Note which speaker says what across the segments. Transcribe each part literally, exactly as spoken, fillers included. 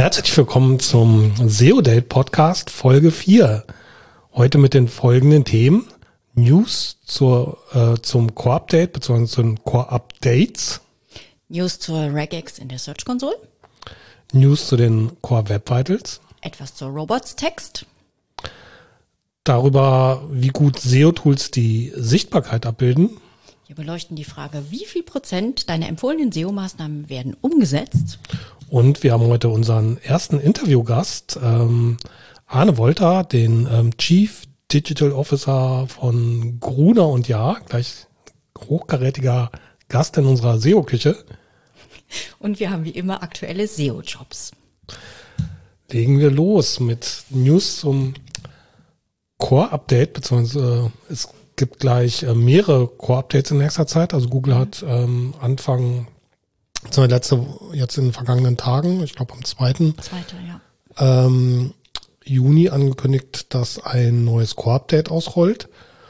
Speaker 1: Herzlich willkommen zum S E O-Date Podcast Folge vier. Heute mit den folgenden Themen: News zur, äh, zum Core-Update bzw. zu den Core-Updates.
Speaker 2: News zur Regex in der Search Console.
Speaker 1: News zu den Core Web Vitals.
Speaker 2: Etwas zur Robots-Text.
Speaker 1: Darüber, wie gut S E O-Tools die Sichtbarkeit abbilden.
Speaker 2: Wir beleuchten die Frage, wie viel Prozent deiner empfohlenen S E O-Maßnahmen werden umgesetzt.
Speaker 1: Und wir haben heute unseren ersten Interviewgast, ähm, Arne Wolter, den ähm, Chief Digital Officer von Gruner und Jahr, gleich hochkarätiger Gast in unserer S E O-Küche.
Speaker 2: Und wir haben wie immer aktuelle S E O-Jobs.
Speaker 1: Legen wir los mit News zum Core-Update, beziehungsweise äh, es gibt gleich äh, mehrere Core-Updates in nächster Zeit. Also Google mhm. hat ähm, Anfang, beziehungsweise letzte, jetzt in den vergangenen Tagen, ich glaube am zweiten
Speaker 2: Zweiter, ja.
Speaker 1: Ähm, Juni angekündigt, dass ein neues Core-Update ausrollt.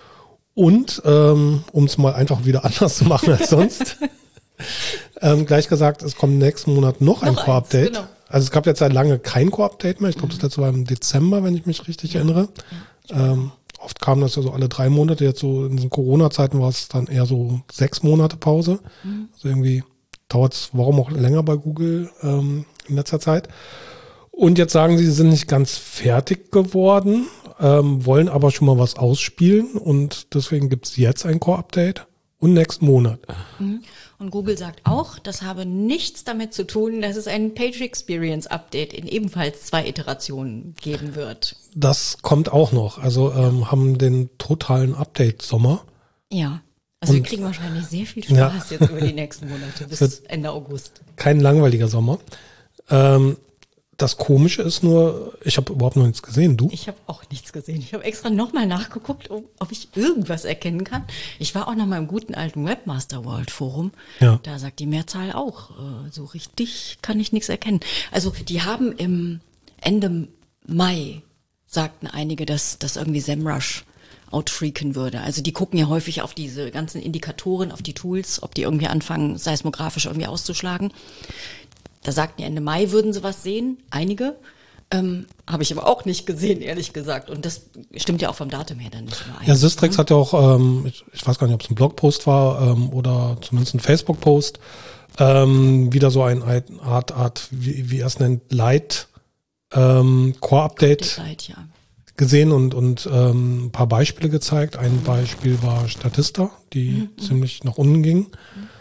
Speaker 1: Und ähm, um es mal einfach wieder anders zu machen als sonst, ähm, gleich gesagt, es kommt nächsten Monat noch, noch ein Core-Update. Genau. Also es gab jetzt seit lange kein Core-Update mehr. Ich glaube, mhm. das letzte war im Dezember, wenn ich mich richtig ja. erinnere. Ja, ähm, oft kam das ja so alle drei Monate. Jetzt so in diesen Corona-Zeiten war es dann eher so sechs Monate Pause. Mhm. Also irgendwie dauert es, warum auch länger bei Google ähm, in letzter Zeit. Und jetzt sagen sie, sie sind nicht ganz fertig geworden, ähm, wollen aber schon mal was ausspielen. Und deswegen gibt es jetzt ein Core-Update und nächsten Monat.
Speaker 2: Mhm. Und Google sagt auch, das habe nichts damit zu tun, dass es ein Page Experience Update in ebenfalls zwei Iterationen geben wird.
Speaker 1: Das kommt auch noch. Also ähm, haben den totalen Update-Sommer.
Speaker 2: Ja, also und wir kriegen wahrscheinlich sehr viel Spaß ja. jetzt über die nächsten Monate bis Ende August.
Speaker 1: Kein langweiliger Sommer. Ähm, Das Komische ist nur, ich habe überhaupt noch nichts gesehen. Du?
Speaker 2: Ich habe auch nichts gesehen. Ich habe extra nochmal nachgeguckt, ob ich irgendwas erkennen kann. Ich war auch noch mal im guten alten Webmaster World Forum. Ja. Da sagt die Mehrzahl auch, so richtig kann ich nichts erkennen. Also die haben im Ende Mai, sagten einige, dass das irgendwie SEMrush outfreaken würde. Also die gucken ja häufig auf diese ganzen Indikatoren, auf die Tools, ob die irgendwie anfangen, seismografisch irgendwie auszuschlagen. Da sagten die Ende Mai würden sie was sehen, einige, ähm, habe ich aber auch nicht gesehen, ehrlich gesagt. Und das stimmt ja auch vom Datum her dann nicht mehr ein.
Speaker 1: Ja, Sistrix ne? hat ja auch, ähm, ich, ich weiß gar nicht, ob es ein Blogpost war ähm, oder zumindest ein Facebook-Post, ähm, wieder so ein Art, Art wie, wie er es nennt, Light ähm, Core-Update Light, ja. gesehen und, und ähm, ein paar Beispiele gezeigt. Ein mhm. Beispiel war Statista, die mhm. ziemlich nach unten ging. Mhm.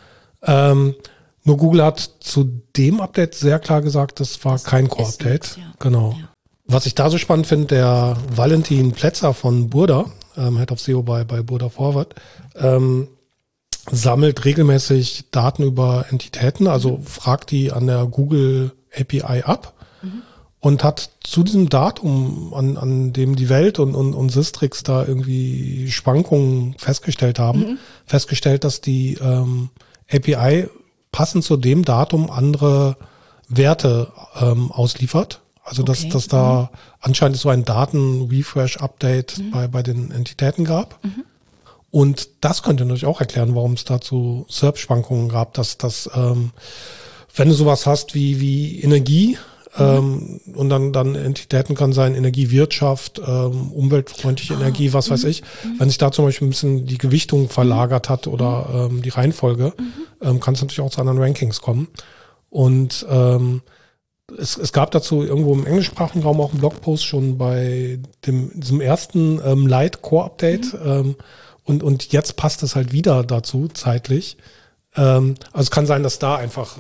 Speaker 1: Ähm, Nur Google hat zu dem Update sehr klar gesagt, das war das kein Core-Update. Ja. Genau. Ja. Was ich da so spannend finde, der Valentin Plätzer von Burda, ähm, Head of S E O bei, bei Burda Forward, ähm, sammelt regelmäßig Daten über Entitäten, also mhm. fragt die an der Google A P I ab mhm. und hat zu diesem Datum, an, an dem die Welt und, und, und Sistrix da irgendwie Schwankungen festgestellt haben, mhm. festgestellt, dass die ähm, A P I passend zu dem Datum andere Werte ähm, ausliefert. Also dass, okay. dass da mhm. anscheinend so ein Daten-Refresh-Update mhm. bei, bei den Entitäten gab. Mhm. Und das könnte natürlich auch erklären, warum es dazu S E R P-Schwankungen gab, dass, dass ähm, wenn du sowas hast wie, wie Energie, ähm, mhm. und dann, dann Entitäten kann sein, Energiewirtschaft, ähm, umweltfreundliche oh. Energie, was mhm. weiß ich. Mhm. Wenn sich da zum Beispiel ein bisschen die Gewichtung verlagert hat oder ähm, die Reihenfolge, mhm. ähm, kann es natürlich auch zu anderen Rankings kommen. Und ähm, es, es gab dazu irgendwo im englischsprachigen Raum auch einen Blogpost schon bei dem diesem ersten ähm, Light Core Update. Mhm. Ähm, und, und jetzt passt es halt wieder dazu, zeitlich. Ähm, also es kann sein, dass da einfach,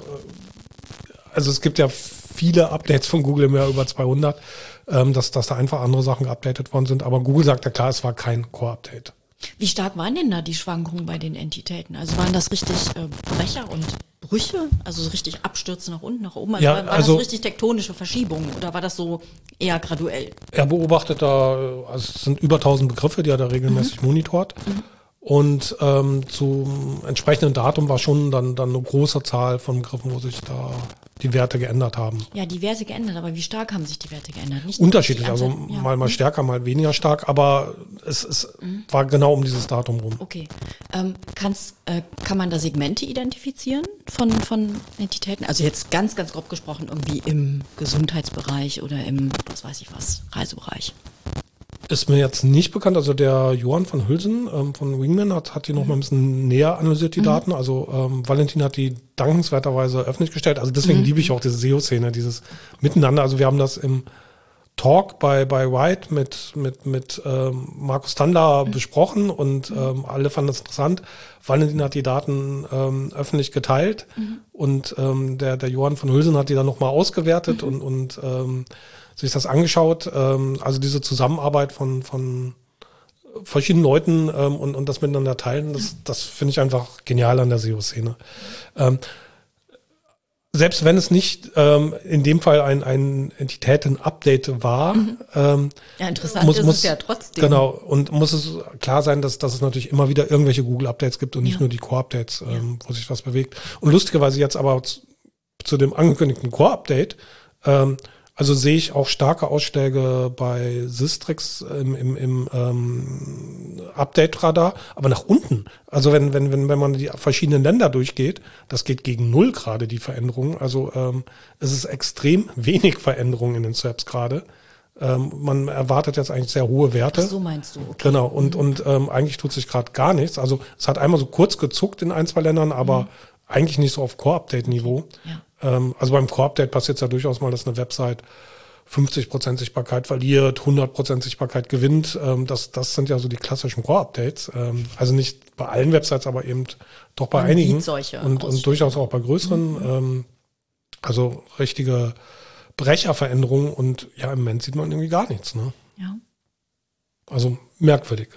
Speaker 1: also es gibt ja viele Updates von Google, mehr über zweihundert, ähm, dass, dass da einfach andere Sachen geupdatet worden sind. Aber Google sagt ja klar, es war kein Core-Update.
Speaker 2: Wie stark waren denn da die Schwankungen bei den Entitäten? Also waren das richtig äh, Brecher und Brüche? Also so richtig Abstürze nach unten, nach oben? Also
Speaker 1: ja,
Speaker 2: war, war
Speaker 1: also,
Speaker 2: das richtig tektonische Verschiebungen oder war das so eher graduell?
Speaker 1: Er beobachtet da, also es sind über tausend Begriffe, die er da regelmäßig mhm. monitort. Mhm. Und ähm, zum entsprechenden Datum war schon dann, dann eine große Zahl von Begriffen, wo sich da die Werte geändert haben.
Speaker 2: Ja, die Werte geändert, aber wie stark haben sich die Werte geändert? Nicht
Speaker 1: unterschiedlich, also ja. mal, mal stärker, mal weniger stark, aber es, es mhm. war genau um dieses Datum rum.
Speaker 2: Okay. Ähm, kannst, äh, kann man da Segmente identifizieren von, von Entitäten? Also jetzt ganz, ganz grob gesprochen, irgendwie im Gesundheitsbereich oder im, was weiß ich was, Reisebereich.
Speaker 1: Ist mir jetzt nicht bekannt. Also der Johann von Hülsen ähm, von Wingman hat, hat die noch mhm. mal ein bisschen näher analysiert, die mhm. Daten. Also ähm, Valentin hat die dankenswerterweise öffentlich gestellt. Also deswegen mhm. liebe ich auch diese S E O-Szene, dieses Miteinander. Also wir haben das im Talk bei, bei White mit, mit, mit ähm, Markus Tandler mhm. besprochen und ähm, alle fanden das interessant. Valentin hat die Daten ähm, öffentlich geteilt mhm. und ähm, der, der Johann von Hülsen hat die dann nochmal ausgewertet mhm. und, und ähm, sich das angeschaut. Ähm, also diese Zusammenarbeit von, von verschiedenen Leuten ähm, und, und das miteinander teilen, das, das finde ich einfach genial an der S E O-Szene. Ähm, Selbst wenn es nicht ähm, in dem Fall ein, ein Entitäten-Update war.
Speaker 2: Mhm.
Speaker 1: Ähm,
Speaker 2: ja, interessant
Speaker 1: muss,
Speaker 2: ist
Speaker 1: muss,
Speaker 2: es ja trotzdem.
Speaker 1: Genau, und muss es klar sein, dass, dass es natürlich immer wieder irgendwelche Google-Updates gibt und nicht ja. nur die Core-Updates, ähm, ja. wo sich was bewegt. Und lustigerweise jetzt aber zu, zu dem angekündigten Core-Update, ähm, also sehe ich auch starke Ausschläge bei Sistrix im, im, im ähm, Update-Radar, aber nach unten. Also wenn, wenn, wenn, wenn man die verschiedenen Länder durchgeht, das geht gegen null gerade, die Veränderung. Also ähm, es ist extrem wenig Veränderung in den S E R Ps gerade. Ähm, man erwartet jetzt eigentlich sehr hohe Werte.
Speaker 2: Ach, so meinst du, okay.
Speaker 1: Genau, und, mhm. und ähm, eigentlich tut sich gerade gar nichts. Also es hat einmal so kurz gezuckt in ein, zwei Ländern, aber mhm. eigentlich nicht so auf Core-Update-Niveau.
Speaker 2: Okay. Ja.
Speaker 1: Also beim Core-Update passiert es ja durchaus mal, dass eine Website fünfzig Prozent Sichtbarkeit verliert, hundert Prozent Sichtbarkeit gewinnt. Das, das sind ja so die klassischen Core-Updates. Also nicht bei allen Websites, aber eben doch bei
Speaker 2: Man
Speaker 1: einigen.
Speaker 2: sieht solche
Speaker 1: und, und durchaus auch bei größeren. Mhm. Also richtige Brecherveränderungen. Und ja, im Moment sieht man irgendwie gar nichts. Ne?
Speaker 2: Ja.
Speaker 1: Also merkwürdig.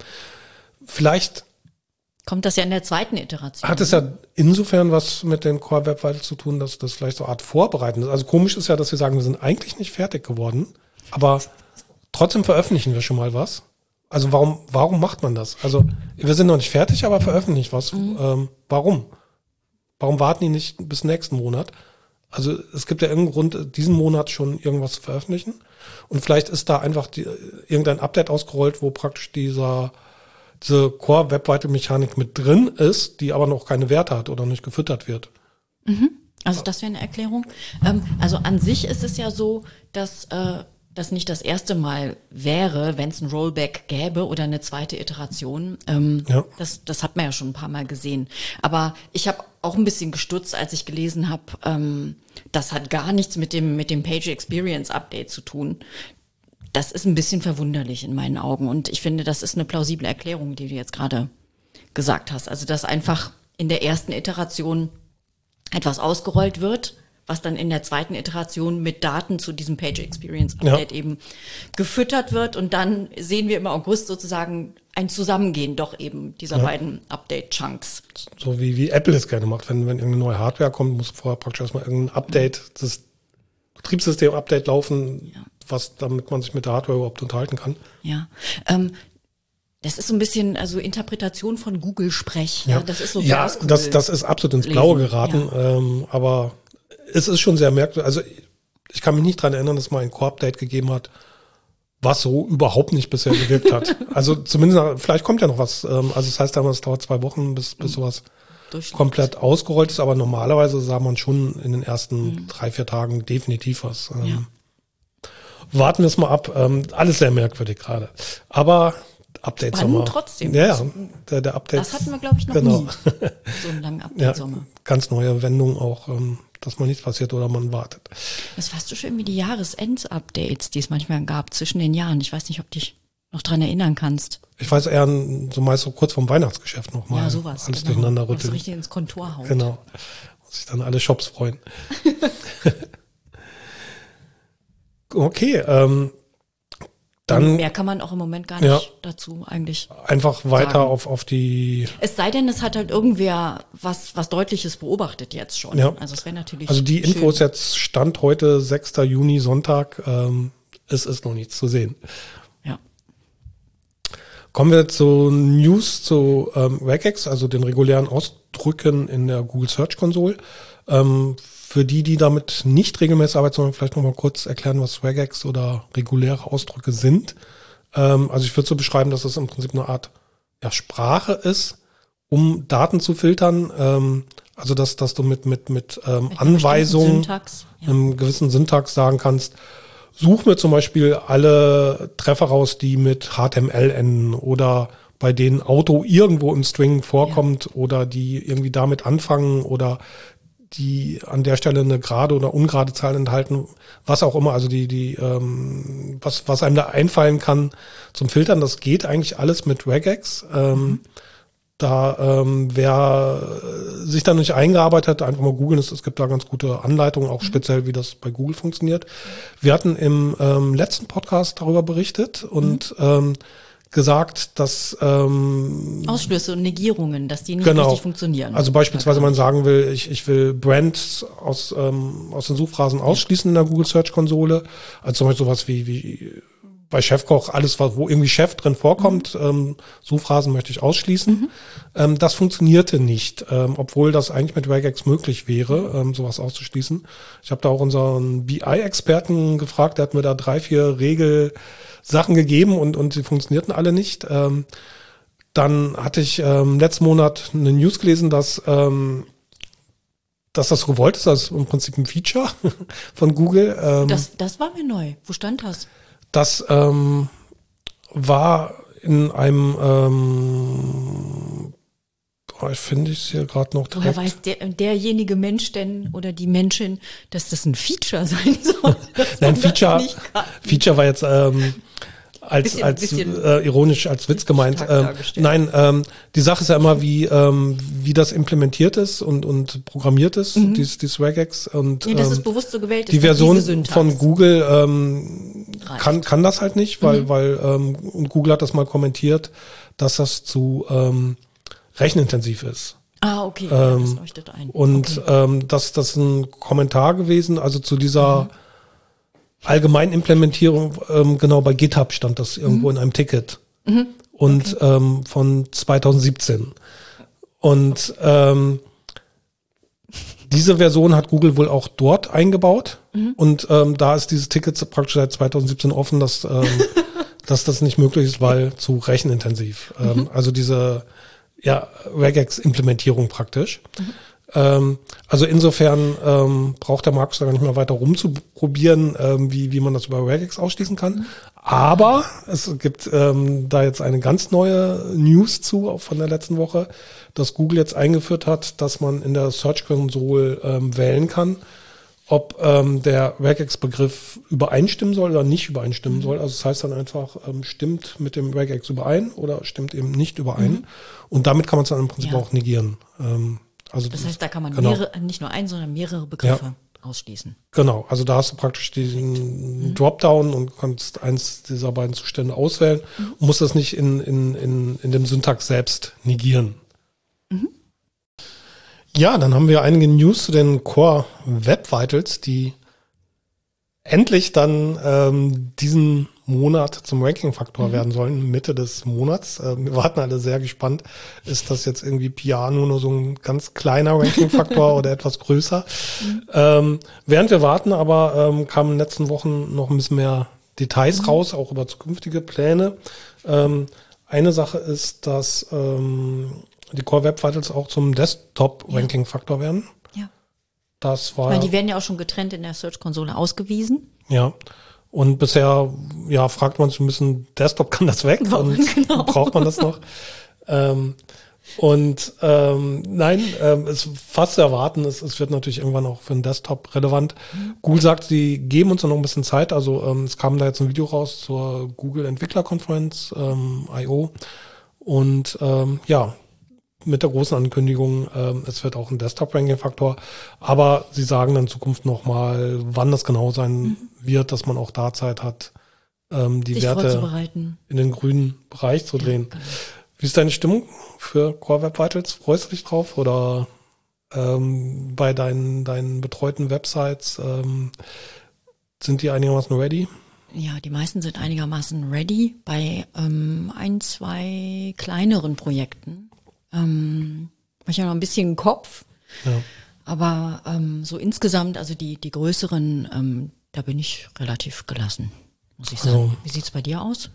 Speaker 1: Vielleicht
Speaker 2: kommt das ja in der zweiten Iteration.
Speaker 1: Hat es ja insofern was mit den Core Web Vitals zu tun, dass das vielleicht so eine Art Vorbereiten ist. Also komisch ist ja, dass wir sagen, wir sind eigentlich nicht fertig geworden, aber trotzdem veröffentlichen wir schon mal was. Also warum, warum macht man das? Also wir sind noch nicht fertig, aber veröffentlichen was. Mhm. Ähm, warum? Warum warten die nicht bis nächsten Monat? Also es gibt ja irgendeinen Grund, diesen Monat schon irgendwas zu veröffentlichen. Und vielleicht ist da einfach die, irgendein Update ausgerollt, wo praktisch dieser diese Core-Web-Vital-Mechanik mit drin ist, die aber noch keine Werte hat oder nicht gefüttert wird.
Speaker 2: Mhm. Also das wäre eine Erklärung. Ähm, also an sich ist es ja so, dass äh, das nicht das erste Mal wäre, wenn es ein Rollback gäbe oder eine zweite Iteration. Ähm, ja. das, das hat man ja schon ein paar Mal gesehen. Aber ich habe auch ein bisschen gestutzt, als ich gelesen habe, ähm, das hat gar nichts mit dem, mit dem Page Experience Update zu tun. Das ist ein bisschen verwunderlich in meinen Augen. Und ich finde, das ist eine plausible Erklärung, die du jetzt gerade gesagt hast. Also, dass einfach in der ersten Iteration etwas ausgerollt wird, was dann in der zweiten Iteration mit Daten zu diesem Page Experience Update ja. eben gefüttert wird. Und dann sehen wir im August sozusagen ein Zusammengehen doch eben dieser ja. beiden Update-Chunks.
Speaker 1: So wie, wie Apple es gerne macht. Wenn, wenn irgendeine neue Hardware kommt, muss vorher praktisch erstmal irgendein Update, das Betriebssystem-Update laufen, ja. was, damit man sich mit der Hardware überhaupt unterhalten kann.
Speaker 2: Ja, ähm, das ist so ein bisschen also Interpretation von Google-Sprech. Ja, ja, das ist so
Speaker 1: ja das, das ist absolut ins Blaue lesen. geraten, ja. ähm, aber es ist schon sehr merkwürdig. Also ich kann mich nicht dran erinnern, dass es mal ein Core-Update gegeben hat, was so überhaupt nicht bisher gewirkt hat. Also zumindest, vielleicht kommt ja noch was. Ähm, also das heißt, es dauert zwei Wochen, bis, bis sowas komplett ausgerollt ist, aber normalerweise sah man schon in den ersten mhm. drei, vier Tagen definitiv was. Ähm, ja. Warten wir es mal ab. Ähm, alles sehr merkwürdig gerade. Aber Update-Sommer.
Speaker 2: trotzdem.
Speaker 1: Ja, ja. Der, der Update.
Speaker 2: Das hatten wir, glaube ich, noch
Speaker 1: genau.
Speaker 2: nie. So einen langen Update-Sommer.
Speaker 1: Ja, ganz neue Wendung auch, ähm, dass mal nichts passiert oder man wartet.
Speaker 2: Das ist fast so schön wie die Jahresend-Updates, die es manchmal gab zwischen den Jahren. Ich weiß nicht, ob du dich noch dran erinnern kannst.
Speaker 1: Ich weiß eher, so meist so kurz vorm Weihnachtsgeschäft nochmal.
Speaker 2: Ja, sowas.
Speaker 1: Alles
Speaker 2: genau.
Speaker 1: durcheinander rütteln.
Speaker 2: So richtig ins Kontor hauen.
Speaker 1: Genau. Muss sich dann alle Shops freuen. Okay, ähm, dann.
Speaker 2: Mehr kann man auch im Moment gar nicht ja, dazu eigentlich
Speaker 1: einfach weiter
Speaker 2: sagen.
Speaker 1: auf, auf die.
Speaker 2: Es sei denn, es hat halt irgendwer was, was Deutliches beobachtet jetzt schon.
Speaker 1: Ja.
Speaker 2: Also es wäre natürlich.
Speaker 1: Also die
Speaker 2: schön.
Speaker 1: Info ist jetzt Stand heute, sechster Juni, Sonntag. Ähm, es ist noch nichts zu sehen.
Speaker 2: Ja.
Speaker 1: Kommen wir zu News zu ähm, Regex, also den regulären Ausdrücken in der Google Search Console. Ähm, für die, die damit nicht regelmäßig arbeiten, sollen wir vielleicht noch mal kurz erklären, was Regex oder reguläre Ausdrücke sind. Ähm, also ich würde so beschreiben, dass es im Prinzip eine Art ja, Sprache ist, um Daten zu filtern. Ähm, also dass, dass du mit, mit, mit, ähm, mit Anweisungen, Syntax, ja. einem gewissen Syntax sagen kannst, such mir zum Beispiel alle Treffer raus, die mit H T M L enden oder bei denen Auto irgendwo im String vorkommt, ja. oder die irgendwie damit anfangen oder die an der Stelle eine gerade oder ungerade Zahl enthalten, was auch immer, also die, die, ähm, was, was einem da einfallen kann zum Filtern, das geht eigentlich alles mit regex. Ähm, mhm. Da, ähm, wer sich da nicht eingearbeitet hat, einfach mal googeln, es, es gibt da ganz gute Anleitungen, auch mhm. speziell, wie das bei Google funktioniert. Wir hatten im ähm, letzten Podcast darüber berichtet und mhm. ähm, gesagt, dass ähm,
Speaker 2: Ausschlüsse und Negierungen, dass die nicht
Speaker 1: genau,
Speaker 2: richtig funktionieren.
Speaker 1: Also beispielsweise man sagen will, ich, ich will Brand aus, ähm, aus den Suchphrasen ausschließen in der Google Search Konsole. Also zum Beispiel sowas wie, wie bei Chefkoch, alles, wo irgendwie Chef drin vorkommt, mhm. ähm, Suchphrasen möchte ich ausschließen. Mhm. Ähm, das funktionierte nicht, ähm, obwohl das eigentlich mit regex möglich wäre, ähm, sowas auszuschließen. Ich habe da auch unseren B I-Experten gefragt, der hat mir da drei, vier Regelsachen gegeben und, und sie funktionierten alle nicht. Ähm, dann hatte ich ähm, letzten Monat eine News gelesen, dass ähm, dass das so gewollt ist, das ist im Prinzip ein Feature von Google. Ähm,
Speaker 2: das, das war mir neu. Wo stand das?
Speaker 1: Das ähm, war in einem, ähm, oh, ich finde ich es hier gerade noch direkt.
Speaker 2: Woher weiß der, derjenige Mensch denn oder die Menschin, dass das ein Feature sein soll?
Speaker 1: Nein, Feature, Feature war jetzt ähm, als, bisschen, als bisschen äh, ironisch als Witz gemeint. Ähm, nein, ähm, die Sache ist ja immer, wie ähm, wie das implementiert ist und und programmiert ist, mhm. dieses, dieses regex. Und
Speaker 2: nee, das
Speaker 1: ähm,
Speaker 2: ist bewusst so gewählt.
Speaker 1: Die
Speaker 2: ist
Speaker 1: Version von Google ähm, kann kann das halt nicht, weil mhm. weil ähm, und Google hat das mal kommentiert, dass das zu ähm, rechenintensiv ist.
Speaker 2: Ah, okay,
Speaker 1: ähm,
Speaker 2: ja, das leuchtet ein.
Speaker 1: Und
Speaker 2: okay.
Speaker 1: ähm, das das ist ein Kommentar gewesen, also zu dieser mhm. Allgemeinimplementierung, ähm, genau bei GitHub stand das irgendwo mhm. in einem Ticket. Mhm. Und okay. ähm, von zwanzig siebzehn. Und ähm, diese Version hat Google wohl auch dort eingebaut. Mhm. Und ähm, da ist dieses Ticket praktisch seit zwanzig siebzehn offen, dass, ähm, dass das nicht möglich ist, weil zu rechenintensiv. Mhm. Ähm, also diese ja, regex-Implementierung praktisch. Mhm. Ähm, also insofern ähm, braucht der Markus da gar nicht mehr weiter rumzuprobieren, ähm, wie, wie man das über regex ausschließen kann. Mhm. Aber es gibt ähm, da jetzt eine ganz neue News zu auch von der letzten Woche, dass Google jetzt eingeführt hat, dass man in der Search Console ähm, wählen kann, ob ähm, der regex-Begriff übereinstimmen soll oder nicht übereinstimmen mhm. soll. Also das heißt dann einfach, ähm, stimmt mit dem regex überein oder stimmt eben nicht überein. Mhm. Und damit kann man es dann im Prinzip ja. auch negieren. Ähm, Also
Speaker 2: das heißt, da kann man genau. mehrere, nicht nur ein, sondern mehrere Begriffe ja. ausschließen.
Speaker 1: Genau, also da hast du praktisch diesen mhm. Dropdown und kannst eins dieser beiden Zustände auswählen mhm. und musst das nicht in, in, in, in dem Syntax selbst negieren. Mhm. Ja, dann haben wir einige News zu den Core Web Vitals, die endlich dann ähm, diesen Monat zum Ranking-Faktor mhm. werden sollen, Mitte des Monats. Ähm, wir warten alle sehr gespannt. Ist das jetzt irgendwie P R nur so ein ganz kleiner Ranking-Faktor oder etwas größer? Mhm. Ähm, während wir warten, aber ähm, kamen in den letzten Wochen noch ein bisschen mehr Details mhm. raus, auch über zukünftige Pläne. Ähm, eine Sache ist, dass ähm, die Core Web Vitals auch zum Desktop-Ranking-Faktor ja. werden.
Speaker 2: Ja.
Speaker 1: Das war.
Speaker 2: Ich meine, die werden ja auch schon getrennt in der Search-Konsole ausgewiesen.
Speaker 1: Ja. Und bisher, ja, fragt man sich ein bisschen, Desktop kann das weg und genau. braucht man das noch? ähm, und ähm, nein, ähm, es ist fast zu erwarten, es, es wird natürlich irgendwann auch für den Desktop relevant. Mhm. Google sagt, sie geben uns noch ein bisschen Zeit, also ähm, es kam da jetzt ein Video raus zur Google Entwickler-Konferenz, ähm, I O und ähm, ja, mit der großen Ankündigung, ähm, es wird auch ein Desktop-Ranking-Faktor, aber sie sagen dann in Zukunft nochmal, wann das genau sein mhm. wird, dass man auch da Zeit hat, ähm, die
Speaker 2: Sich
Speaker 1: Werte in den grünen Bereich zu drehen. Ja, genau. Wie ist deine Stimmung für Core Web Vitals? Freust du dich drauf? Oder ähm, bei deinen, deinen betreuten Websites ähm, sind die einigermaßen ready?
Speaker 2: Ja, die meisten sind einigermaßen ready. Bei ähm, ein, zwei kleineren Projekten Ähm, manchmal noch ein bisschen Kopf, ja. aber ähm, so insgesamt, also die die größeren, ähm, da bin ich relativ gelassen, muss ich sagen. Also, wie sieht's bei dir aus?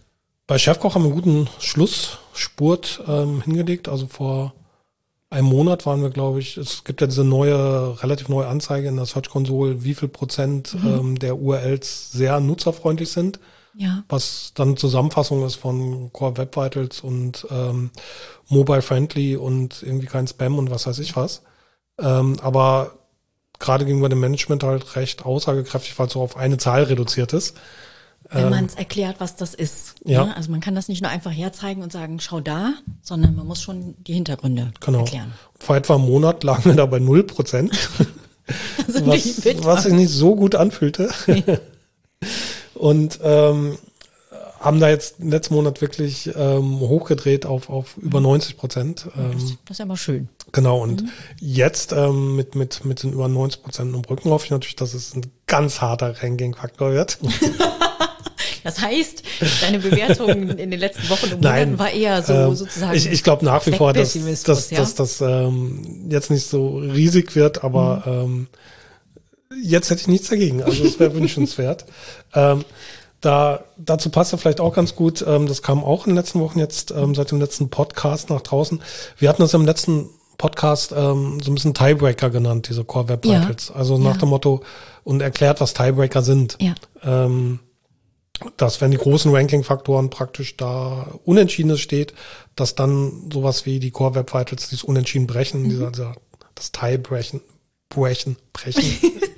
Speaker 1: Bei Chefkoch haben wir einen guten Schlussspurt ähm, hingelegt. Also vor einem Monat waren wir, glaube ich, es gibt ja diese neue, relativ neue Anzeige in der Search Console, wie viel Prozent mhm. ähm, der U R Ls sehr nutzerfreundlich sind.
Speaker 2: Ja.
Speaker 1: Was dann Zusammenfassung ist von Core Web Vitals und ähm, Mobile Friendly und irgendwie kein Spam und was weiß ich was. Ähm, aber gerade gegenüber dem Management halt recht aussagekräftig, weil es so auf eine Zahl reduziert ist.
Speaker 2: Wenn
Speaker 1: ähm,
Speaker 2: man es erklärt, was das ist.
Speaker 1: Ja.
Speaker 2: Ne? Also man kann das nicht nur einfach herzeigen und sagen, schau da, sondern man muss schon die Hintergründe
Speaker 1: genau.
Speaker 2: erklären.
Speaker 1: Vor etwa einem Monat lagen wir da bei null Prozent.
Speaker 2: Also
Speaker 1: was, was sich nicht so gut anfühlte. Nee. Und ähm, haben da jetzt letzten Monat wirklich ähm, hochgedreht auf, auf über neunzig Prozent. Ähm,
Speaker 2: das, das ist ja mal schön.
Speaker 1: Genau, und
Speaker 2: mhm.
Speaker 1: jetzt ähm, mit, mit, mit den über neunzig Prozent im Rücken hoffe ich natürlich, dass es ein ganz harter Ranking-Faktor wird.
Speaker 2: Das heißt, deine Bewertung in den letzten Wochen und Monaten war eher so
Speaker 1: ähm,
Speaker 2: sozusagen.
Speaker 1: Ich, ich glaube nach wie vor, dass das
Speaker 2: ja?
Speaker 1: dass, dass, ähm, jetzt nicht so riesig wird, aber mhm. ähm, jetzt hätte ich nichts dagegen. Also es wäre wünschenswert. ähm, Da, dazu passt ja vielleicht auch ganz gut, ähm, das kam auch in den letzten Wochen jetzt, ähm, seit dem letzten Podcast nach draußen. Wir hatten das im letzten Podcast ähm, so ein bisschen Tiebreaker genannt, diese Core Web Vitals. Ja. Also nach ja. dem Motto und erklärt, was Tiebreaker sind.
Speaker 2: Ja.
Speaker 1: Ähm, dass wenn die großen Ranking-Faktoren praktisch da Unentschiedenes steht, dass dann sowas wie die Core Web Vitals dieses Unentschieden brechen, mhm. dieser, dieser, das Tiebrechen, brechen, brechen.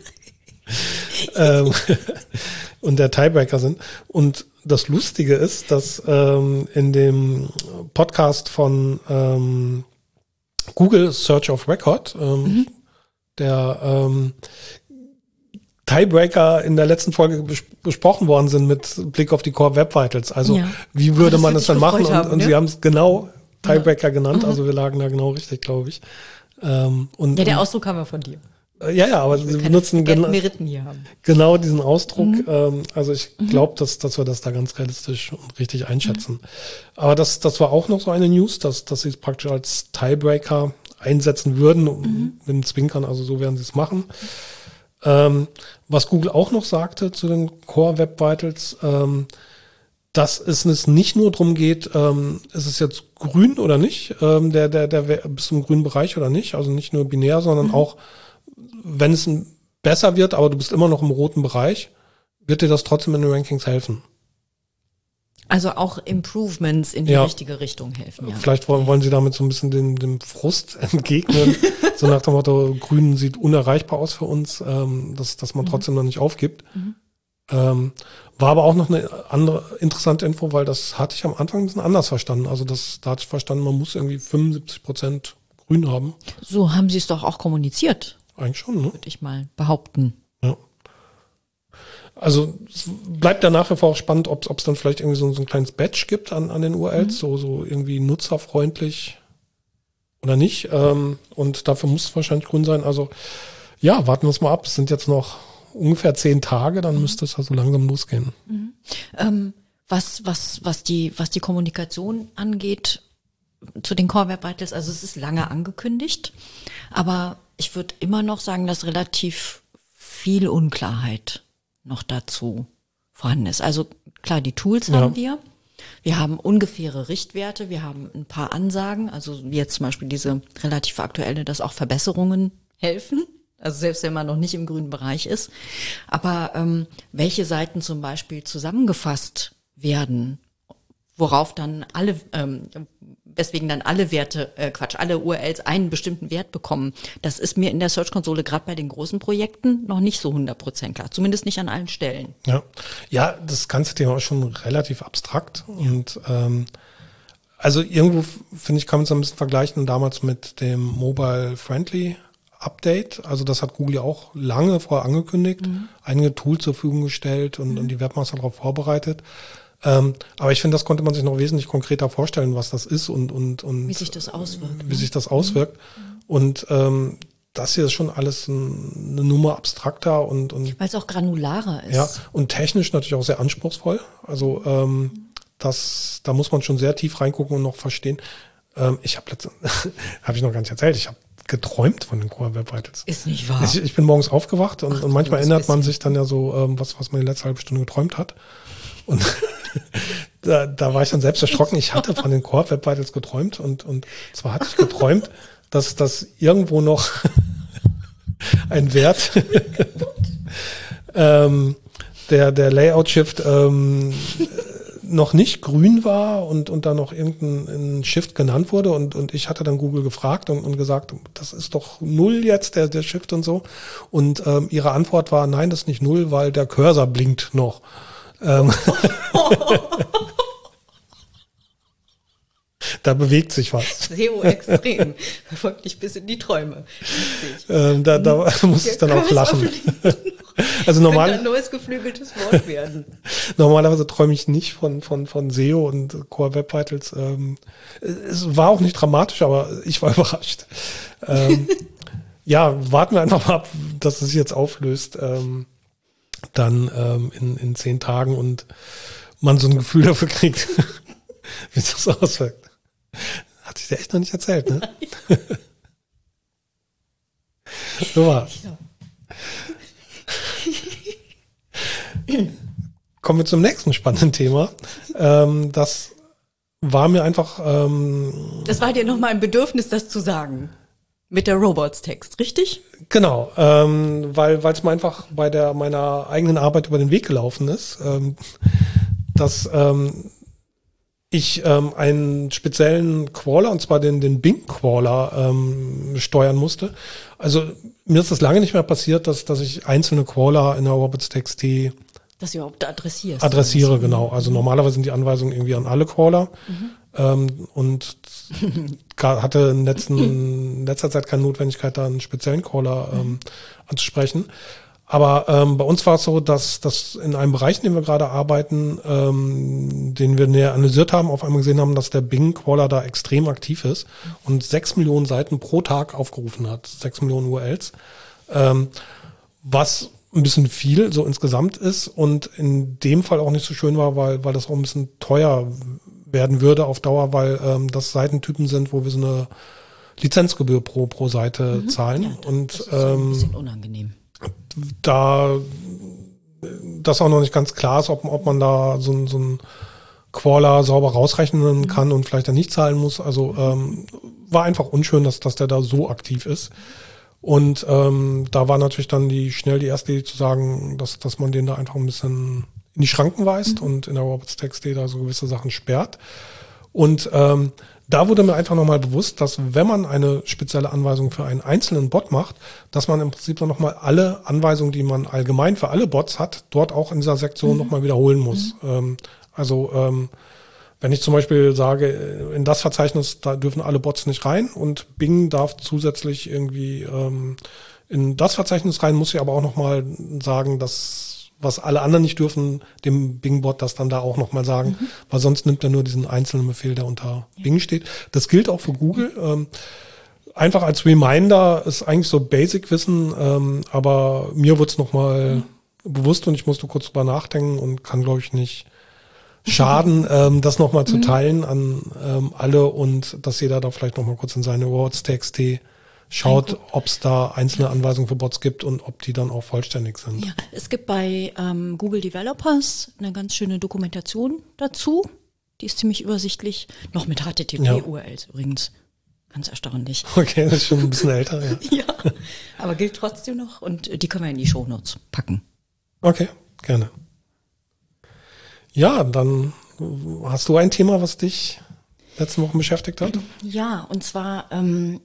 Speaker 1: ähm, und der Tiebreaker sind. Und das Lustige ist, dass ähm, in dem Podcast von ähm, Google Search of Record ähm, mhm. der ähm, Tiebreaker in der letzten Folge bes- besprochen worden sind mit Blick auf die Core Web Vitals. Also ja. wie würde Ach, man es dann machen? Und, haben, und ne? sie haben es genau Tiebreaker ja. genannt. Mhm. Also wir lagen da genau richtig, glaube ich. Ähm, und,
Speaker 2: ja, der
Speaker 1: und,
Speaker 2: Ausdruck haben wir von dir.
Speaker 1: Ja, ja, aber sie benutzen gena-
Speaker 2: hier haben.
Speaker 1: genau diesen Ausdruck. Mhm. Ähm, also ich glaube, dass, dass wir das da ganz realistisch und richtig einschätzen. Mhm. Aber das, das war auch noch so eine News, dass, dass sie es praktisch als Tiebreaker einsetzen würden, mhm. mit dem Zwinkern, also so werden sie es machen. Ähm, was Google auch noch sagte zu den Core Web Vitals, ähm, dass es nicht nur darum geht, ähm, ist es jetzt grün oder nicht, ähm, der, der, der, bist du im grünen Bereich oder nicht, also nicht nur binär, sondern mhm. auch wenn es besser wird, aber du bist immer noch im roten Bereich, wird dir das trotzdem in den Rankings helfen.
Speaker 2: Also auch Improvements in die ja. richtige Richtung helfen. Ja.
Speaker 1: Vielleicht wollen, wollen sie damit so ein bisschen dem, dem Frust entgegnen. So nach dem Motto, Grün sieht unerreichbar aus für uns, ähm, dass, dass man mhm. trotzdem noch nicht aufgibt. Mhm. Ähm, war aber auch noch eine andere interessante Info, weil das hatte ich am Anfang ein bisschen anders verstanden. Also das, da hatte ich verstanden, man muss irgendwie fünfundsiebzig Prozent Grün haben.
Speaker 2: So haben sie es doch auch kommuniziert.
Speaker 1: Eigentlich schon, ne?
Speaker 2: Würde ich mal behaupten.
Speaker 1: Ja. Also es bleibt ja nach wie vor auch spannend, ob es dann vielleicht irgendwie so, so ein kleines Badge gibt an, an den U R Ls, mhm. so, so irgendwie nutzerfreundlich oder nicht. Ähm, und dafür muss es wahrscheinlich grün sein. Also ja, warten wir es mal ab. Es sind jetzt noch ungefähr zehn Tage, dann mhm. müsste es also langsam losgehen.
Speaker 2: Mhm. Ähm, was, was, was die, was die Kommunikation angeht zu den Core Web Vitals, also es ist lange angekündigt, aber ich würde immer noch sagen, dass relativ viel Unklarheit noch dazu vorhanden ist. Also klar, die Tools ja. haben wir. Wir haben ungefähre Richtwerte. Wir haben ein paar Ansagen. Also wie jetzt zum Beispiel diese relativ aktuelle, dass auch Verbesserungen helfen. Also selbst wenn man noch nicht im grünen Bereich ist. Aber ähm, welche Seiten zum Beispiel zusammengefasst werden, worauf dann alle, ähm, weswegen dann alle Werte, äh, Quatsch, alle U R Ls einen bestimmten Wert bekommen. Das ist mir in der Search-Konsole gerade bei den großen Projekten noch nicht so hundert Prozent klar. Zumindest nicht an allen Stellen.
Speaker 1: Ja, ja, das ganze Thema ist schon relativ abstrakt. Ja. Und ähm, also irgendwo, finde ich, kann man es ein bisschen vergleichen damals mit dem Mobile Friendly Update. Also das hat Google ja auch lange vorher angekündigt, mhm. einige Tools zur Verfügung gestellt und, mhm. und die Webmaster darauf vorbereitet. Ähm, aber ich finde, das konnte man sich noch wesentlich konkreter vorstellen, was das ist und und und
Speaker 2: wie sich das auswirkt.
Speaker 1: Wie ne? sich das auswirkt. Mhm. Und ähm, das hier ist schon alles ein, eine Nummer abstrakter und und
Speaker 2: weil es auch granularer ist.
Speaker 1: Ja, und technisch natürlich auch sehr anspruchsvoll. Also ähm, mhm. das, da muss man schon sehr tief reingucken und noch verstehen. Ähm, ich habe letzte, habe ich noch gar nicht erzählt. Ich habe geträumt von den Core Web Vitals.
Speaker 2: Ist nicht wahr.
Speaker 1: Ich, ich bin morgens aufgewacht und,
Speaker 2: Ach,
Speaker 1: und manchmal erinnert man sich dann ja so, ähm, was was man die letzte halbe Stunde geträumt hat. Und da, da war ich dann selbst erschrocken. Ich hatte von den Core Web Vitals geträumt und, und zwar hatte ich geträumt, dass das irgendwo noch ein Wert, ähm, der, der Layout-Shift ähm, noch nicht grün war und, und da noch irgendein Shift genannt wurde und, und ich hatte dann Google gefragt und, und gesagt, das ist doch null jetzt, der, der Shift und so. Und ähm, ihre Antwort war, nein, das ist nicht null, weil der Cursor blinkt noch. Ähm Da bewegt sich was.
Speaker 2: S E O extrem. Verfolgt dich bis in die Träume.
Speaker 1: Ähm, da da muss ich dann auch lachen. Also normal,
Speaker 2: könnte ein neues geflügeltes Wort werden.
Speaker 1: Normalerweise träume ich nicht von, von, von S E O und Core Web Vitals. Ähm, es war auch nicht dramatisch, aber ich war überrascht. Ähm, ja, warten wir einfach mal ab, dass es sich jetzt auflöst. Ähm, dann ähm, in, in zehn Tagen und man so ein Gefühl dafür kriegt, wie das auswirkt. Hat sich der echt noch nicht erzählt, ne? So war's.
Speaker 2: Ja.
Speaker 1: Kommen wir zum nächsten spannenden Thema. Ähm, das war mir einfach... Ähm,
Speaker 2: das war dir nochmal ein Bedürfnis, das zu sagen. Mit der Robots-Text, richtig?
Speaker 1: Genau, ähm, weil es mir einfach bei der meiner eigenen Arbeit über den Weg gelaufen ist, ähm, dass ähm, ich ähm, einen speziellen Crawler, und zwar den, den Bing-Crawler, ähm, steuern musste. Also mir ist das lange nicht mehr passiert, dass, dass ich einzelne Crawler in der Robots.txt
Speaker 2: dass du überhaupt adressierst.
Speaker 1: Adressiere, genau. Also normalerweise sind die Anweisungen irgendwie an alle Crawler. Mhm. Ähm, und hatte in, letzten, in letzter Zeit keine Notwendigkeit, da einen speziellen Crawler ähm, mhm. anzusprechen. Aber ähm, bei uns war es so, dass, dass in einem Bereich, in dem wir gerade arbeiten, ähm, den wir näher analysiert haben, auf einmal gesehen haben, dass der Bing-Crawler da extrem aktiv ist und sechs Millionen Seiten pro Tag aufgerufen hat, sechs Millionen U R Ls, ähm, was ein bisschen viel so insgesamt ist und in dem Fall auch nicht so schön war, weil, weil das auch ein bisschen teuer werden würde auf Dauer, weil ähm, das Seitentypen sind, wo wir so eine Lizenzgebühr pro, pro Seite mhm. zahlen. Ja, und
Speaker 2: das ist ähm, ein bisschen unangenehm.
Speaker 1: Da das auch noch nicht ganz klar ist, ob, ob man da so, so einen Crawler sauber rausrechnen kann mhm. und vielleicht dann nicht zahlen muss. Also ähm, war einfach unschön, dass, dass der da so aktiv ist. Und ähm, da war natürlich dann die schnell die erste Idee zu sagen, dass, dass man den da einfach ein bisschen in die Schranken weist mhm. und in der Robots.txt da so gewisse Sachen sperrt. Und ähm, da wurde mir einfach nochmal bewusst, dass wenn man eine spezielle Anweisung für einen einzelnen Bot macht, dass man im Prinzip dann nochmal alle Anweisungen, die man allgemein für alle Bots hat, dort auch in dieser Sektion mhm. nochmal wiederholen muss. Mhm. Ähm, also ähm, wenn ich zum Beispiel sage, in das Verzeichnis, da dürfen alle Bots nicht rein und Bing darf zusätzlich irgendwie ähm, in das Verzeichnis rein, muss ich aber auch nochmal sagen, dass was alle anderen nicht dürfen, dem Bing-Bot das dann da auch nochmal sagen, mhm. weil sonst nimmt er nur diesen einzelnen Befehl, der unter ja. Bing steht. Das gilt auch für Google. Ähm, einfach als Reminder ist eigentlich so Basic-Wissen, ähm, aber mir wurde es nochmal mhm. bewusst und ich musste kurz drüber nachdenken und kann, glaube ich, nicht schaden, ähm, das nochmal zu teilen an ähm, alle und dass jeder da vielleicht nochmal kurz in seine Robots.txt schaut, ob es da einzelne Anweisungen für Bots gibt und ob die dann auch vollständig sind.
Speaker 2: Ja, es gibt bei ähm, Google Developers eine ganz schöne Dokumentation dazu. Die ist ziemlich übersichtlich. Noch mit H T T P-U R Ls ja. übrigens. Ganz erstaunlich.
Speaker 1: Okay, das ist schon ein bisschen älter. Ja.
Speaker 2: ja, aber gilt trotzdem noch und die können wir in die Shownotes packen.
Speaker 1: Okay, gerne. Ja, dann hast du ein Thema, was dich letzte Woche beschäftigt hat?
Speaker 2: Ja, und zwar ähm,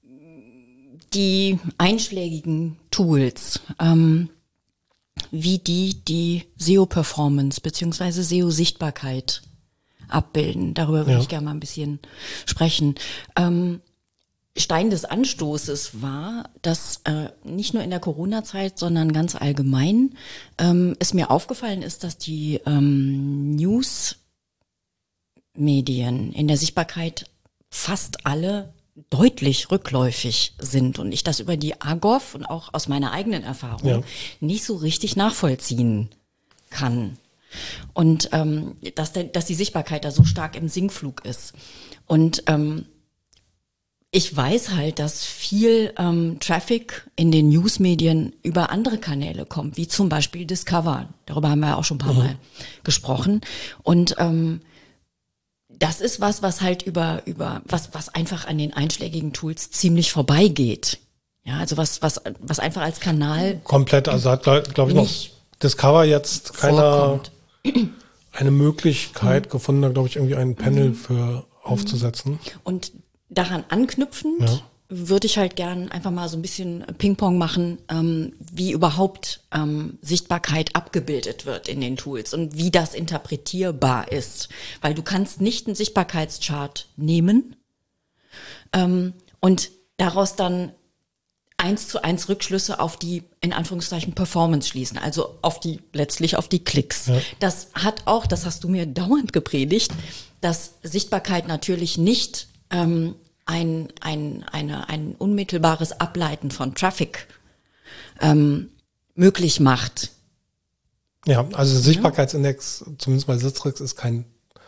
Speaker 2: die einschlägigen Tools, ähm, wie die die S E O-Performance beziehungsweise S E O-Sichtbarkeit abbilden. Darüber würde ja. ich gerne mal ein bisschen sprechen. Ähm, Stein des Anstoßes war, dass äh, nicht nur in der Corona-Zeit, sondern ganz allgemein ähm, es mir aufgefallen ist, dass die ähm, News-Medien in der Sichtbarkeit fast alle deutlich rückläufig sind und ich das über die Argov und auch aus meiner eigenen Erfahrung ja. nicht so richtig nachvollziehen kann. Und ähm, dass, der, dass die Sichtbarkeit da so stark im Sinkflug ist. Und ähm, ich weiß halt, dass viel ähm, Traffic in den Newsmedien über andere Kanäle kommt, wie zum Beispiel Discover. Darüber haben wir ja auch schon ein paar mhm. Mal gesprochen. Und ähm, das ist was, was halt über über was was einfach an den einschlägigen Tools ziemlich vorbeigeht. Ja, also was was was einfach als Kanal
Speaker 1: komplett. Also hat glaube glaub ich noch Discover jetzt keine eine Möglichkeit mhm. gefunden, da glaube ich irgendwie ein Panel mhm. für aufzusetzen.
Speaker 2: Und daran anknüpfend ja. würde ich halt gern einfach mal so ein bisschen Ping-Pong machen, ähm, wie überhaupt ähm, Sichtbarkeit abgebildet wird in den Tools und wie das interpretierbar ist. Weil du kannst nicht einen Sichtbarkeitschart nehmen ähm, und daraus dann eins zu eins Rückschlüsse auf die, in Anführungszeichen, Performance schließen, also auf die, letztlich auf die Klicks. Ja. Das hat auch, das hast du mir dauernd gepredigt, dass Sichtbarkeit natürlich nicht ähm, ein, ein, eine, ein unmittelbares Ableiten von Traffic ähm, möglich macht.
Speaker 1: Ja, also Sichtbarkeitsindex, ja. zumindest bei Sistrix, ist kein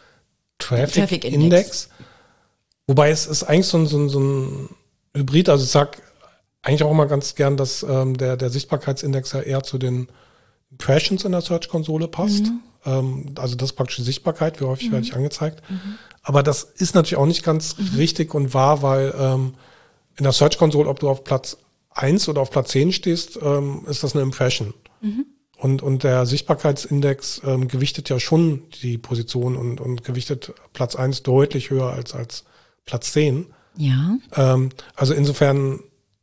Speaker 1: Traffic-Index. Wobei es ist eigentlich so ein, so ein, so ein Hybrid, also ich sag eigentlich auch immer ganz gern, dass ähm, der, der Sichtbarkeitsindex ja eher zu den Impressions in der Search-Konsole passt. Mhm. Ähm, also das ist praktisch die Sichtbarkeit, wie häufig mhm. werde ich angezeigt. Mhm. Aber das ist natürlich auch nicht ganz mhm. richtig und wahr, weil ähm, in der Search-Konsole, ob du auf Platz eins oder auf Platz zehn stehst, ähm, ist das eine Impression. Mhm. Und, und der Sichtbarkeitsindex ähm, gewichtet ja schon die Position und, und gewichtet Platz eins deutlich höher als, als Platz zehn.
Speaker 2: Ja.
Speaker 1: Ähm, also insofern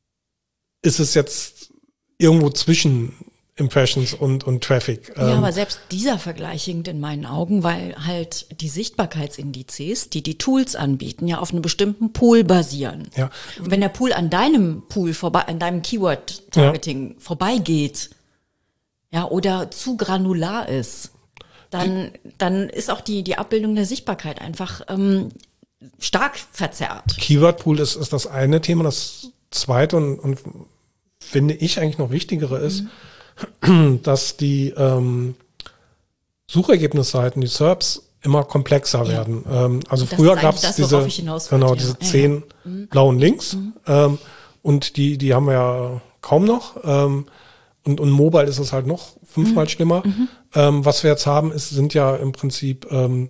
Speaker 1: ist es jetzt irgendwo zwischen Impressions und, und Traffic.
Speaker 2: Ja, ähm, aber selbst dieser Vergleich hinkt in meinen Augen, weil halt die Sichtbarkeitsindizes, die die Tools anbieten, ja auf einem bestimmten Pool basieren.
Speaker 1: Ja.
Speaker 2: Und wenn der Pool an deinem Pool vorbei, an deinem Keyword-Targeting ja. vorbeigeht, ja, oder zu granular ist, dann, dann ist auch die, die Abbildung der Sichtbarkeit einfach ähm, stark verzerrt.
Speaker 1: Keyword-Pool ist, ist das eine Thema. Das zweite und, und finde ich eigentlich noch wichtigere ist, mhm. dass die ähm, Suchergebnisseiten, die S E R Ps, immer komplexer ja. werden. Ähm, also das früher gab es diese, genau, diese ja. zehn ja. Mhm. blauen Links mhm. ähm, und die, die haben wir ja kaum noch. Ähm, und, und Mobile ist es halt noch fünfmal mhm. schlimmer. Mhm. Ähm, was wir jetzt haben, ist, sind ja im Prinzip ähm,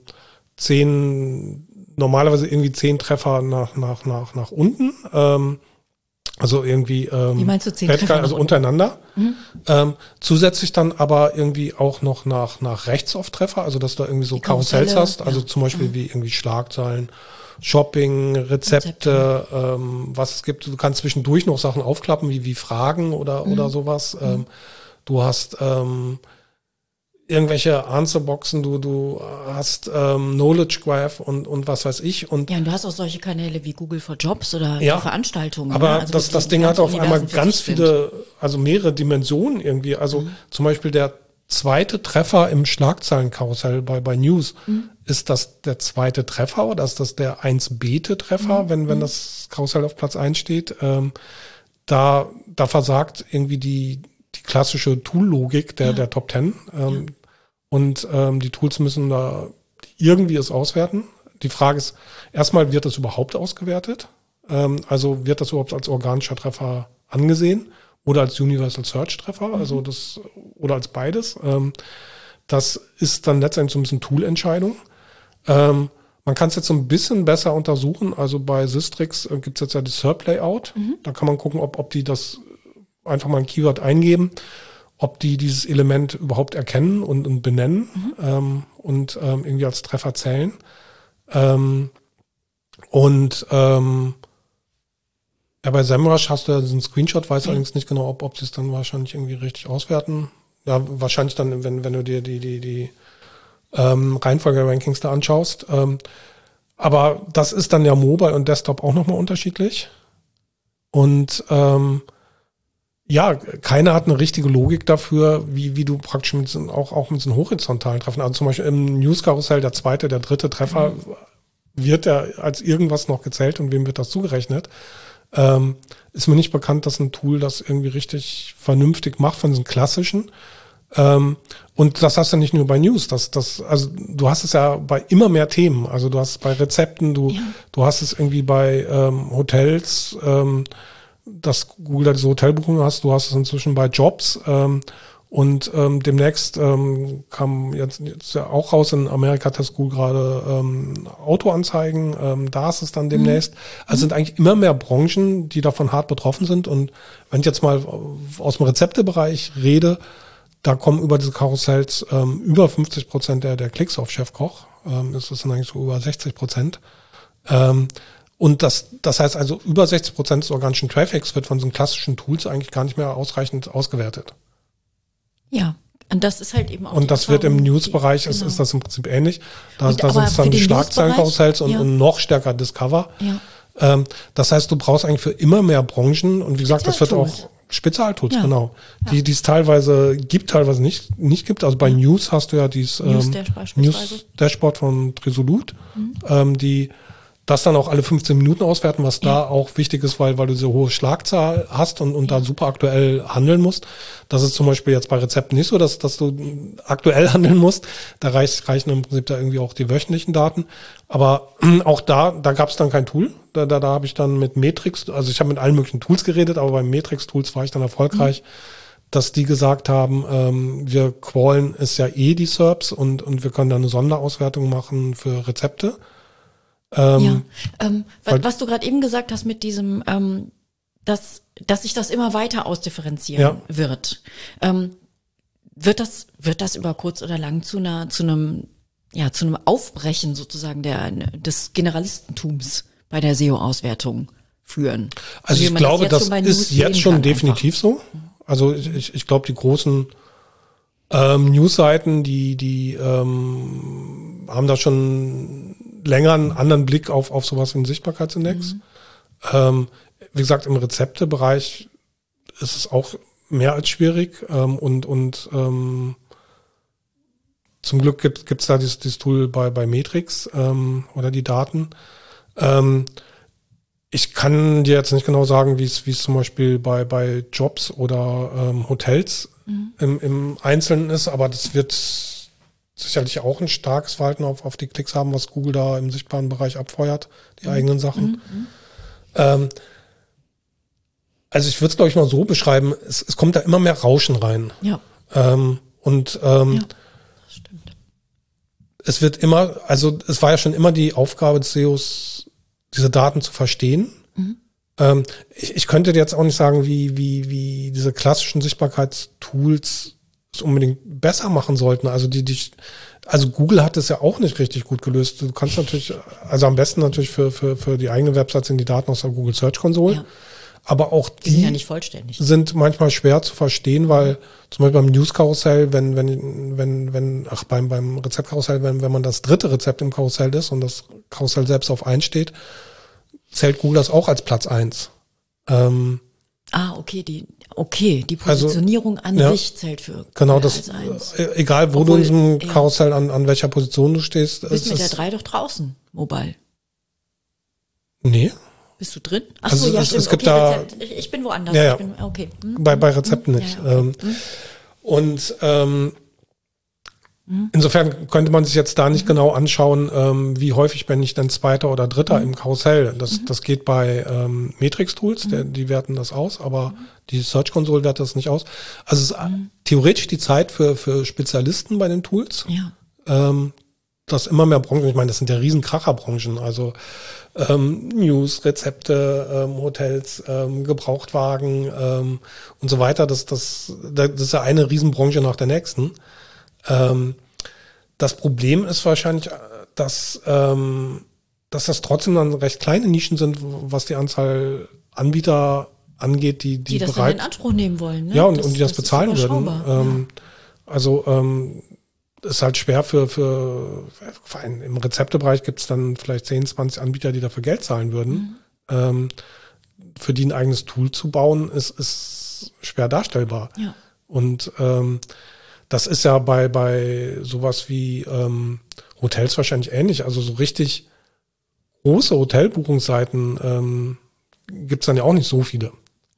Speaker 1: zehn, normalerweise irgendwie zehn Treffer nach, nach, nach, nach unten. Ähm, Also irgendwie ähm,
Speaker 2: Wie meinst du, zehn Treffer
Speaker 1: also untereinander. Mhm. Ähm, zusätzlich dann aber irgendwie auch noch nach nach rechts auf Treffer, also dass du da irgendwie so Karussells hast, also ja. zum Beispiel mhm. wie irgendwie Schlagzeilen, Shopping, Rezepte, Rezepte. Ähm, was es gibt. Du kannst zwischendurch noch Sachen aufklappen, wie wie Fragen oder mhm. oder sowas. Mhm. Ähm, du hast ähm, irgendwelche Answerboxen, du du hast ähm, Knowledge Graph und und was weiß ich und
Speaker 2: ja, und du hast auch solche Kanäle wie Google for Jobs oder
Speaker 1: ja,
Speaker 2: Veranstaltungen.
Speaker 1: Aber
Speaker 2: ne? also
Speaker 1: das das Ding hat auf einmal ganz viele, also mehrere Dimensionen irgendwie. Also mhm. zum Beispiel der zweite Treffer im Schlagzeilenkarussell bei bei News mhm. ist das der zweite Treffer oder ist das der eins B-te Treffer, mhm. wenn wenn das Karussell auf Platz eins steht? Ähm, da da versagt irgendwie die die klassische Tool-Logik der, ja. der Top Ten. Ähm, ja. Und ähm, die Tools müssen da irgendwie es auswerten. Die Frage ist, erstmal, wird das überhaupt ausgewertet? Ähm, also wird das überhaupt als organischer Treffer angesehen oder als Universal Search Treffer? Mhm. Also das, oder als beides? Ähm, das ist dann letztendlich so ein bisschen Tool-Entscheidung. Ähm, man kann es jetzt so ein bisschen besser untersuchen. Also bei Sistrix äh, gibt es jetzt ja die S E R P-Layout. Mhm. Da kann man gucken, ob, ob die das einfach mal ein Keyword eingeben, ob die dieses Element überhaupt erkennen und, und benennen mhm. ähm, und ähm, irgendwie als Treffer zählen. Ähm, und ähm, ja, bei SEMrush hast du ja diesen Screenshot, weiß mhm. allerdings nicht genau, ob, ob sie es dann wahrscheinlich irgendwie richtig auswerten. Ja, wahrscheinlich dann, wenn, wenn du dir die, die, die ähm, Reihenfolge-Rankings da anschaust. Ähm, aber das ist dann ja Mobile und Desktop auch nochmal unterschiedlich. Und ähm, ja, keiner hat eine richtige Logik dafür, wie, wie du praktisch mit so, auch, auch mit so einem horizontalen Treffen, also zum Beispiel im News-Karussell der zweite, der dritte Treffer, mhm. wird er als irgendwas noch gezählt und wem wird das zugerechnet? Ähm, ist mir nicht bekannt, dass ein Tool das irgendwie richtig vernünftig macht von diesen klassischen. Ähm, und das hast du nicht nur bei News, das, das, also du hast es ja bei immer mehr Themen. Also du hast es bei Rezepten, du, ja. du hast es irgendwie bei ähm, Hotels, ähm, dass Google da diese Hotelbuchungen hast, du hast es inzwischen bei Jobs ähm, und ähm, demnächst ähm, kam jetzt, jetzt ja auch raus, in Amerika hat das Google gerade ähm, Autoanzeigen, ähm, da ist es dann demnächst. Mhm. Also sind eigentlich immer mehr Branchen, die davon hart betroffen sind, und wenn ich jetzt mal aus dem Rezeptebereich rede, da kommen über diese Karussells ähm, über fünfzig Prozent der, der Klicks auf Chefkoch. Ähm, das ist dann eigentlich so über sechzig Prozent. Ähm, und das, das heißt also, über sechzig Prozent des organischen Traffics wird von so klassischen Tools eigentlich gar nicht mehr ausreichend ausgewertet.
Speaker 2: Ja, und das ist halt eben auch.
Speaker 1: Und das wird im News-Bereich, die, ist, genau. ist das im Prinzip ähnlich. Da, da sind es dann die Schlagzeilenkarussells und, ja. und noch stärker Discover.
Speaker 2: Ja.
Speaker 1: Ähm, das heißt, du brauchst eigentlich für immer mehr Branchen, und wie gesagt, das wird auch Spezialtools, ja. genau. Ja. Die, die es teilweise gibt, teilweise nicht, nicht gibt. Also bei ja. News hast du ja dieses ähm, News-Dashboard von Resolute, mhm. ähm, die das dann auch alle fünfzehn Minuten auswerten, was ja. da auch wichtig ist, weil, weil du so hohe Schlagzahl hast und, und ja. da super aktuell handeln musst. Das ist zum Beispiel jetzt bei Rezepten nicht so, dass, dass du aktuell handeln musst. Da reicht, reichen im Prinzip da irgendwie auch die wöchentlichen Daten. Aber auch da, da gab es dann kein Tool. Da, da, da habe ich dann mit Metrix, also ich habe mit allen möglichen Tools geredet, aber bei Metrix-Tools war ich dann erfolgreich, mhm. dass die gesagt haben, ähm, wir crawlen es ja eh die S E R Ps und, und wir können da eine Sonderauswertung machen für Rezepte.
Speaker 2: Ähm, ja, ähm, was, was du gerade eben gesagt hast mit diesem, ähm, dass, dass sich das immer weiter ausdifferenzieren ja. wird. Ähm, wird das, wird das über kurz oder lang zu einer, zu einem, ja, zu einem Aufbrechen sozusagen der, des Generalistentums bei der S E O-Auswertung führen?
Speaker 1: Also ich glaube, das, das ist jetzt schon definitiv einfach. so. Also ich, ich glaube, die großen ähm, News-Seiten, die, die ähm, haben da schon länger einen anderen Blick auf, auf sowas wie einen Sichtbarkeitsindex. Mhm. Ähm, wie gesagt, im Rezeptebereich ist es auch mehr als schwierig. Ähm, und und ähm, zum Glück gibt es da dieses, dieses Tool bei, bei Metrix ähm, oder die Daten. Ähm, ich kann dir jetzt nicht genau sagen, wie es wie es zum Beispiel bei, bei Jobs oder ähm, Hotels mhm. im, im Einzelnen ist, aber das wird sicherlich auch ein starkes Verhalten auf, auf die Klicks haben, was Google da im sichtbaren Bereich abfeuert, die mhm. eigenen Sachen. Mhm. Ähm, also ich würde es, glaube ich, mal so beschreiben, es, es kommt da immer mehr Rauschen rein.
Speaker 2: Ja.
Speaker 1: Ähm, und ähm, ja, das stimmt. Es wird immer, also es war ja schon immer die Aufgabe des S E Os, diese Daten zu verstehen. Mhm. Ähm, ich, ich könnte dir jetzt auch nicht sagen, wie, wie, wie diese klassischen Sichtbarkeitstools es unbedingt besser machen sollten. Also die, die, also Google hat es ja auch nicht richtig gut gelöst. Du kannst natürlich, also am besten natürlich für, für, für die eigene Website sind die Daten aus der Google Search Console. Ja. Aber auch die, die sind ja nicht vollständig. Sind manchmal schwer zu verstehen, weil zum Beispiel beim News-Karussell, wenn, wenn, wenn, wenn, ach, beim, beim Rezeptkarussell, wenn, wenn man das dritte Rezept im Karussell ist und das Karussell selbst auf eins steht, zählt Google das auch als Platz eins. Ähm,
Speaker 2: ah, okay, die, okay, die Positionierung also, an
Speaker 1: ja,
Speaker 2: sich zählt für
Speaker 1: genau das, egal wo Obwohl, du in diesem ja. Karussell an, an welcher Position du stehst.
Speaker 2: Du bist mit der drei doch draußen, mobile.
Speaker 1: Nee.
Speaker 2: Bist du drin? Ach
Speaker 1: also
Speaker 2: so, ja,
Speaker 1: es,
Speaker 2: stimmt.
Speaker 1: es gibt
Speaker 2: okay,
Speaker 1: da,
Speaker 2: Rezept. Ich, ich bin woanders.
Speaker 1: Ja, ja.
Speaker 2: Ich bin, okay. Hm,
Speaker 1: bei, bei Rezepten
Speaker 2: hm,
Speaker 1: nicht.
Speaker 2: Ja, okay.
Speaker 1: ähm,
Speaker 2: hm.
Speaker 1: Und ähm, hm. insofern könnte man sich jetzt da nicht hm. genau anschauen, ähm, wie häufig bin ich denn Zweiter oder Dritter hm. im Karussell. Das, hm. das geht bei ähm, Metrix-Tools, hm. der, die werten das aus, aber hm. die Search Console wertet das nicht aus. Also es ist hm. theoretisch die Zeit für, für Spezialisten bei den Tools.
Speaker 2: Ja.
Speaker 1: Ähm, dass immer mehr Branchen, ich meine, das sind ja riesen Kracherbranchen, also ähm, News, Rezepte, ähm, Hotels, ähm, Gebrauchtwagen ähm, und so weiter. Das, das, das ist ja eine Riesenbranche nach der nächsten. Ähm, das Problem ist wahrscheinlich, dass, ähm, dass das trotzdem dann recht kleine Nischen sind, was die Anzahl Anbieter angeht, die die,
Speaker 2: die das bereit, dann in Anspruch nehmen wollen. Ne?
Speaker 1: Ja, und,
Speaker 2: das,
Speaker 1: und die das,
Speaker 2: das
Speaker 1: bezahlen würden. Ähm,
Speaker 2: ja.
Speaker 1: Also ähm, ist halt schwer für, für, für einen, im Rezeptebereich gibt es dann vielleicht zehn, zwanzig Anbieter, die dafür Geld zahlen würden. Mhm. Ähm, für die ein eigenes Tool zu bauen, ist, ist schwer darstellbar.
Speaker 2: Ja.
Speaker 1: Und ähm, das ist ja bei, bei sowas wie ähm, Hotels wahrscheinlich ähnlich. Also so richtig große Hotelbuchungsseiten ähm, gibt es dann ja auch nicht so viele.
Speaker 2: Nee.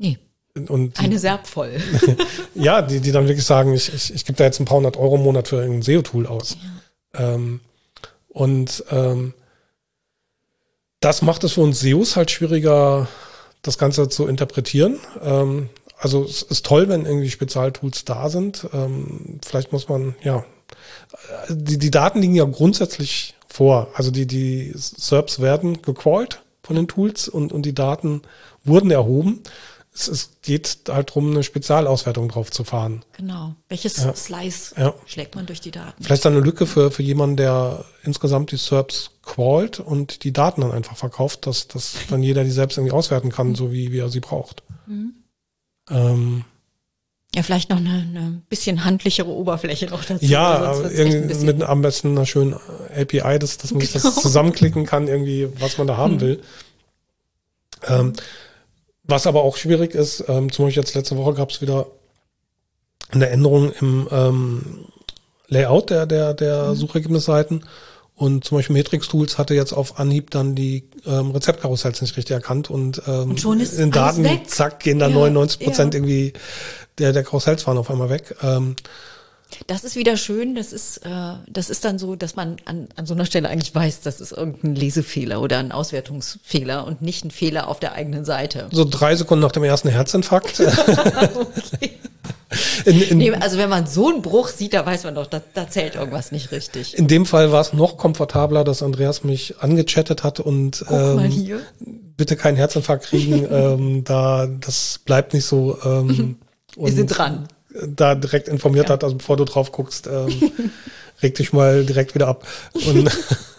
Speaker 1: Und die,
Speaker 2: Eine Serb voll.
Speaker 1: ja, die, die dann wirklich sagen, ich, ich, ich gebe da jetzt ein paar hundert Euro im Monat für ein S E O-Tool aus. Ja. Ähm, und ähm, das macht es für uns S E Os halt schwieriger, das Ganze zu interpretieren. Ähm, also es ist toll, wenn irgendwie Spezialtools da sind. Ähm, vielleicht muss man, ja, die, die Daten liegen ja grundsätzlich vor. Also die, die S E R Ps werden gecrawlt von den Tools und, und die Daten wurden erhoben. Es, es geht halt darum, eine Spezialauswertung drauf zu fahren.
Speaker 2: Genau. Welches
Speaker 1: ja.
Speaker 2: Slice
Speaker 1: ja.
Speaker 2: schlägt man durch die Daten?
Speaker 1: Vielleicht eine Lücke für, für jemanden, der insgesamt die S E R Ps crawlt und die Daten dann einfach verkauft, dass, dass dann jeder die selbst irgendwie auswerten kann, so wie, wie er sie braucht. Mhm. Ähm,
Speaker 2: ja, vielleicht noch eine, eine bisschen handlichere Oberfläche noch dazu.
Speaker 1: Ja, irgendwie mit am besten einer schönen A P I, dass, dass man sich genau. das zusammenklicken kann, irgendwie, was man da haben mhm. will. Ähm, was aber auch schwierig ist, ähm, zum Beispiel jetzt letzte Woche gab es wieder eine Änderung im ähm, Layout der, der, der mhm. Suchergebnisseiten. Und zum Beispiel Matrix Tools hatte jetzt auf Anhieb dann die ähm, Rezeptkarussells nicht richtig erkannt und, ähm,
Speaker 2: und schon ist
Speaker 1: in Daten,
Speaker 2: weg.
Speaker 1: zack, gehen da ja, neunundneunzig Prozent ja. irgendwie der, der Karussells waren auf einmal weg. Ähm,
Speaker 2: Das ist wieder schön, das ist, äh, das ist dann so, dass man an, an so einer Stelle eigentlich weiß, das ist irgendein Lesefehler oder ein Auswertungsfehler und nicht ein Fehler auf der eigenen Seite.
Speaker 1: So drei Sekunden nach dem ersten Herzinfarkt.
Speaker 2: Okay. In, in, nee, also wenn man so einen Bruch sieht, da weiß man doch, da, da zählt irgendwas nicht richtig.
Speaker 1: In dem Fall war es noch komfortabler, dass Andreas mich angechattet hat und
Speaker 2: Guck ähm, mal hier.
Speaker 1: bitte keinen Herzinfarkt kriegen, ähm, da das bleibt nicht so. Ähm,
Speaker 2: Wir sind dran.
Speaker 1: Da direkt informiert ja. hat, also bevor du drauf guckst, ähm, reg dich mal direkt wieder ab. Und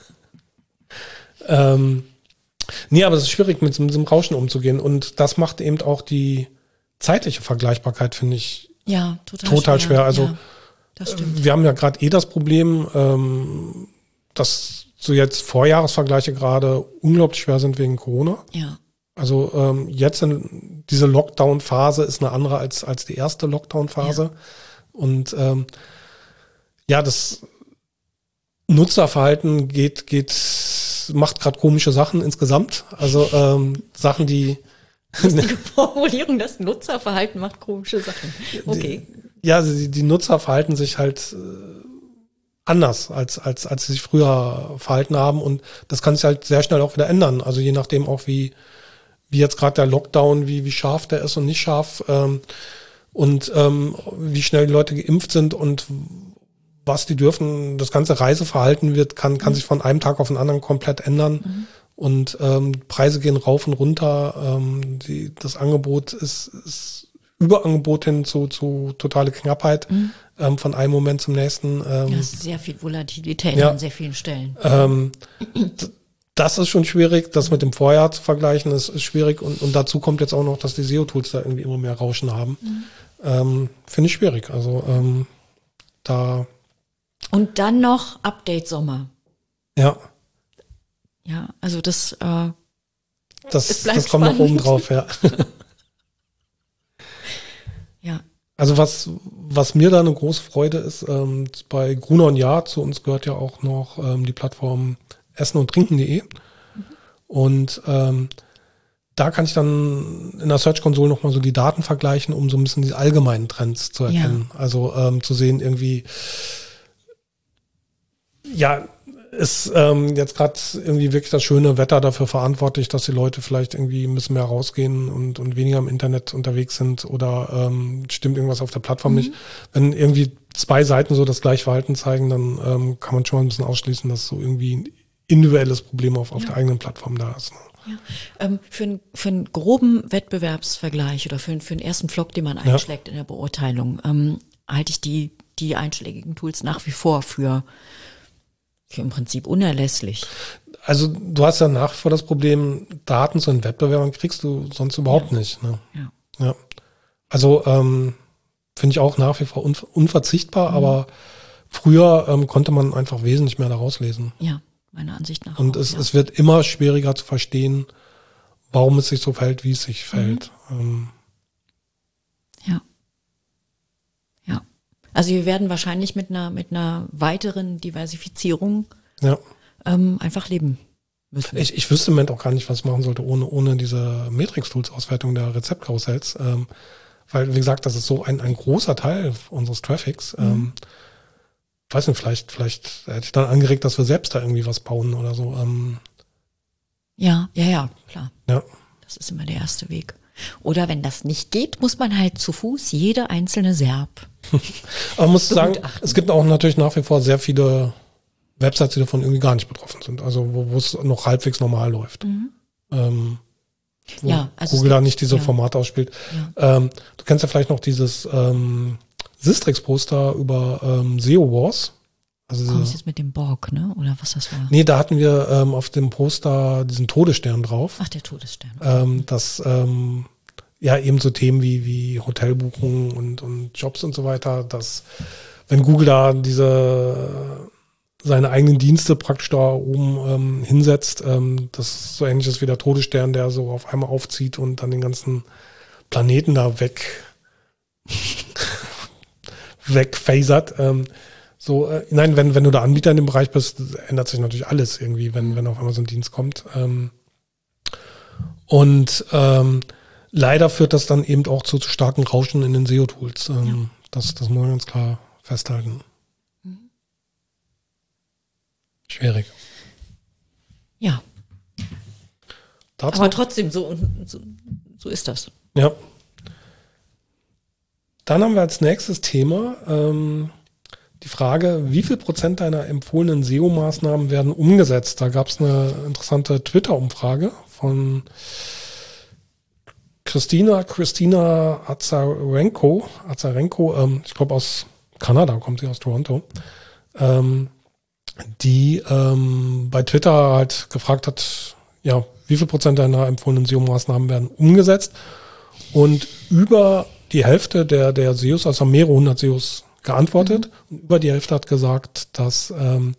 Speaker 1: ähm, nee, aber es ist schwierig, mit, mit diesem Rauschen umzugehen. Und das macht eben auch die zeitliche Vergleichbarkeit, finde ich,
Speaker 2: ja, total,
Speaker 1: total schwer.
Speaker 2: schwer.
Speaker 1: Also
Speaker 2: ja, das stimmt.
Speaker 1: Wir haben ja gerade eh das Problem, ähm, dass so jetzt Vorjahresvergleiche gerade unglaublich schwer sind wegen Corona.
Speaker 2: Ja.
Speaker 1: Also ähm, jetzt in diese Lockdown-Phase ist eine andere als als die erste Lockdown-Phase. Ja. Und ähm, ja, das Nutzerverhalten geht geht macht gerade komische Sachen insgesamt. Also ähm, Sachen, die
Speaker 2: lustige Formulierung, das Nutzerverhalten macht komische Sachen. Okay.
Speaker 1: Die, ja, die, die Nutzer verhalten sich halt äh, anders, als als als sie sich früher verhalten haben. Und das kann sich halt sehr schnell auch wieder ändern. Also je nachdem auch, wie wie jetzt gerade der Lockdown, wie wie scharf der ist und nicht scharf ähm, und ähm, wie schnell die Leute geimpft sind und was die dürfen. Das ganze Reiseverhalten wird kann kann mhm. sich von einem Tag auf den anderen komplett ändern. Mhm. Und ähm, Preise gehen rauf und runter. Ähm, die, das Angebot ist, ist Überangebot hin zu, zu totale Knappheit mhm. ähm, von einem Moment zum nächsten. Ähm,
Speaker 2: ja, es ist sehr viel Volatilität
Speaker 1: ja,
Speaker 2: an sehr vielen Stellen.
Speaker 1: Ähm, das ist schon schwierig. Das mit dem Vorjahr zu vergleichen ist, ist schwierig. Und, und dazu kommt jetzt auch noch, dass die S E O-Tools da irgendwie immer mehr Rauschen haben. Mhm. Ähm, finde ich schwierig. Also ähm, da.
Speaker 2: Und dann noch Update-Sommer.
Speaker 1: Ja.
Speaker 2: Ja, also das, äh,
Speaker 1: das, das kommt noch oben drauf, ja.
Speaker 2: Ja.
Speaker 1: Also was, was mir da eine große Freude ist, ähm, bei Gruner und Jahr, zu uns gehört ja auch noch ähm, die Plattform essen und trinken punkt de. Mhm. Und ähm, da kann ich dann in der Search Console nochmal so die Daten vergleichen, um so ein bisschen die allgemeinen Trends zu erkennen. Ja. Also ähm, zu sehen irgendwie, ja, ist ähm, jetzt gerade irgendwie wirklich das schöne Wetter dafür verantwortlich, dass die Leute vielleicht irgendwie ein bisschen mehr rausgehen und, und weniger im Internet unterwegs sind oder ähm, stimmt irgendwas auf der Plattform mhm. nicht. Wenn irgendwie zwei Seiten so das gleiche Verhalten zeigen, dann ähm, kann man schon mal ein bisschen ausschließen, dass so irgendwie ein individuelles Problem auf, auf ja. der eigenen Plattform da ist. Ne?
Speaker 2: Ja. Ähm, für, ein, für einen groben Wettbewerbsvergleich oder für, für einen ersten Vlog, den man einschlägt ja. in der Beurteilung, ähm, halte ich die, die einschlägigen Tools nach wie vor für Für im Prinzip unerlässlich.
Speaker 1: Also du hast ja nach wie vor das Problem, Daten zu den Wettbewerbern kriegst du sonst überhaupt ja. nicht. Ne?
Speaker 2: Ja.
Speaker 1: ja. Also ähm, finde ich auch nach wie vor unver- unverzichtbar, mhm. aber früher ähm, konnte man einfach wesentlich mehr daraus lesen.
Speaker 2: Ja, meiner Ansicht nach.
Speaker 1: Und
Speaker 2: auch,
Speaker 1: es,
Speaker 2: ja.
Speaker 1: es wird immer schwieriger zu verstehen, warum es sich so verhält, wie es sich verhält. Mhm. Ähm,
Speaker 2: ja. Ja. Also wir werden wahrscheinlich mit einer mit einer weiteren Diversifizierung
Speaker 1: ja.
Speaker 2: ähm, einfach leben müssen.
Speaker 1: Ich, ich wüsste im Moment auch gar nicht, was ich machen sollte, ohne, ohne diese Matrix-Tools-Auswertung der Rezeptkarussells. Ähm, weil, wie gesagt, das ist so ein, ein großer Teil unseres Traffics. Mhm. Ähm, weiß nicht, vielleicht, vielleicht hätte ich dann angeregt, dass wir selbst da irgendwie was bauen oder so. Ähm,
Speaker 2: ja, ja, ja, klar.
Speaker 1: Ja.
Speaker 2: Das ist immer der erste Weg. Oder wenn das nicht geht, muss man halt zu Fuß jede einzelne S E R P.
Speaker 1: Aber man muss sagen, es gibt auch natürlich nach wie vor sehr viele Websites, die davon irgendwie gar nicht betroffen sind. Also wo, wo es noch halbwegs normal läuft. Mhm. Ähm, wo
Speaker 2: ja, also
Speaker 1: Google
Speaker 2: gibt,
Speaker 1: da nicht diese
Speaker 2: ja.
Speaker 1: Formate ausspielt.
Speaker 2: Ja.
Speaker 1: Ähm, du kennst ja vielleicht noch dieses ähm, Sistrix-Poster über ähm, S E O Wars. Also
Speaker 2: du kommst jetzt mit dem Borg, ne? Oder was das war?
Speaker 1: Nee, da hatten wir ähm, auf dem Poster diesen Todesstern drauf.
Speaker 2: Ach, der Todesstern.
Speaker 1: Ähm, das ähm, ja eben so Themen wie wie Hotelbuchungen und und Jobs und so weiter, dass wenn Google da diese seine eigenen Dienste praktisch da oben ähm, hinsetzt, ähm, das ist so ähnlich ist wie der Todesstern, der so auf einmal aufzieht und dann den ganzen Planeten da weg wegphasert. Ähm, So, äh, nein, wenn, wenn du da Anbieter in dem Bereich bist, ändert sich natürlich alles irgendwie, wenn, wenn auf einmal so ein Dienst kommt. Ähm, und ähm, leider führt das dann eben auch zu, zu starken Rauschen in den S E O-Tools. Ähm, ja. das, das muss man ganz klar festhalten. Mhm. Schwierig.
Speaker 2: Ja.
Speaker 1: Dazu?
Speaker 2: Aber trotzdem, so, so, so ist das.
Speaker 1: Ja. Dann haben wir als nächstes Thema ähm, die Frage, wie viel Prozent deiner empfohlenen S E O-Maßnahmen werden umgesetzt? Da gab es eine interessante Twitter-Umfrage von Christina, Christina Azarenko, Azarenko, ähm, ich glaube aus Kanada, kommt sie aus Toronto, ähm, die ähm, bei Twitter halt gefragt hat, ja, wie viel Prozent deiner empfohlenen S E O-Maßnahmen werden umgesetzt? Und über die Hälfte der, der S E Os, also mehrere hundert S E Os, geantwortet. Mhm. Und über die Hälfte hat gesagt, dass ähm,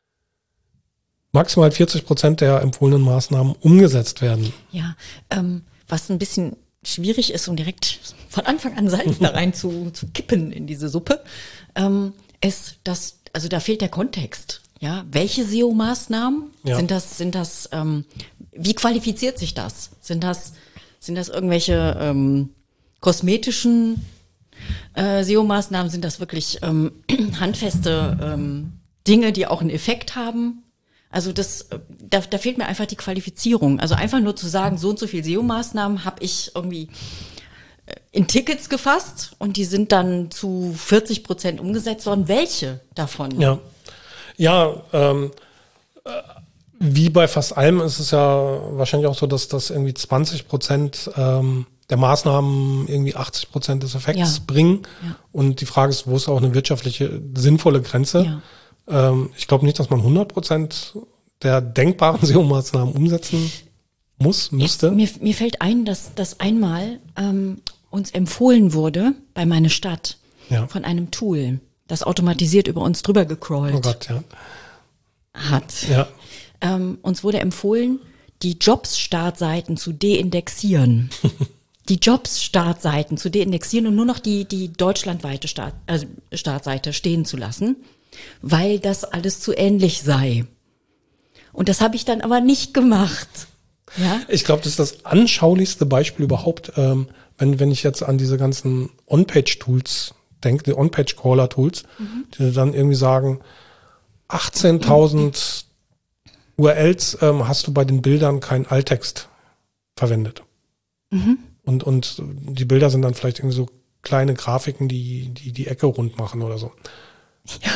Speaker 1: maximal vierzig Prozent der empfohlenen Maßnahmen umgesetzt werden.
Speaker 2: Ja, ähm, was ein bisschen schwierig ist, um direkt von Anfang an Salz da rein zu, zu kippen in diese Suppe, ähm, ist, dass, also da fehlt der Kontext. Ja, welche S E O-Maßnahmen ja. sind das? Sind das? Ähm, wie qualifiziert sich das? Sind das? Sind das irgendwelche ähm, kosmetischen Äh, S E O-Maßnahmen? Sind das wirklich ähm, handfeste ähm, Dinge, die auch einen Effekt haben? Also das, da, da fehlt mir einfach die Qualifizierung. Also einfach nur zu sagen, so und so viel S E O-Maßnahmen habe ich irgendwie äh, in Tickets gefasst und die sind dann zu vierzig Prozent umgesetzt worden. Welche davon?
Speaker 1: Ja, ja ähm, äh, wie bei fast allem ist es ja wahrscheinlich auch so, dass das irgendwie zwanzig Prozent ähm, der Maßnahmen irgendwie achtzig Prozent des Effekts ja. bringen. Ja. Und die Frage ist, wo ist auch eine wirtschaftliche, sinnvolle Grenze? Ja. Ähm, ich glaube nicht, dass man hundert Prozent der denkbaren S E O-Maßnahmen umsetzen muss, müsste.
Speaker 2: Mir, mir fällt ein, dass das einmal ähm, uns empfohlen wurde bei Meine Stadt ja. von einem Tool, das automatisiert über uns drüber gecrawlt
Speaker 1: oh Gott, ja.
Speaker 2: hat.
Speaker 1: Ja.
Speaker 2: Ähm, uns wurde empfohlen, die Jobs-Startseiten zu deindexieren. die Jobs-Startseiten zu deindexieren und nur noch die, die deutschlandweite Start, also Startseite stehen zu lassen, weil das alles zu ähnlich sei. Und das habe ich dann aber nicht gemacht. Ja?
Speaker 1: Ich glaube, das ist das anschaulichste Beispiel überhaupt, ähm, wenn, wenn ich jetzt an diese ganzen On-Page-Tools denke, die On-Page-Crawler-Tools, mhm. die dann irgendwie sagen, achtzehntausend U R Ls ähm, hast du bei den Bildern keinen Alttext verwendet. Mhm. Und, und die Bilder sind dann vielleicht irgendwie so kleine Grafiken, die die, die Ecke rund machen oder so.
Speaker 2: Ja.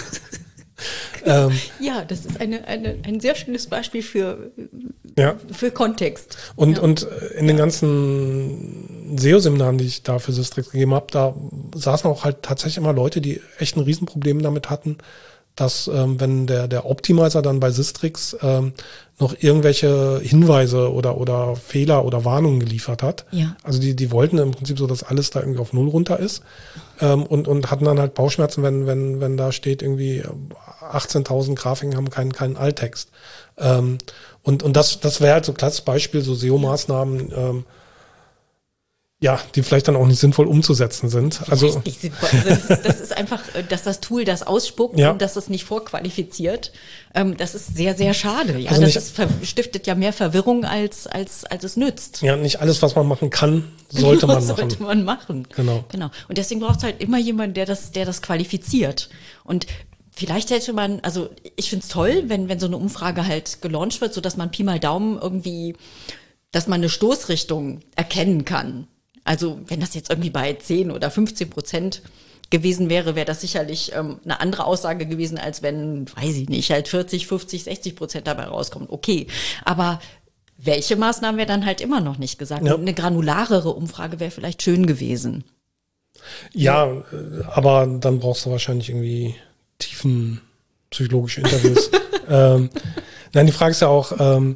Speaker 2: ähm, ja, das ist eine, eine, ein sehr schönes Beispiel für, ja. für Kontext.
Speaker 1: Und,
Speaker 2: ja.
Speaker 1: und in den ganzen S E O-Seminaren, die ich da für Sistrix gegeben habe, da saßen auch halt tatsächlich immer Leute, die echt ein Riesenproblem damit hatten, dass ähm, wenn der der Optimizer dann bei Sistrix ähm, noch irgendwelche Hinweise oder oder Fehler oder Warnungen geliefert hat.
Speaker 2: Ja.
Speaker 1: Also die die wollten im Prinzip so, dass alles da irgendwie auf Null runter ist ähm, und und hatten dann halt Bauchschmerzen, wenn wenn wenn da steht irgendwie achtzehntausend Grafiken haben keinen keinen Alttext. Ähm, und und das das wäre halt so ein klassisches Beispiel, so S E O-Maßnahmen. Ähm, ja, die vielleicht dann auch nicht sinnvoll umzusetzen sind. Also
Speaker 2: nicht sinnvoll. Also das, ist, das ist einfach, dass das Tool das ausspuckt ja. und dass es nicht vorqualifiziert. Ähm, das ist sehr, sehr schade. Ja, also das ist, stiftet ja mehr Verwirrung als als als es nützt.
Speaker 1: Ja, nicht alles, was man machen kann, sollte man machen.
Speaker 2: Sollte man machen.
Speaker 1: Genau.
Speaker 2: Genau. Und deswegen braucht es halt immer jemanden, der das, der das qualifiziert. Und vielleicht hätte man, also ich find's toll, wenn wenn so eine Umfrage halt gelauncht wird, so dass man Pi mal Daumen irgendwie, dass man eine Stoßrichtung erkennen kann. Also wenn das jetzt irgendwie bei zehn oder fünfzehn Prozent gewesen wäre, wäre das sicherlich ähm, eine andere Aussage gewesen, als wenn, weiß ich nicht, halt vierzig, fünfzig, sechzig Prozent dabei rauskommen. Okay, aber welche Maßnahmen wäre dann halt immer noch nicht gesagt. Ja. Eine granularere Umfrage wäre vielleicht schön gewesen.
Speaker 1: Ja, aber dann brauchst du wahrscheinlich irgendwie tiefen psychologische Interviews. ähm, nein, die Frage ist ja auch, ähm,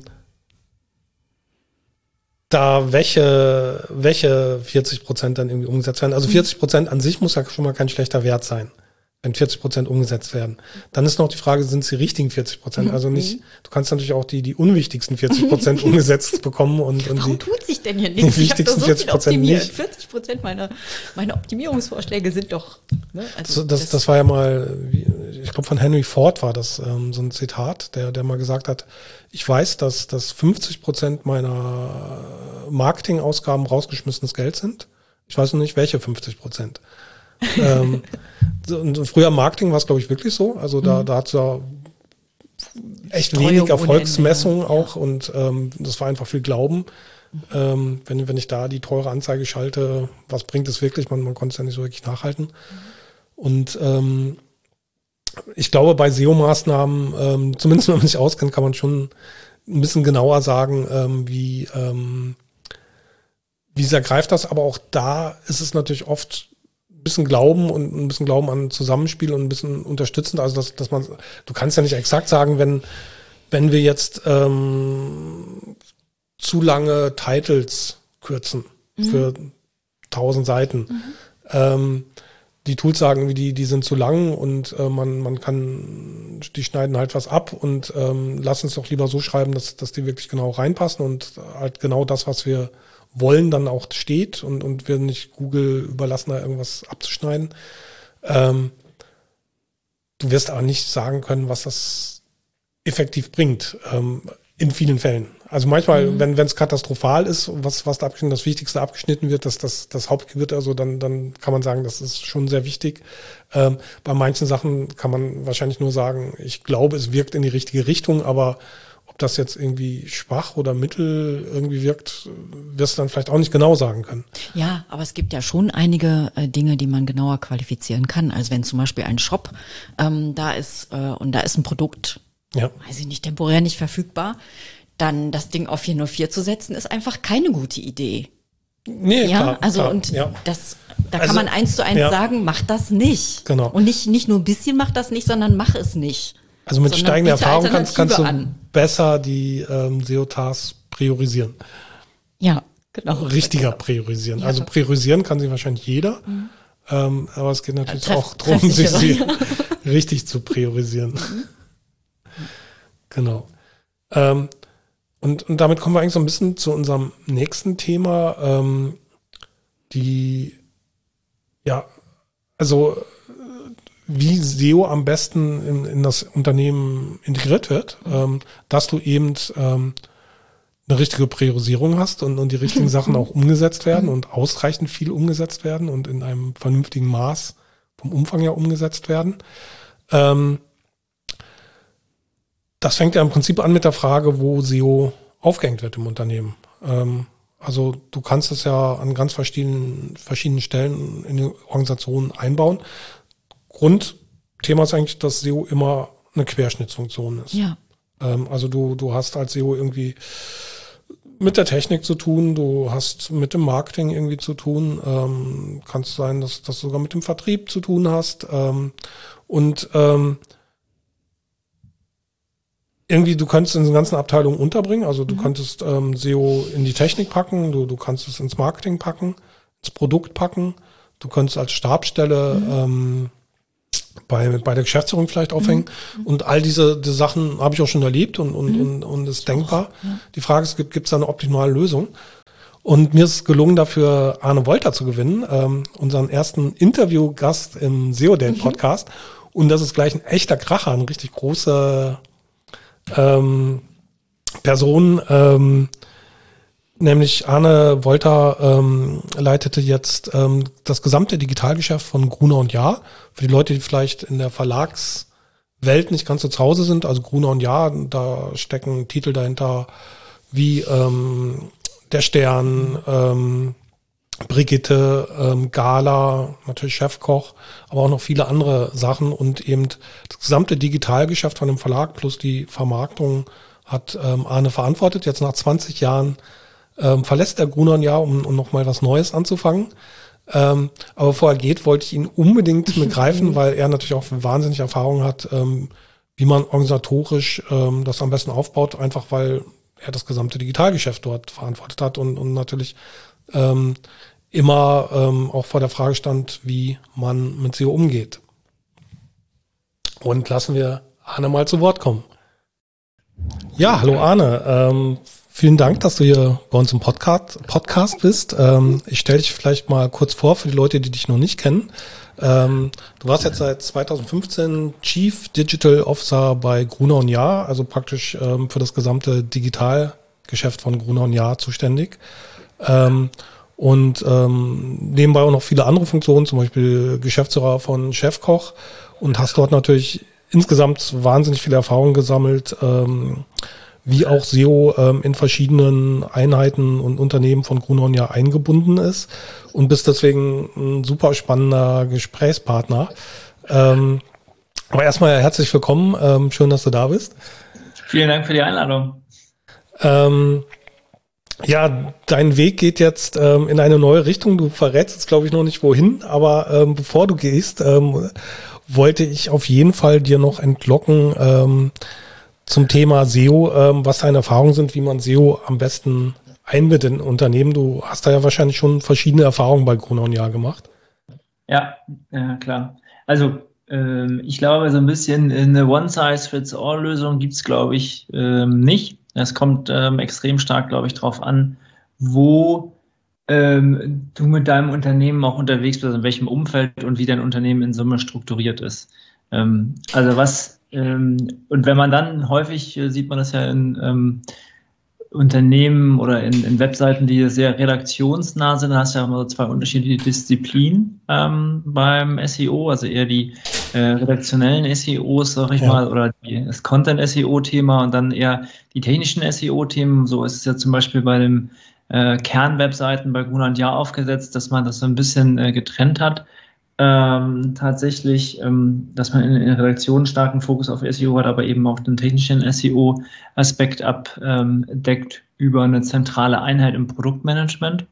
Speaker 1: da welche, welche vierzig Prozent dann irgendwie umgesetzt werden. Also vierzig Prozent an sich muss ja schon mal kein schlechter Wert sein, wenn vierzig Prozent umgesetzt werden. Dann ist noch die Frage, sind es die richtigen vierzig Prozent? Also nicht, du kannst natürlich auch die, die unwichtigsten vierzig Prozent umgesetzt bekommen und, und
Speaker 2: warum
Speaker 1: die,
Speaker 2: tut sich denn hier nichts?
Speaker 1: Die wichtigsten vierzig Prozent nicht.
Speaker 2: vierzig Prozent meiner, meiner Optimierungsvorschläge sind doch, ne? Also
Speaker 1: das, das, das war ja mal, ich glaube von Henry Ford war das ähm, so ein Zitat, der, der mal gesagt hat, ich weiß, dass, dass fünfzig Prozent meiner Marketingausgaben rausgeschmissenes Geld sind. Ich weiß noch nicht, welche fünfzig Prozent. ähm, und früher Marketing war es, glaube ich, wirklich so. Also da, mhm. da hat es ja echt Streuung wenig Erfolgsmessungen auch ja. und ähm, das war einfach viel Glauben. Mhm. Ähm, wenn, wenn ich da die teure Anzeige schalte, was bringt es wirklich? Man, man konnte es ja nicht so wirklich nachhalten. Mhm. Und ähm, ich glaube, bei S E O-Maßnahmen, ähm, zumindest wenn man sich auskennt, kann man schon ein bisschen genauer sagen, ähm, wie, ähm, wie sehr greift das. Aber auch da ist es natürlich oft ein bisschen Glauben und ein bisschen Glauben an Zusammenspiel und ein bisschen unterstützend. Also, dass, dass man, du kannst ja nicht exakt sagen, wenn, wenn wir jetzt ähm, zu lange Titles kürzen mhm. für tausend Seiten, mhm. ähm, die Tools sagen, wie die, die sind zu lang und äh, man, man kann, die schneiden halt was ab und ähm, lassen es doch lieber so schreiben, dass, dass die wirklich genau reinpassen und halt genau das, was wir wollen, dann auch steht und, und wir nicht Google überlassen, da irgendwas abzuschneiden. Ähm, du wirst aber nicht sagen können, was das effektiv bringt, ähm, in vielen Fällen. Also manchmal, mhm. wenn wenn es katastrophal ist, was was da abgeschnitten, das Wichtigste abgeschnitten wird, dass das das Hauptgewirr, also dann dann kann man sagen, das ist schon sehr wichtig. Ähm, bei manchen Sachen kann man wahrscheinlich nur sagen, ich glaube, es wirkt in die richtige Richtung, aber ob das jetzt irgendwie schwach oder mittel irgendwie wirkt, wirst du dann vielleicht auch nicht genau sagen können.
Speaker 2: Ja, aber es gibt ja schon einige äh, Dinge, die man genauer qualifizieren kann. Also wenn zum Beispiel ein Shop ähm, da ist äh, und da ist ein Produkt, ja. weiß ich nicht, temporär nicht verfügbar, dann das Ding auf vier null vier zu setzen, ist einfach keine gute Idee.
Speaker 1: Nee,
Speaker 2: ja,
Speaker 1: klar,
Speaker 2: also
Speaker 1: klar,
Speaker 2: und
Speaker 1: ja.
Speaker 2: das, da
Speaker 1: also,
Speaker 2: kann man eins zu eins ja. sagen, mach das nicht.
Speaker 1: Genau.
Speaker 2: Und nicht nicht nur ein bisschen mach das nicht, sondern mach es nicht.
Speaker 1: Also mit steigender Erfahrung kannst, kannst du an. besser die ähm, S E O-Tasks priorisieren.
Speaker 2: Ja, genau.
Speaker 1: Richtiger priorisieren.
Speaker 2: Ja.
Speaker 1: Also priorisieren kann sie wahrscheinlich jeder, mhm. ähm, aber es geht natürlich
Speaker 2: ja, treff,
Speaker 1: auch darum, sie, sie richtig zu priorisieren. Mhm. Genau. Ähm, und, und damit kommen wir eigentlich so ein bisschen zu unserem nächsten Thema, ähm, die, ja, also wie S E O am besten in, in das Unternehmen integriert wird, ähm, dass du eben ähm, eine richtige Priorisierung hast und, und die richtigen Sachen auch umgesetzt werden und ausreichend viel umgesetzt werden und in einem vernünftigen Maß vom Umfang her umgesetzt werden. Ähm, das fängt ja im Prinzip an mit der Frage, wo S E O aufgehängt wird im Unternehmen. Ähm, also du kannst es ja an ganz verschiedenen, verschiedenen Stellen in die Organisation einbauen. Grundthema ist eigentlich, dass S E O immer eine Querschnittsfunktion ist.
Speaker 2: Ja.
Speaker 1: Ähm, also du, du hast als S E O irgendwie mit der Technik zu tun, du hast mit dem Marketing irgendwie zu tun, ähm, kann es sein, dass das sogar mit dem Vertrieb zu tun hast. Ähm, und ähm, irgendwie, du könntest in den ganzen Abteilungen unterbringen, also du mhm. könntest ähm, S E O in die Technik packen, du, du kannst es ins Marketing packen, ins Produkt packen, du könntest als Stabsstelle mhm. ähm, bei, bei der Geschäftsführung vielleicht aufhängen. Mhm. Und all diese, diese Sachen habe ich auch schon erlebt und, und, mhm. und, und ist denkbar. Ja. Die Frage ist, gibt es da eine optimale Lösung? Und mir ist es gelungen, dafür Arne Wolter zu gewinnen, ähm, unseren ersten Interviewgast im S E O-Date-Podcast. Mhm. Und das ist gleich ein echter Kracher, eine richtig große ähm, Person. Ähm, nämlich Arne Wolter ähm, leitete jetzt ähm, das gesamte Digitalgeschäft von Gruner und Jahr. Für die Leute, die vielleicht in der Verlagswelt nicht ganz so zu Hause sind, also Gruner und Jahr, da stecken Titel dahinter wie ähm, Der Stern, ähm, Brigitte, ähm, Gala, natürlich Chefkoch, aber auch noch viele andere Sachen und eben das gesamte Digitalgeschäft von dem Verlag plus die Vermarktung hat ähm, Arne verantwortet. Jetzt nach zwanzig Jahren ähm, verlässt er Gruner und Jahr, um, um nochmal was Neues anzufangen. Ähm, aber bevor er geht, wollte ich ihn unbedingt begreifen, weil er natürlich auch wahnsinnig Erfahrung hat, ähm, wie man organisatorisch ähm, das am besten aufbaut, einfach weil er das gesamte Digitalgeschäft dort verantwortet hat und, und natürlich ähm, immer ähm, auch vor der Frage stand, wie man mit S E O umgeht. Und lassen wir Arne mal zu Wort kommen. Ja, hallo Arne. Ähm, vielen Dank, dass du hier bei uns im Podcast, Podcast bist. Ähm, ich stelle dich vielleicht mal kurz vor für die Leute, die dich noch nicht kennen. Ähm, du warst jetzt seit zweitausendfünfzehn Chief Digital Officer bei Gruner und Jahr, also praktisch ähm, für das gesamte Digitalgeschäft von Gruner und Jahr zuständig. Ähm, und ähm, nebenbei auch noch viele andere Funktionen, zum Beispiel Geschäftsführer von Chefkoch und hast dort natürlich insgesamt wahnsinnig viele Erfahrungen gesammelt, ähm, wie auch S E O ähm, in verschiedenen Einheiten und Unternehmen von Gruner und Jahr eingebunden ist und bist deswegen ein super spannender Gesprächspartner. Ähm, aber erstmal herzlich willkommen, ähm, schön, dass du da bist.
Speaker 3: Vielen Dank für die Einladung.
Speaker 1: Ähm, ja, dein Weg geht jetzt ähm, in eine neue Richtung. Du verrätst jetzt, glaube ich, noch nicht wohin, aber ähm, bevor du gehst, ähm, wollte ich auf jeden Fall dir noch entlocken ähm, zum Thema S E O, ähm, was deine Erfahrungen sind, wie man S E O am besten einbindet in Unternehmen. Du hast da ja wahrscheinlich schon verschiedene Erfahrungen bei Gruner und Jahr gemacht.
Speaker 3: Ja, ja klar. Also ähm, ich glaube, so ein bisschen eine One-Size-Fits-All-Lösung gibt es, glaube ich, ähm, nicht. Es kommt ähm, extrem stark, glaube ich, darauf an, wo ähm, du mit deinem Unternehmen auch unterwegs bist, in welchem Umfeld und wie dein Unternehmen in Summe strukturiert ist. Ähm, also was, ähm, und wenn man dann häufig, äh, sieht man das ja in ähm, Unternehmen oder in, in Webseiten, die sehr redaktionsnah sind, da hast du ja immer so zwei unterschiedliche Disziplinen ähm, beim S E O, also eher die äh, redaktionellen S E Os, sag ich ja. mal, oder die, das Content-S E O-Thema und dann eher die technischen S E O-Themen. So ist es ja zum Beispiel bei den äh, Kernwebseiten bei Gruner und Jahr aufgesetzt, dass man das so ein bisschen äh, getrennt hat. Ähm, tatsächlich, ähm, dass man in, in Redaktionen starken Fokus auf S E O hat, aber eben auch den technischen S E O-Aspekt abdeckt ähm, über eine zentrale Einheit im Produktmanagement,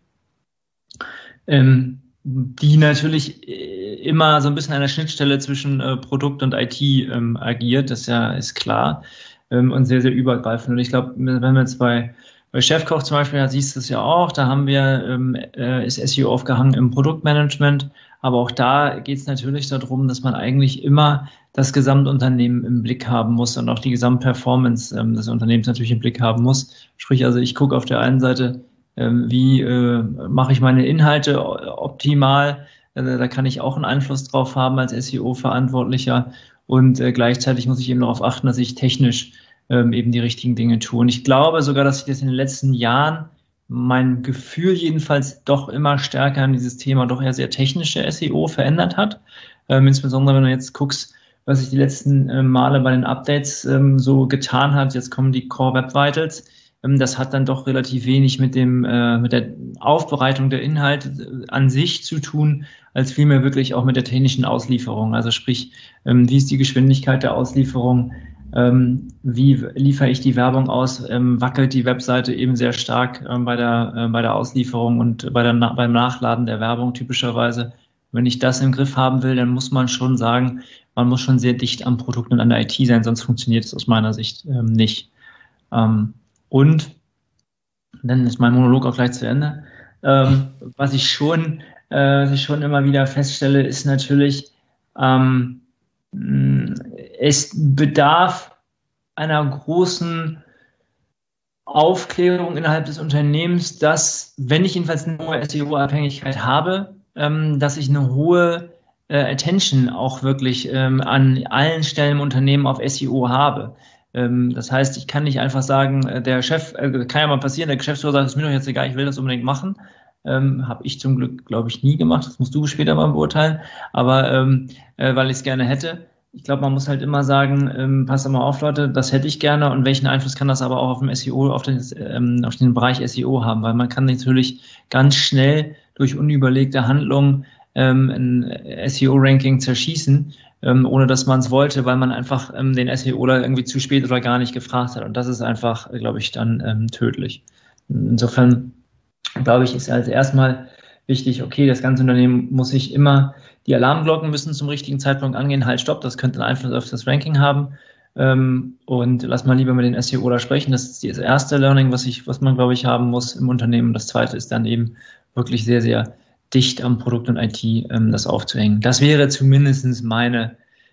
Speaker 3: ähm, die natürlich äh, immer so ein bisschen an der Schnittstelle zwischen äh, Produkt und I T ähm, agiert, das ja ist klar ähm, und sehr, sehr übergreifend. Und ich glaube, wenn wir jetzt bei Bei Chefkoch zum Beispiel, da siehst du es ja auch, da haben wir, ähm, äh, ist S E O aufgehangen im Produktmanagement, aber auch da geht es natürlich darum, dass man eigentlich immer das Gesamtunternehmen im Blick haben muss und auch die Gesamtperformance ähm, des Unternehmens natürlich im Blick haben muss. Sprich, also ich gucke auf der einen Seite, ähm, wie äh, mache ich meine Inhalte optimal, äh, da kann ich auch einen Einfluss drauf haben als S E O-Verantwortlicher und äh, gleichzeitig muss ich eben darauf achten, dass ich technisch ähm, eben die richtigen Dinge tue. Und ich glaube sogar, dass sich das in den letzten Jahren, mein Gefühl jedenfalls, doch immer stärker an dieses Thema doch eher sehr technische S E O verändert hat. Ähm, insbesondere, wenn du jetzt guckst, was sich die letzten äh, Male bei den Updates ähm, so getan hat. Jetzt kommen die Core Web Vitals. Ähm, das hat dann doch relativ wenig mit dem äh, mit der Aufbereitung der Inhalte äh, an sich zu tun, als vielmehr wirklich auch mit der technischen Auslieferung. Also sprich, ähm, wie ist die Geschwindigkeit der Auslieferung? Ähm, wie liefere ich die Werbung aus? Ähm, wackelt die Webseite eben sehr stark ähm, bei der äh, bei der Auslieferung und bei der Na- beim Nachladen der Werbung typischerweise. Wenn ich das im Griff haben will, dann muss man schon sagen, man muss schon sehr dicht am Produkt und an der I T sein, sonst funktioniert es aus meiner Sicht ähm, nicht. Ähm, und dann ist mein Monolog auch gleich zu Ende. Ähm, was ich schon, äh, was ich schon immer wieder feststelle, ist natürlich, ähm, es bedarf einer großen Aufklärung innerhalb des Unternehmens, dass, wenn ich jedenfalls eine hohe S E O-Abhängigkeit habe, ähm, dass ich eine hohe äh, Attention auch wirklich ähm, an allen Stellen im Unternehmen auf S E O habe. Ähm, das heißt, ich kann nicht einfach sagen, der Chef, äh, kann ja mal passieren, der Geschäftsführer sagt, es ist mir doch jetzt egal, ich will das unbedingt machen. Ähm, habe ich zum Glück, glaube ich, nie gemacht. Das musst du später mal beurteilen. Aber ähm, äh, weil ich es gerne hätte. Ich glaube, man muss halt immer sagen, ähm, passt mal auf, Leute, das hätte ich gerne und welchen Einfluss kann das aber auch auf den S E O, auf den, ähm, auf den Bereich S E O haben, weil man kann natürlich ganz schnell durch unüberlegte Handlungen ähm, ein S E O-Ranking zerschießen, ähm, ohne dass man es wollte, weil man einfach ähm, den S E O da irgendwie zu spät oder gar nicht gefragt hat und das ist einfach, glaube ich, dann ähm, tödlich. Insofern, glaube ich, ist also erstmal wichtig, okay, das ganze Unternehmen muss sich immer, die Alarmglocken müssen zum richtigen Zeitpunkt angehen, halt, stopp, das könnte einen Einfluss auf das Ranking haben ähm, und lass mal lieber mit den S E O da sprechen, das ist das erste Learning, was ich, was man, glaube ich, haben muss im Unternehmen. Das zweite ist dann eben wirklich sehr, sehr dicht am Produkt und I T ähm, das aufzuhängen. Das wäre zumindest meine,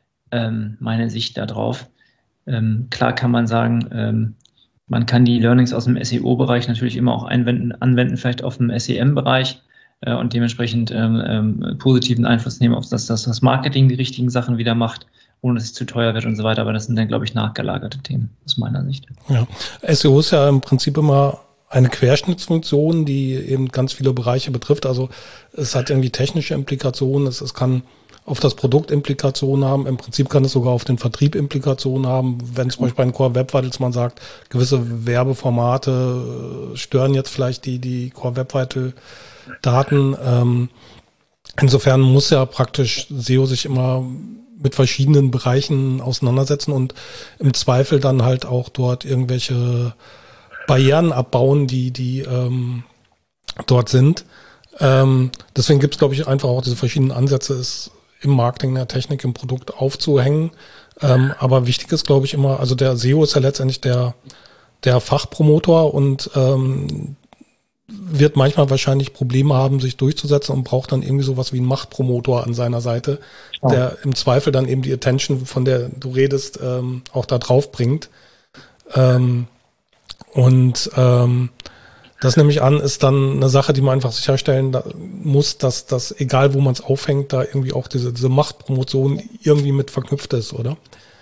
Speaker 3: ähm, meine Sicht darauf. Ähm, klar kann man sagen, ähm, man kann die Learnings aus dem S E O-Bereich natürlich immer auch einwenden, anwenden, vielleicht auf dem S E M-Bereich äh, und dementsprechend ähm, ähm, positiven Einfluss nehmen, auf das, dass das Marketing die richtigen Sachen wieder macht, ohne dass es zu teuer wird und so weiter. Aber das sind dann, glaube ich, nachgelagerte Themen aus meiner Sicht.
Speaker 1: Ja, S E O ist ja im Prinzip immer eine Querschnittsfunktion, die eben ganz viele Bereiche betrifft. Also es hat irgendwie technische Implikationen, es, es kann auf das Produkt Implikationen haben. Im Prinzip kann es sogar auf den Vertrieb Implikationen haben. Wenn zum Beispiel bei den Core Web Vitals man sagt, gewisse Werbeformate stören jetzt vielleicht die, die Core Web Vital Daten. Ähm, insofern muss ja praktisch S E O sich immer mit verschiedenen Bereichen auseinandersetzen und im Zweifel dann halt auch dort irgendwelche Barrieren abbauen, die, die ähm, dort sind. Ähm, deswegen gibt es, glaube ich, einfach auch diese verschiedenen Ansätze, es im Marketing, in der Technik, im Produkt aufzuhängen. Ähm, aber wichtig ist, glaube ich, immer, also der S E O ist ja letztendlich der, der Fachpromotor und ähm, wird manchmal wahrscheinlich Probleme haben, sich durchzusetzen und braucht dann irgendwie sowas wie einen Machtpromotor an seiner Seite, oh. der im Zweifel dann eben die Attention, von der du redest, ähm, auch da drauf bringt. Ähm, und ähm, das nehme ich an, ist dann eine Sache, die man einfach sicherstellen muss, dass das, egal wo man es aufhängt, da irgendwie auch diese, diese Machtpromotion irgendwie mit verknüpft ist, oder?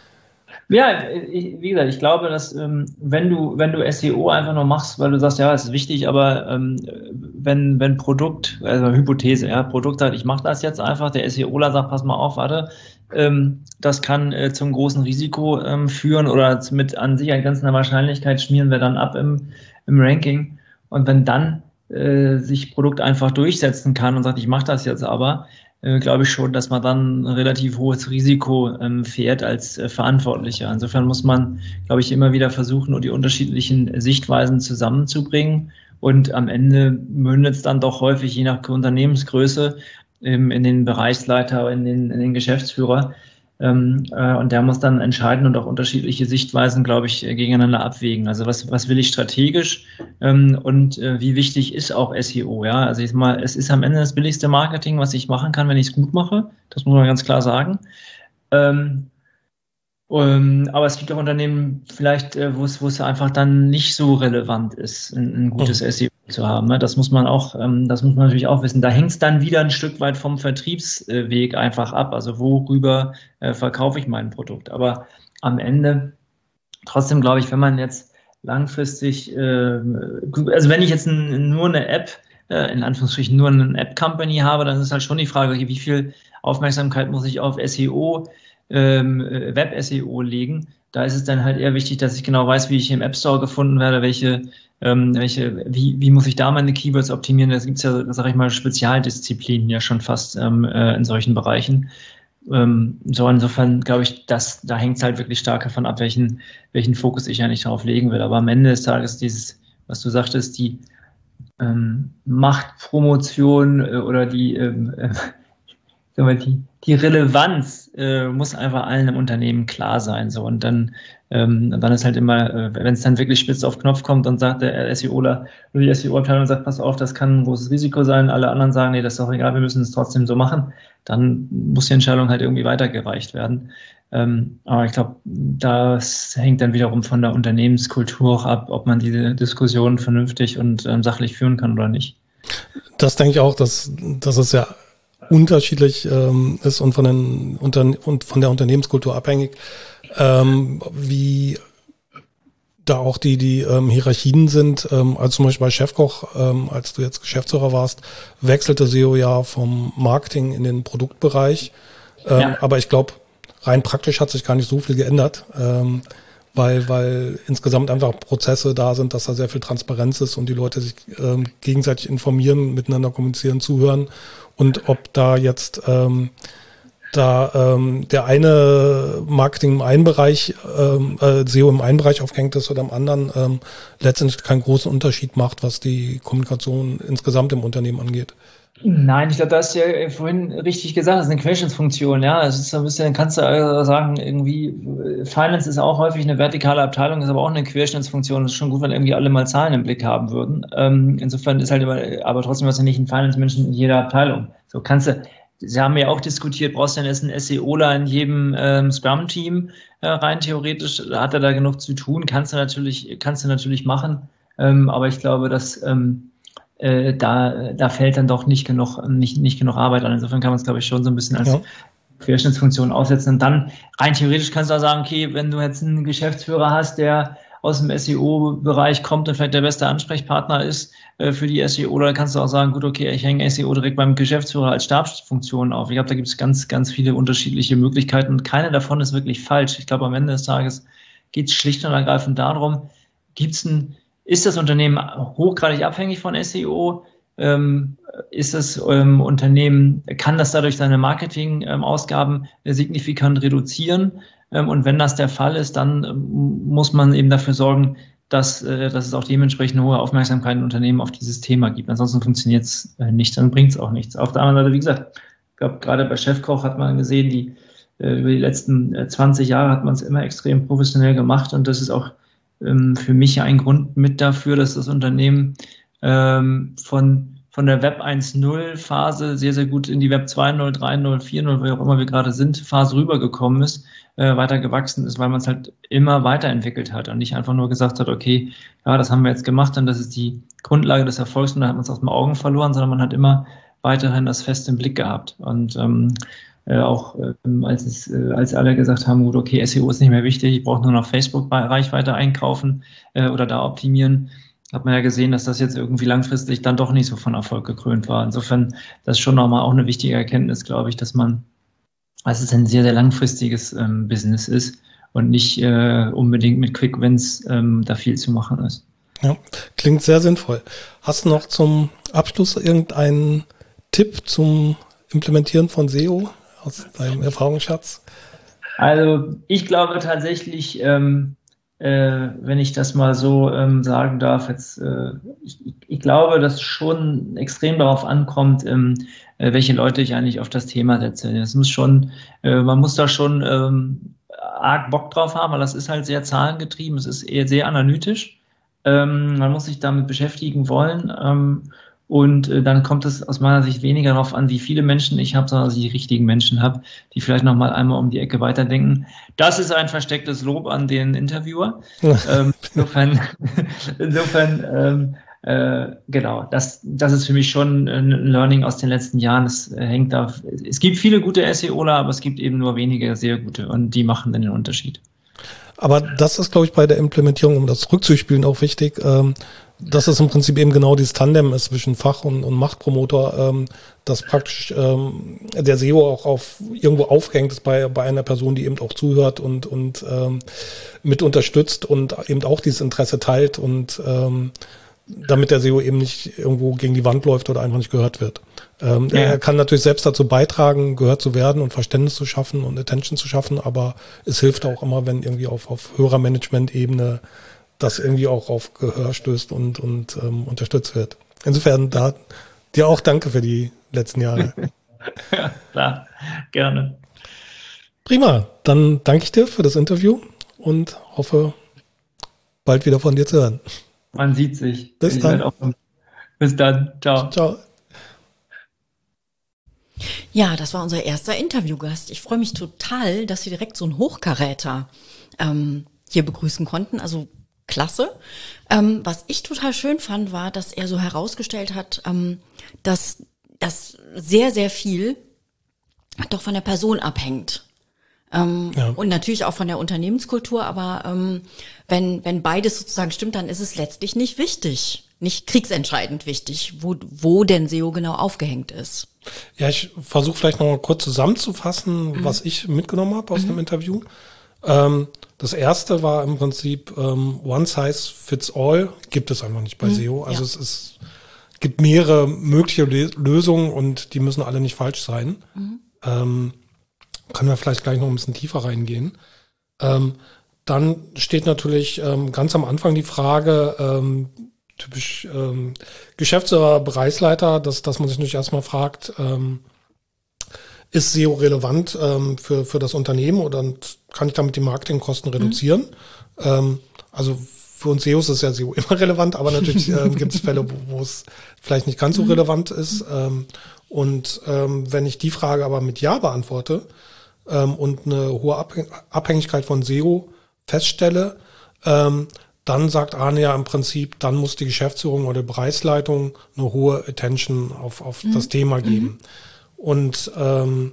Speaker 3: Ja, ich, wie gesagt, ich glaube, dass ähm, wenn du wenn du S E O einfach nur machst, weil du sagst, ja, es ist wichtig, aber ähm, wenn wenn Produkt, also Hypothese, ja, Produkt sagt, ich mache das jetzt einfach, der SEOler sagt, pass mal auf, warte, ähm, das kann äh, zum großen Risiko ähm, führen oder mit an sich einer ganzen Wahrscheinlichkeit schmieren wir dann ab im im Ranking. Und wenn dann äh, sich Produkt einfach durchsetzen kann und sagt, ich mache das jetzt aber, äh, glaube ich schon, dass man dann ein relativ hohes Risiko ähm, fährt als äh, Verantwortlicher. Insofern muss man, glaube ich, immer wieder versuchen, nur die unterschiedlichen Sichtweisen zusammenzubringen. Und am Ende mündet es dann doch häufig, je nach Unternehmensgröße, ähm, in den Bereichsleiter, in den, in den Geschäftsführer. Ähm, äh, und der muss dann entscheiden und auch unterschiedliche Sichtweisen, glaube ich, äh, gegeneinander abwägen. Also was, was will ich strategisch ähm, und äh, wie wichtig ist auch S E O? Ja, also ich mal, es ist am Ende das billigste Marketing, was ich machen kann, wenn ich es gut mache. Das muss man ganz klar sagen. Ähm, ähm, aber es gibt auch Unternehmen vielleicht, äh, wo es wo es einfach dann nicht so relevant ist, ein, ein gutes mhm. S E O zu haben. Ne? Das muss man auch, ähm, das muss man natürlich auch wissen. Da hängt es dann wieder ein Stück weit vom Vertriebsweg einfach ab. Also worüber äh, verkaufe ich mein Produkt? Aber am Ende trotzdem glaube ich, wenn man jetzt langfristig, äh, also wenn ich jetzt ein, nur eine App, äh, in Anführungsstrichen nur eine App-Company habe, dann ist halt schon die Frage, wie viel Aufmerksamkeit muss ich auf S E O, ähm, Web-S E O legen. Da ist es dann halt eher wichtig, dass ich genau weiß, wie ich im App Store gefunden werde, welche, ähm, welche, wie, wie muss ich da meine Keywords optimieren. Da gibt es ja, sag ich mal, Spezialdisziplinen ja schon fast ähm, äh, in solchen Bereichen. Ähm, so insofern glaube ich, dass da hängt es halt wirklich stark davon ab, welchen, welchen Fokus ich eigentlich darauf legen will. Aber am Ende des Tages dieses, was du sagtest, die ähm, Machtpromotion äh, oder die ähm, äh, Die, die Relevanz äh, muss einfach allen im Unternehmen klar sein. So. Und dann, ähm, dann ist halt immer, äh, wenn es dann wirklich spitz auf Knopf kommt und sagt der SEOler oder die S E O-Abteilung sagt, pass auf, das kann ein großes Risiko sein, alle anderen sagen, nee, das ist doch egal, wir müssen es trotzdem so machen, dann muss die Entscheidung halt irgendwie weitergereicht werden. Ähm, aber ich glaube, das hängt dann wiederum von der Unternehmenskultur auch ab, ob man diese Diskussion vernünftig und ähm, sachlich führen kann oder nicht.
Speaker 1: Das denke ich auch, dass, dass es ja unterschiedlich ähm, ist und von, den Unter und von der Unternehmenskultur abhängig, ähm, wie da auch die, die ähm, Hierarchien sind. Ähm, also zum Beispiel bei Chefkoch, ähm, als du jetzt Geschäftsführer warst, wechselte S E O ja vom Marketing in den Produktbereich. Ähm, ja. Aber ich glaube, rein praktisch hat sich gar nicht so viel geändert, ähm, weil, weil insgesamt einfach Prozesse da sind, dass da sehr viel Transparenz ist und die Leute sich ähm, gegenseitig informieren, miteinander kommunizieren, zuhören. Und ob da jetzt ähm, da ähm, der eine Marketing im einen Bereich, ähm, äh, S E O im einen Bereich aufgehängt ist oder im anderen, ähm, letztendlich keinen großen Unterschied macht, was die Kommunikation insgesamt im Unternehmen angeht.
Speaker 3: Nein, ich glaube, da hast du ja vorhin richtig gesagt, das ist eine Querschnittsfunktion, ja. Es ist so ein bisschen, kannst du also sagen, irgendwie, Finance ist auch häufig eine vertikale Abteilung, ist aber auch eine Querschnittsfunktion. Es ist schon gut, wenn irgendwie alle mal Zahlen im Blick haben würden. Ähm, insofern ist halt immer, aber trotzdem hast du nicht einen Finance-Menschen in jeder Abteilung. So kannst du, Sie haben ja auch diskutiert, brauchst du denn jetzt einen SEOler in jedem ähm, Scrum-Team äh, rein theoretisch? Hat er da genug zu tun? Kannst du natürlich, kannst du natürlich machen. Ähm, aber ich glaube, dass ähm, äh, da, da fällt dann doch nicht genug, nicht, nicht genug Arbeit an. Insofern kann man es, glaube ich, schon so ein bisschen als ja. Querschnittsfunktion aufsetzen. Und dann rein theoretisch kannst du auch sagen, okay, wenn du jetzt einen Geschäftsführer hast, der aus dem S E O-Bereich kommt und vielleicht der beste Ansprechpartner ist äh, für die S E O, dann kannst du auch sagen, gut, okay, ich hänge S E O direkt beim Geschäftsführer als Stabsfunktion auf. Ich glaube, da gibt es ganz, ganz viele unterschiedliche Möglichkeiten und keine davon ist wirklich falsch. Ich glaube, am Ende des Tages geht es schlicht und ergreifend darum, gibt's ein, ist das Unternehmen hochgradig abhängig von S E O? Ähm, ist das ähm, Unternehmen, kann das dadurch seine Marketingausgaben ähm, signifikant reduzieren? Und wenn das der Fall ist, dann muss man eben dafür sorgen, dass, dass es auch dementsprechend hohe Aufmerksamkeit in Unternehmen auf dieses Thema gibt. Ansonsten funktioniert es nicht, dann bringt es auch nichts. Auf der anderen Seite, wie gesagt, ich glaube, gerade bei Chefkoch hat man gesehen, die über die letzten zwanzig Jahre hat man es immer extrem professionell gemacht und das ist auch ähm, für mich ein Grund mit dafür, dass das Unternehmen ähm, von von der Web eins Punkt null Phase sehr, sehr gut in die Web zwei Punkt null, drei Punkt null, vier Punkt null, wie auch immer wir gerade sind, Phase rübergekommen ist, äh, weiter gewachsen ist, weil man es halt immer weiterentwickelt hat und nicht einfach nur gesagt hat, okay, ja, das haben wir jetzt gemacht und das ist die Grundlage des Erfolgs und da hat man es aus den Augen verloren, sondern man hat immer weiterhin das fest im Blick gehabt. Und ähm, äh, auch ähm, als es, äh, als alle gesagt haben, gut, okay, S E O ist nicht mehr wichtig, ich brauche nur noch Facebook-Reichweite einkaufen äh, oder da optimieren, hat man ja gesehen, dass das jetzt irgendwie langfristig dann doch nicht so von Erfolg gekrönt war. Insofern, das ist schon nochmal auch eine wichtige Erkenntnis, glaube ich, dass man, dass es ein sehr, sehr langfristiges ähm, Business ist und nicht äh, unbedingt mit Quick Wins ähm, da viel zu machen ist.
Speaker 1: Ja, klingt sehr sinnvoll. Hast du noch zum Abschluss irgendeinen Tipp zum Implementieren von S E O aus deinem Erfahrungsschatz?
Speaker 3: Also ich glaube tatsächlich, ähm, Äh, wenn ich das mal so ähm, sagen darf, jetzt, äh, ich, ich glaube, dass schon extrem darauf ankommt, ähm, äh, welche Leute ich eigentlich auf das Thema setze. Es muss schon, äh, man muss da schon ähm, arg Bock drauf haben, weil das ist halt sehr zahlengetrieben, es ist eher sehr analytisch. Ähm, man muss sich damit beschäftigen wollen. Ähm, Und äh, dann kommt es aus meiner Sicht weniger darauf an, wie viele Menschen ich habe, sondern dass ich die richtigen Menschen habe, die vielleicht noch mal einmal um die Ecke weiterdenken. Das ist ein verstecktes Lob an den Interviewer. ähm, insofern, insofern ähm, äh, genau, das, das ist für mich schon ein Learning aus den letzten Jahren. Es äh, hängt da. Es gibt viele gute SEOler, aber es gibt eben nur wenige sehr gute und die machen dann den Unterschied.
Speaker 1: Aber das ist, glaube ich, bei der Implementierung, um das rückzuspielen, auch wichtig, ähm, dass es im Prinzip eben genau dieses Tandem ist zwischen Fach- und, und Machtpromoter, ähm, dass praktisch ähm, der S E O auch auf irgendwo aufgehängt ist bei, bei einer Person, die eben auch zuhört und, und ähm, mit unterstützt und eben auch dieses Interesse teilt und ähm, damit der S E O eben nicht irgendwo gegen die Wand läuft oder einfach nicht gehört wird. Ähm, ja. Er kann natürlich selbst dazu beitragen, gehört zu werden und Verständnis zu schaffen und Attention zu schaffen, aber es hilft auch immer, wenn irgendwie auf, auf höherer Management-Ebene das irgendwie auch auf Gehör stößt und, und ähm, unterstützt wird. Insofern da dir auch danke für die letzten Jahre.
Speaker 3: Ja, klar, gerne.
Speaker 1: Prima, dann danke ich dir für das Interview und hoffe, bald wieder von dir zu hören.
Speaker 3: Man sieht sich.
Speaker 1: Bis dann.
Speaker 3: Bis dann. Ciao.
Speaker 1: Ciao.
Speaker 2: Ja, das war unser erster Interviewgast. Ich freue mich total, dass wir direkt so einen Hochkaräter ähm, hier begrüßen konnten. Also klasse. Ähm, was ich total schön fand, war, dass er so herausgestellt hat, ähm, dass das sehr, sehr viel doch von der Person abhängt. Ähm, ja. Und natürlich auch von der Unternehmenskultur, aber ähm, wenn wenn beides sozusagen stimmt, dann ist es letztlich nicht wichtig, nicht kriegsentscheidend wichtig, wo wo denn S E O genau aufgehängt ist.
Speaker 1: Ja, ich versuche vielleicht noch mal kurz zusammenzufassen, mhm. was ich mitgenommen habe aus mhm. dem Interview. Ähm, das erste war im Prinzip ähm, One Size Fits All, gibt es einfach nicht bei mhm. S E O. Also ja. es ist, gibt mehrere mögliche Le- Lösungen und die müssen alle nicht falsch sein. Mhm. Ähm, können wir vielleicht gleich noch ein bisschen tiefer reingehen. Ähm, dann steht natürlich ähm, ganz am Anfang die Frage, ähm, typisch ähm, Geschäftsführer, Bereichsleiter, dass, dass man sich natürlich erstmal fragt, ähm, ist S E O relevant ähm, für, für das Unternehmen oder kann ich damit die Marketingkosten reduzieren? Mhm. Ähm, also für uns S E Os ist ja S E O immer relevant, aber natürlich ähm, gibt es Fälle, wo, wo es vielleicht nicht ganz so relevant ist. Ähm, und ähm, wenn ich die Frage aber mit Ja beantworte, Ähm, und eine hohe Abhäng- Abhängigkeit von S E O feststelle, ähm, dann sagt Arne ja im Prinzip, dann muss die Geschäftsführung oder die Bereichsleitung eine hohe Attention auf, auf mhm. das Thema geben. Mhm. Und ähm,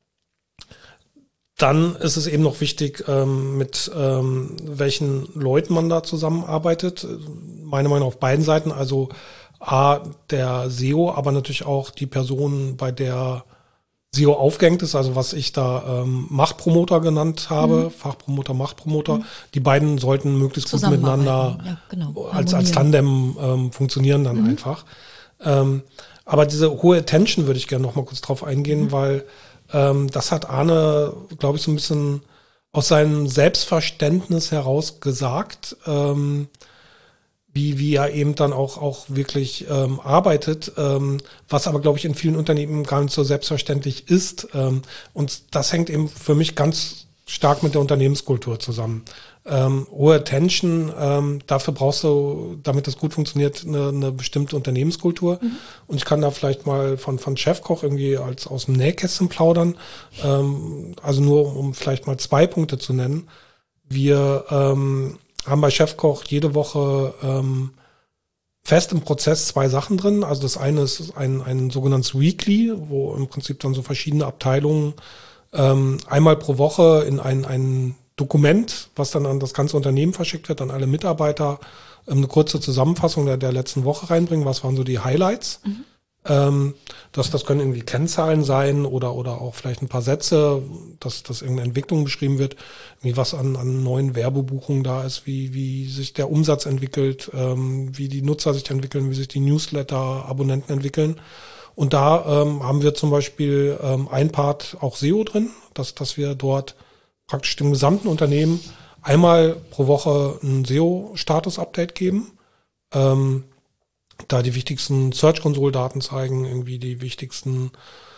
Speaker 1: dann ist es eben noch wichtig, ähm, mit ähm, welchen Leuten man da zusammenarbeitet. Meine Meinung auf beiden Seiten, also A, der S E O, aber natürlich auch die Person, bei der S E O aufgehängt ist, also was ich da ähm, Machtpromoter genannt habe, mhm. Fachpromoter, Machtpromoter. Mhm. Die beiden sollten möglichst gut miteinander ja, genau. als, als Tandem ähm, funktionieren dann mhm. einfach. Ähm, aber diese hohe Attention würde ich gerne noch mal kurz drauf eingehen, mhm. weil ähm, das hat Arne, glaube ich, so ein bisschen aus seinem Selbstverständnis heraus gesagt, ähm, wie, wie er eben dann auch, auch wirklich ähm, arbeitet, ähm, was aber, glaube ich, in vielen Unternehmen gar nicht so selbstverständlich ist. Ähm, und das hängt eben für mich ganz stark mit der Unternehmenskultur zusammen. Ähm, hohe Attention, ähm, dafür brauchst du, damit das gut funktioniert, eine, eine bestimmte Unternehmenskultur. Mhm. Und ich kann da vielleicht mal von, von Chefkoch irgendwie als aus dem Nähkästchen plaudern. Ähm, also nur, um vielleicht mal zwei Punkte zu nennen. Wir ähm, haben bei Chefkoch jede Woche ähm, fest im Prozess zwei Sachen drin. Also das eine ist ein, ein sogenanntes Weekly, wo im Prinzip dann so verschiedene Abteilungen ähm, einmal pro Woche in ein, ein Dokument, was dann an das ganze Unternehmen verschickt wird, an alle Mitarbeiter, ähm, eine kurze Zusammenfassung der, der letzten Woche reinbringen. Was waren so die Highlights? Mhm. Ähm, das, das können irgendwie Kennzahlen sein oder, oder auch vielleicht ein paar Sätze, dass, dass irgendeine Entwicklung beschrieben wird, wie was an, an neuen Werbebuchungen da ist, wie, wie sich der Umsatz entwickelt, ähm, wie die Nutzer sich entwickeln, wie sich die Newsletter-Abonnenten entwickeln. Und da ähm, haben wir zum Beispiel ähm, ein Part auch S E O drin, dass, dass wir dort praktisch dem gesamten Unternehmen einmal pro Woche ein S E O-Status-Update geben. Ähm, da die wichtigsten Search-Console-Daten zeigen, irgendwie die wichtigsten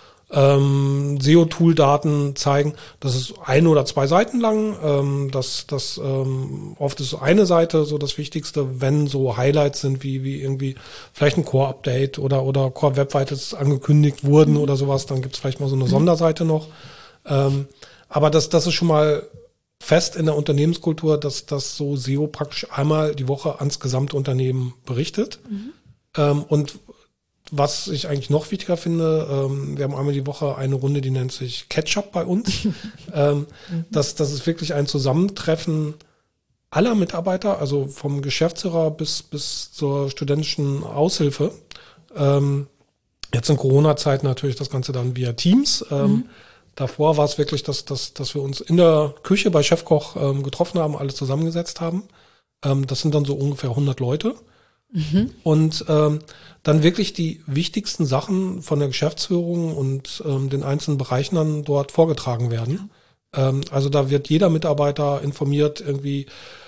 Speaker 1: ähm, S E O-Tool-Daten zeigen. Das ist ein oder zwei Seiten lang. Ähm, das, das ähm, oft ist eine Seite so das Wichtigste, wenn so Highlights sind, wie, wie irgendwie vielleicht ein Core-Update oder, oder Core-Web-Vitals angekündigt wurden mhm. oder sowas, dann gibt es vielleicht mal so eine mhm. Sonderseite noch. Ähm, aber das, das ist schon mal fest in der Unternehmenskultur, dass das so S E O praktisch einmal die Woche ans gesamte Unternehmen berichtet. Mhm. Ähm, und was ich eigentlich noch wichtiger finde, ähm, wir haben einmal die Woche eine Runde, die nennt sich Catch-up bei uns. ähm, mhm. das, das ist wirklich ein Zusammentreffen aller Mitarbeiter, also vom Geschäftsführer bis, bis zur studentischen Aushilfe. Ähm, jetzt in Corona-Zeiten natürlich das Ganze dann via Teams. Ähm, mhm. Davor war es wirklich, dass, dass, dass wir uns in der Küche bei Chefkoch ähm, getroffen haben, alle zusammengesetzt haben. Ähm, das sind dann so ungefähr hundert Leute. Mhm. Und ähm, dann wirklich die wichtigsten Sachen von der Geschäftsführung und ähm, den einzelnen Bereichen dann dort vorgetragen werden. Ja. Ähm, also da wird jeder Mitarbeiter informiert, irgendwie,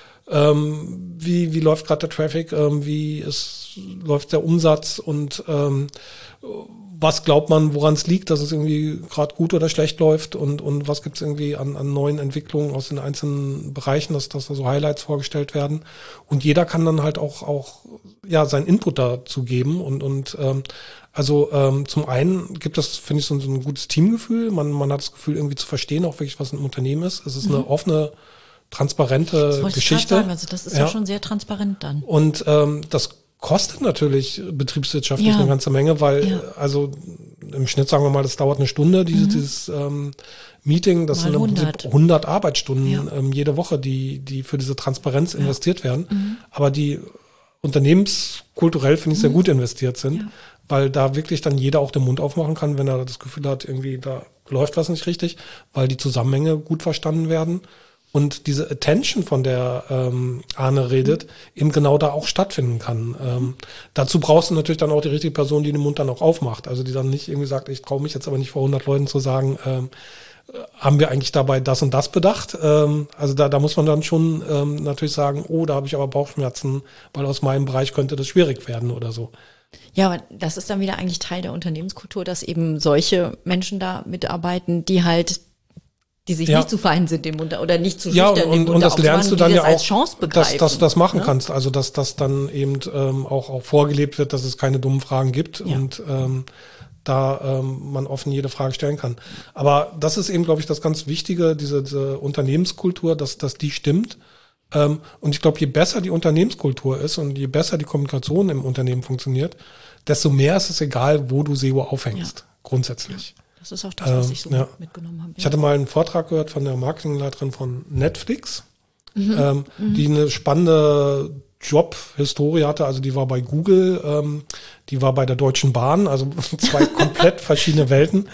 Speaker 1: ähm, wie, wie läuft gerade der Traffic, ähm, wie ist, läuft der Umsatz und ähm, was glaubt man, woran es liegt, dass es irgendwie gerade gut oder schlecht läuft und, und was gibt es irgendwie an, an neuen Entwicklungen aus den einzelnen Bereichen, dass, dass da so Highlights vorgestellt werden. Und jeder kann dann halt auch, auch ja, seinen Input dazu geben. Und, und ähm, also ähm, zum einen gibt es, finde ich, so, so ein gutes Teamgefühl. Man, man hat das Gefühl, irgendwie zu verstehen, auch wirklich, was ein Unternehmen ist. Es ist mhm. eine offene, transparente das wollte Geschichte. Ich gerade
Speaker 2: sagen. Also das ist ja. ja schon sehr transparent dann.
Speaker 1: Und ähm, das kostet natürlich betriebswirtschaftlich ja. eine ganze Menge, weil ja. also im Schnitt sagen wir mal, das dauert eine Stunde, dieses, mhm. dieses ähm, Meeting, das mal sind im Prinzip hundert Arbeitsstunden ja. ähm, jede Woche, die die für diese Transparenz ja. investiert werden, mhm. aber die unternehmenskulturell, finde ich, sehr mhm. gut investiert sind, ja. weil da wirklich dann jeder auch den Mund aufmachen kann, wenn er das Gefühl hat, irgendwie da läuft was nicht richtig, weil die Zusammenhänge gut verstanden werden. Und diese Attention, von der ähm, Arne redet, eben genau da auch stattfinden kann. Ähm, dazu brauchst du natürlich dann auch die richtige Person, die den Mund dann auch aufmacht. Also die dann nicht irgendwie sagt, ich traue mich jetzt aber nicht vor hundert Leuten zu sagen, ähm, haben wir eigentlich dabei das und das bedacht? Ähm, also da, da muss man dann schon ähm, natürlich sagen, oh, da habe ich aber Bauchschmerzen, weil aus meinem Bereich könnte das schwierig werden oder so.
Speaker 2: Ja, aber das ist dann wieder eigentlich Teil der Unternehmenskultur, dass eben solche Menschen da mitarbeiten, die halt die sich ja. nicht zu fein sind im Mund oder nicht zu schüchtern
Speaker 1: ja, und,
Speaker 2: im Mund
Speaker 1: und das lernst du dann ja
Speaker 2: als
Speaker 1: auch,
Speaker 2: Chance begreifen,
Speaker 1: dass, dass du das machen
Speaker 2: ne?
Speaker 1: kannst. Also dass das dann eben ähm, auch, auch vorgelebt wird, dass es keine dummen Fragen gibt ja. und ähm, da ähm, man offen jede Frage stellen kann. Aber das ist eben, glaube ich, das ganz Wichtige, diese, diese Unternehmenskultur, dass, dass die stimmt. Ähm, und ich glaube, je besser die Unternehmenskultur ist und je besser die Kommunikation im Unternehmen funktioniert, desto mehr ist es egal, wo du S E O aufhängst, ja. grundsätzlich.
Speaker 2: Ja. Das ist auch das, was ich so
Speaker 1: ja.
Speaker 2: mitgenommen habe. Ja.
Speaker 1: Ich hatte mal einen Vortrag gehört von der Marketingleiterin von Netflix, mhm. Ähm, mhm. die eine spannende Job-Historie hatte. Also die war bei Google, ähm, die war bei der Deutschen Bahn, also zwei komplett verschiedene Welten.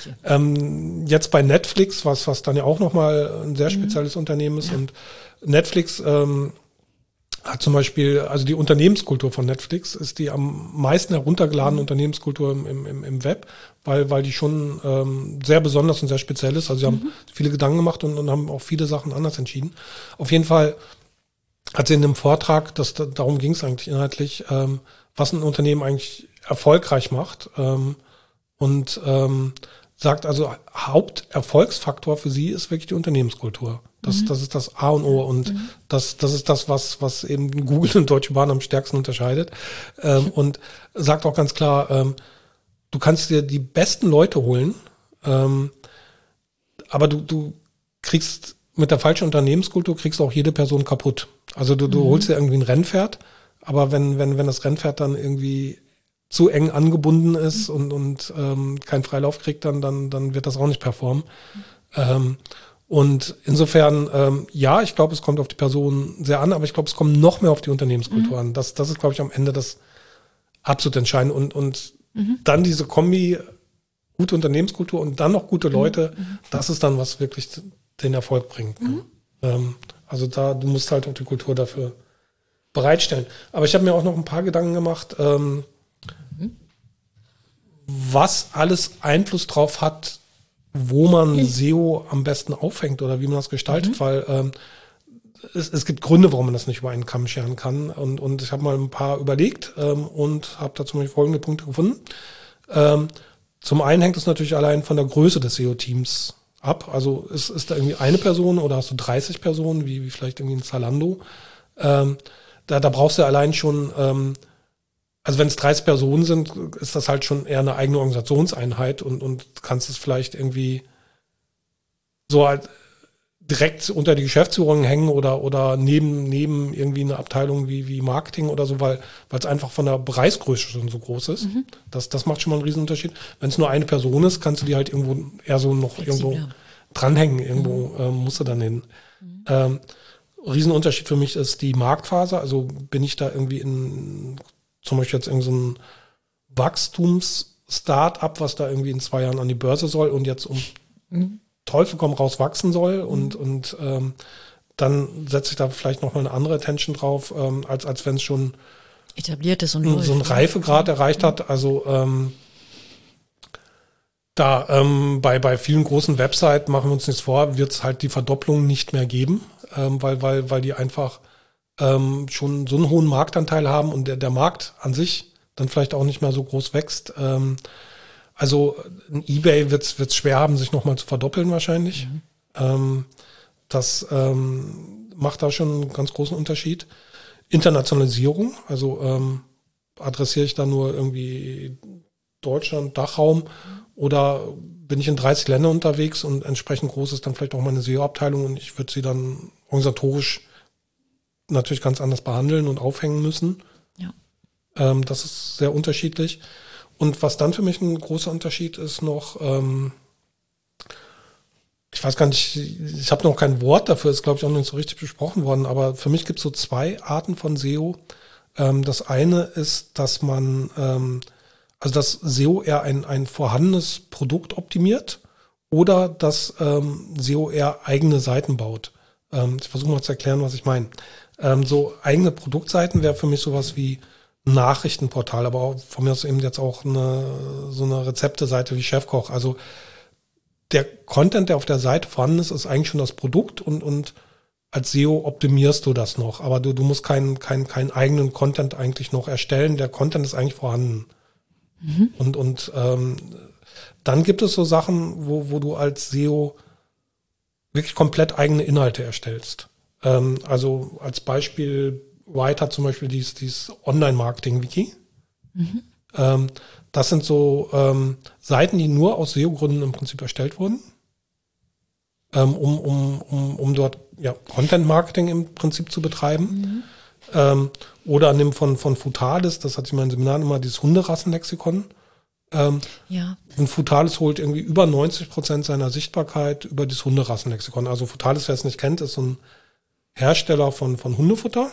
Speaker 1: Ähm, jetzt bei Netflix, was, was dann ja auch nochmal ein sehr spezielles mhm. Unternehmen ist. Ja. Und Netflix ähm, hat zum Beispiel, also die Unternehmenskultur von Netflix ist die am meisten heruntergeladene mhm. Unternehmenskultur im, im, im Web, weil, weil die schon ähm, sehr besonders und sehr speziell ist. Also sie mhm. haben viele Gedanken gemacht und, und haben auch viele Sachen anders entschieden. Auf jeden Fall hat sie in dem Vortrag, das, darum ging es eigentlich inhaltlich, ähm, was ein Unternehmen eigentlich erfolgreich macht ähm, und ähm, sagt also, Haupterfolgsfaktor für sie ist wirklich die Unternehmenskultur. Das, mhm. das ist das A und O und mhm. das, das ist das, was, was eben Google und Deutsche Bahn am stärksten unterscheidet. Ähm, und sagt auch ganz klar, ähm, du kannst dir die besten Leute holen, ähm, aber du, du kriegst mit der falschen Unternehmenskultur kriegst du auch jede Person kaputt. Also du, du mhm. holst dir irgendwie ein Rennpferd, aber wenn, wenn, wenn das Rennpferd dann irgendwie zu eng angebunden ist mhm. und, und ähm, keinen Freilauf kriegt, dann, dann, dann wird das auch nicht performen. Mhm. Ähm, Und insofern, ähm, ja, ich glaube, es kommt auf die Person sehr an, aber ich glaube, es kommt noch mehr auf die Unternehmenskultur mhm. an. Das, das ist, glaube ich, am Ende das absolut Entscheidende. Und, und mhm. dann diese Kombi, gute Unternehmenskultur und dann noch gute Leute, mhm. das ist dann, was wirklich den Erfolg bringt. Mhm. Ähm, also da, du musst halt auch die Kultur dafür bereitstellen. Aber ich habe mir auch noch ein paar Gedanken gemacht, ähm, mhm. was alles Einfluss drauf hat, wo man S E O am besten aufhängt oder wie man das gestaltet, mhm. weil ähm, es, es gibt Gründe, warum man das nicht über einen Kamm scheren kann. Und, und ich habe mal ein paar überlegt ähm, und habe da zum Beispiel folgende Punkte gefunden. Ähm, zum einen hängt es natürlich allein von der Größe des S E O-Teams ab. Also ist, ist da irgendwie eine Person oder hast du dreißig Personen, wie, wie vielleicht irgendwie ein Zalando? Ähm, da, da brauchst du allein schon... Ähm, Also wenn es dreißig Personen sind, ist das halt schon eher eine eigene Organisationseinheit und, und kannst es vielleicht irgendwie so halt direkt unter die Geschäftsführung hängen oder, oder neben, neben irgendwie eine Abteilung wie, wie Marketing oder so, weil weil es einfach von der Preisgröße schon so groß ist. Mhm. Das, das macht schon mal einen Riesenunterschied. Wenn es nur eine Person ist, kannst du die halt irgendwo eher so noch Flexibler. Irgendwo dranhängen. Irgendwo mhm. ähm, musst du dann hin. Mhm. Ähm, Riesenunterschied für mich ist die Marktphase. Also bin ich da irgendwie in zum Beispiel jetzt irgend so ein Wachstums-Start-up, was da irgendwie in zwei Jahren an die Börse soll und jetzt um mhm. Teufel komm raus wachsen soll und, mhm. und ähm, dann setze ich da vielleicht nochmal eine andere Attention drauf, ähm, als, als wenn es schon
Speaker 2: etabliert ist und
Speaker 1: so einen Reifegrad mhm. erreicht hat. Also ähm, da ähm, bei, bei vielen großen Webseiten, machen wir uns nichts vor, wird es halt die Verdopplung nicht mehr geben, ähm, weil, weil, weil die einfach Ähm, schon so einen hohen Marktanteil haben und der, der Markt an sich dann vielleicht auch nicht mehr so groß wächst. Ähm, Also ein eBay wird es schwer haben, sich nochmal zu verdoppeln wahrscheinlich. Mhm. Ähm, das ähm, macht da schon einen ganz großen Unterschied. Internationalisierung, also ähm, adressiere ich da nur irgendwie Deutschland, Dachraum oder bin ich in dreißig Ländern unterwegs und entsprechend groß ist dann vielleicht auch meine S E O-Abteilung und ich würde sie dann organisatorisch natürlich ganz anders behandeln und aufhängen müssen.
Speaker 2: Ja.
Speaker 1: Ähm, das ist sehr unterschiedlich. Und was dann für mich ein großer Unterschied ist noch, ähm, ich weiß gar nicht, ich habe noch kein Wort dafür, ist glaube ich auch noch nicht so richtig besprochen worden, aber für mich gibt es so zwei Arten von S E O. Ähm, das eine ist, dass man, ähm, also dass S E O eher ein, ein vorhandenes Produkt optimiert oder dass ähm, S E O eher eigene Seiten baut. Ähm, ich versuche mal zu erklären, was ich meine. Ähm, so eigene Produktseiten wäre für mich sowas wie ein Nachrichtenportal, aber auch von mir aus eben jetzt auch eine, so eine Rezepteseite wie Chefkoch. Also der Content, der auf der Seite vorhanden ist, ist eigentlich schon das Produkt und, und als S E O optimierst du das noch. Aber du, du musst keinen keinen keinen eigenen Content eigentlich noch erstellen. Der Content ist eigentlich vorhanden. Mhm. Und, und ähm, dann gibt es so Sachen, wo, wo du als S E O wirklich komplett eigene Inhalte erstellst. Ähm, also als Beispiel, White hat zum Beispiel dieses, dieses Online-Marketing-Wiki. Mhm. Ähm, das sind so ähm, Seiten, die nur aus S E O-Gründen im Prinzip erstellt wurden, ähm, um, um, um, um dort ja, Content-Marketing im Prinzip zu betreiben. Mhm. Ähm, oder nimm von, von Futalis, das hatte ich in meinen Seminaren immer, dieses Hunderassenlexikon. Ähm,
Speaker 2: ja.
Speaker 1: Und Futalis holt irgendwie über neunzig Prozent seiner Sichtbarkeit über das Hunderassenlexikon. Also Futalis, wer es nicht kennt, ist so ein Hersteller von, von Hundefutter.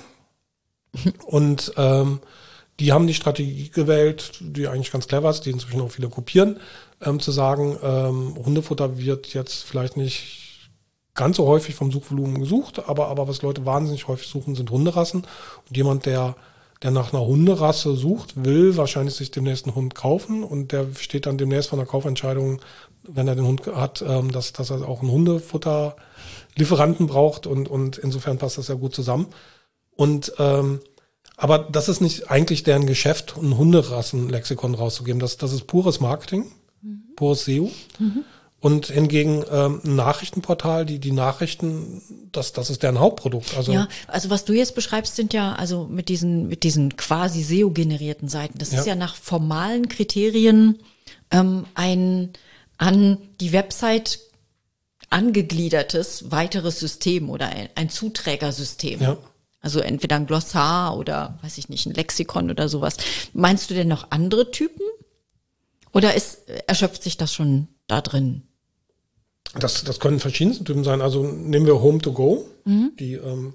Speaker 1: Und ähm, die haben die Strategie gewählt, die eigentlich ganz clever ist, die inzwischen auch viele kopieren, ähm, zu sagen, ähm, Hundefutter wird jetzt vielleicht nicht ganz so häufig vom Suchvolumen gesucht, aber, aber was Leute wahnsinnig häufig suchen, sind Hunderassen. Und jemand, der, der nach einer Hunderasse sucht, will wahrscheinlich sich demnächst einen Hund kaufen und der steht dann demnächst vor einer Kaufentscheidung, wenn er den Hund hat, ähm, dass, dass er auch einen Hundefutterlieferanten braucht und, und insofern passt das ja gut zusammen. Und ähm, aber das ist nicht eigentlich deren Geschäft, ein Hunderassenlexikon rauszugeben. Das, das ist pures Marketing, mhm. pures S E O. Mhm. Und hingegen ähm, ein Nachrichtenportal, die die Nachrichten, das das ist deren Hauptprodukt. Also
Speaker 2: ja, also was du jetzt beschreibst, sind ja also mit diesen mit diesen quasi S E O-generierten Seiten. Das ja. ist ja nach formalen Kriterien ähm, ein an die Website angegliedertes weiteres System oder ein, ein Zuträgersystem.
Speaker 1: Ja.
Speaker 2: Also entweder ein Glossar oder, weiß ich nicht, ein Lexikon oder sowas. Meinst du denn noch andere Typen? Oder ist, erschöpft sich das schon da drin?
Speaker 1: Das, das können verschiedenste Typen sein. Also nehmen wir Home to Go, mhm. die ähm,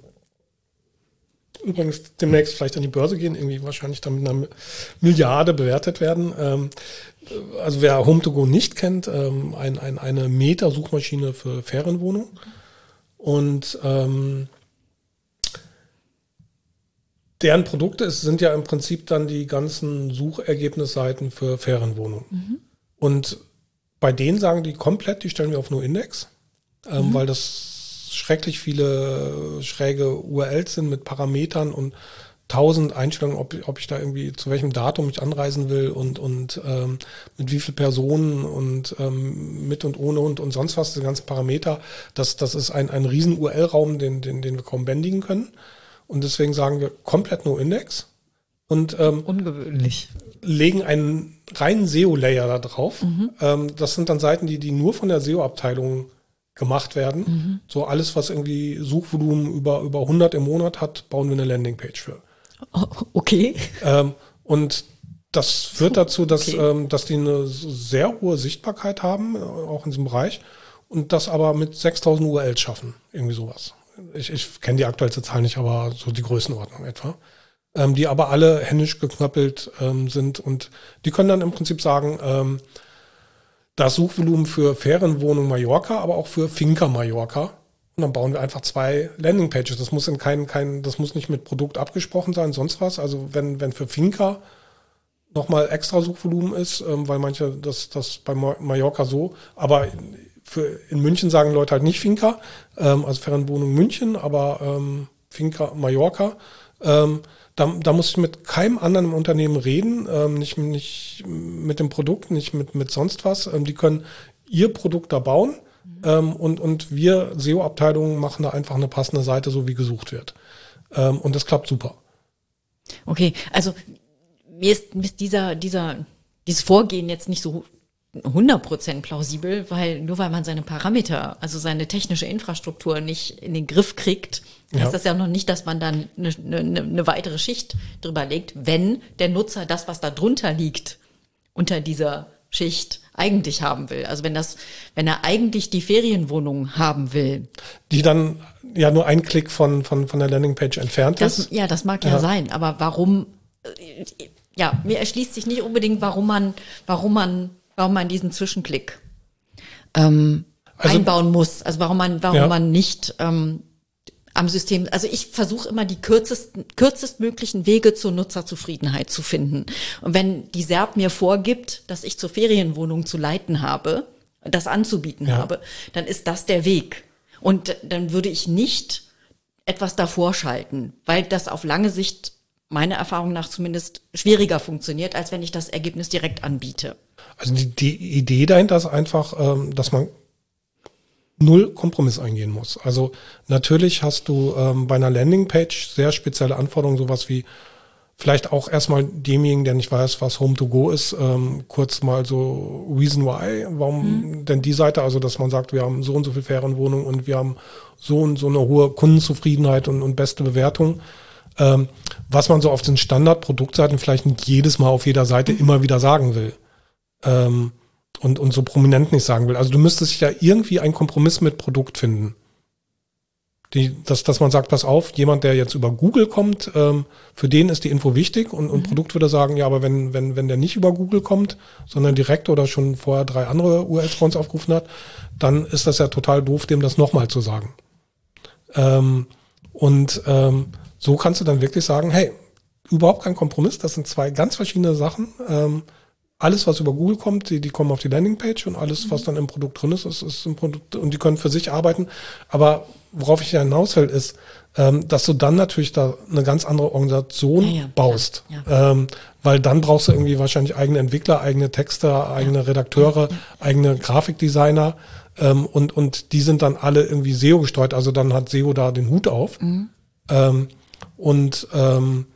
Speaker 1: übrigens demnächst vielleicht an die Börse gehen, irgendwie wahrscheinlich dann mit einer Milliarde bewertet werden. Ähm, also wer Home to Go nicht kennt, ähm, ein, ein, eine Meta-Suchmaschine für Ferienwohnungen. Und ähm, deren Produkte ist, sind ja im Prinzip dann die ganzen Suchergebnisseiten für Ferienwohnungen. Mhm. Und bei denen sagen die komplett, die stellen wir auf No-Index, ähm, mhm. weil das schrecklich viele schräge U R Ls sind mit Parametern und tausend Einstellungen, ob, ob ich da irgendwie zu welchem Datum ich anreisen will und, und ähm, mit wie viel Personen und ähm, mit und ohne und, und sonst was, die ganzen Parameter. Das, das ist ein, ein riesen U R L-Raum, den, den, den wir kaum bändigen können. Und deswegen sagen wir komplett No-Index und ähm,
Speaker 2: ungewöhnlich.
Speaker 1: Legen einen reinen S E O-Layer da drauf. Mhm. Ähm, das sind dann Seiten, die, die nur von der S E O-Abteilung gemacht werden. Mhm. So alles, was irgendwie Suchvolumen über, über hundert im Monat hat, bauen wir eine Landingpage für.
Speaker 2: Oh, okay.
Speaker 1: Ähm, und das führt dazu, dass, okay. ähm, dass die eine sehr hohe Sichtbarkeit haben, auch in diesem Bereich, und das aber mit sechstausend U R Ls schaffen. Irgendwie sowas. Ich, ich kenne die aktuellste Zahl nicht, aber so die Größenordnung etwa. Ähm, die aber alle händisch geknöppelt ähm, sind und die können dann im Prinzip sagen, ähm, das Suchvolumen für Ferienwohnung Mallorca, aber auch für Finca Mallorca. Und dann bauen wir einfach zwei Landingpages. Das muss in kein, kein, das muss nicht mit Produkt abgesprochen sein, sonst was. Also wenn, wenn für Finca nochmal extra Suchvolumen ist, ähm, weil manche das, das bei Mallorca so, aber für, in München sagen Leute halt nicht Finca, ähm, also Ferienwohnung München, aber ähm, Finca Mallorca, ähm, Da, da muss ich mit keinem anderen im Unternehmen reden, ähm, nicht, nicht mit dem Produkt, nicht mit, mit sonst was. Ähm, die können ihr Produkt da bauen mhm. ähm, und, und wir S E O-Abteilungen machen da einfach eine passende Seite, so wie gesucht wird. Ähm, und das klappt super.
Speaker 2: Okay, also mir ist, mir ist dieser, dieser, dieses Vorgehen jetzt nicht so hundert Prozent plausibel, weil nur weil man seine Parameter, also seine technische Infrastruktur nicht in den Griff kriegt, heißt ja. das ja noch nicht, dass man dann eine, eine, eine weitere Schicht drüber legt, wenn der Nutzer das, was da drunter liegt, unter dieser Schicht eigentlich haben will. Also wenn das, wenn er eigentlich die Ferienwohnung haben will.
Speaker 1: Die dann ja nur ein Klick von, von, von der Landingpage entfernt
Speaker 2: das,
Speaker 1: ist.
Speaker 2: Ja, das mag ja, ja sein, aber warum, ja, mir erschließt sich nicht unbedingt, warum man, warum man warum man diesen Zwischenklick ähm, also, einbauen muss. Also warum man, warum ja. man nicht ähm, am System, also ich versuche immer die kürzesten, kürzestmöglichen Wege zur Nutzerzufriedenheit zu finden. Und wenn die S E R P mir vorgibt, dass ich zur Ferienwohnung zu leiten habe, das anzubieten ja. habe, dann ist das der Weg. Und dann würde ich nicht etwas davor schalten, weil das auf lange Sicht meiner Erfahrung nach zumindest schwieriger funktioniert, als wenn ich das Ergebnis direkt anbiete.
Speaker 1: Also die, die Idee dahinter ist einfach, ähm, dass man null Kompromiss eingehen muss. Also natürlich hast du ähm, bei einer Landingpage sehr spezielle Anforderungen, sowas wie vielleicht auch erstmal demjenigen, der nicht weiß, was Home to Go ist, ähm, kurz mal so Reason Why, warum mhm. denn die Seite, also dass man sagt, wir haben so und so viel Ferienwohnungen und wir haben so und so eine hohe Kundenzufriedenheit und, und beste Bewertung. Ähm, was man so auf den Standard-Produktseiten vielleicht nicht jedes Mal auf jeder Seite immer wieder sagen will. Ähm, und, und so prominent nicht sagen will. Also du müsstest ja irgendwie einen Kompromiss mit Produkt finden. Die, dass, dass man sagt, pass auf, jemand, der jetzt über Google kommt, ähm, für den ist die Info wichtig und, und mhm. Produkt würde sagen, ja, aber wenn, wenn, wenn der nicht über Google kommt, sondern direkt oder schon vorher drei andere U R Ls bei uns aufgerufen hat, dann ist das ja total doof, dem das nochmal zu sagen. Ähm, und ähm, so kannst du dann wirklich sagen, hey, überhaupt kein Kompromiss, das sind zwei ganz verschiedene Sachen. Ähm, alles, was über Google kommt, die, die kommen auf die Landingpage und alles, was dann im Produkt drin ist, ist, ist im Produkt und die können für sich arbeiten. Aber worauf ich ja hinaus will, ist, ähm, dass du dann natürlich da eine ganz andere Organisation ja, ja, baust. Ja, ja. Ähm, weil dann brauchst du irgendwie wahrscheinlich eigene Entwickler, eigene Texter, eigene ja, Redakteure, ja, ja. eigene Grafikdesigner ähm, und, und die sind dann alle irgendwie S E O gesteuert. Also dann hat S E O da den Hut auf. Mhm. Ähm, und ähm,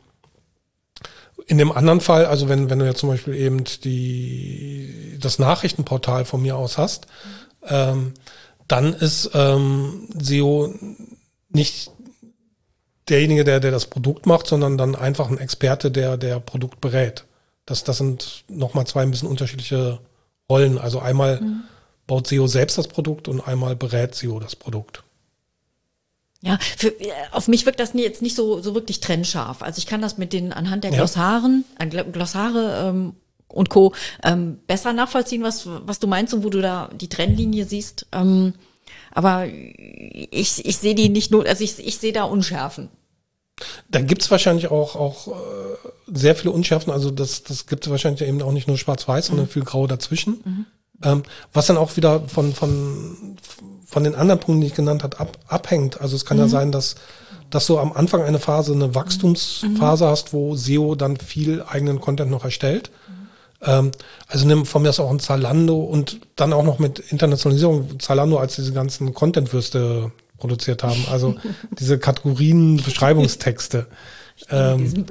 Speaker 1: in dem anderen Fall, also wenn, wenn du jetzt zum Beispiel eben die, das Nachrichtenportal von mir aus hast, ähm, dann ist ähm, S E O nicht derjenige, der, der das Produkt macht, sondern dann einfach ein Experte, der, der Produkt berät. Das, das sind nochmal zwei ein bisschen unterschiedliche Rollen. Also einmal mhm. baut S E O selbst das Produkt und einmal berät S E O das Produkt.
Speaker 2: Ja, für, auf mich wirkt das jetzt nicht so so wirklich trennscharf. Also ich kann das mit den anhand der Glossaren, ja. Glossare ähm, und Co. Ähm, besser nachvollziehen, was was du meinst und wo du da die Trennlinie siehst. Ähm, aber ich ich sehe die nicht nur, also ich ich sehe da Unschärfen.
Speaker 1: Da gibt's wahrscheinlich auch auch äh, sehr viele Unschärfen. Also das das gibt es wahrscheinlich eben auch nicht nur Schwarz-Weiß, sondern mhm. viel Grau dazwischen. Mhm. Ähm, was dann auch wieder von von von den anderen Punkten, die ich genannt habe, ab, abhängt. Also es kann mhm. ja sein, dass, dass du am Anfang eine Phase, eine Wachstumsphase mhm. hast, wo S E O dann viel eigenen Content noch erstellt. Mhm. Ähm, also nimm von mir aus auch ein Zalando und dann auch noch mit Internationalisierung. Zalando, als diese ganzen Content-Würste produziert haben. Also diese Kategorien, Beschreibungstexte. ähm,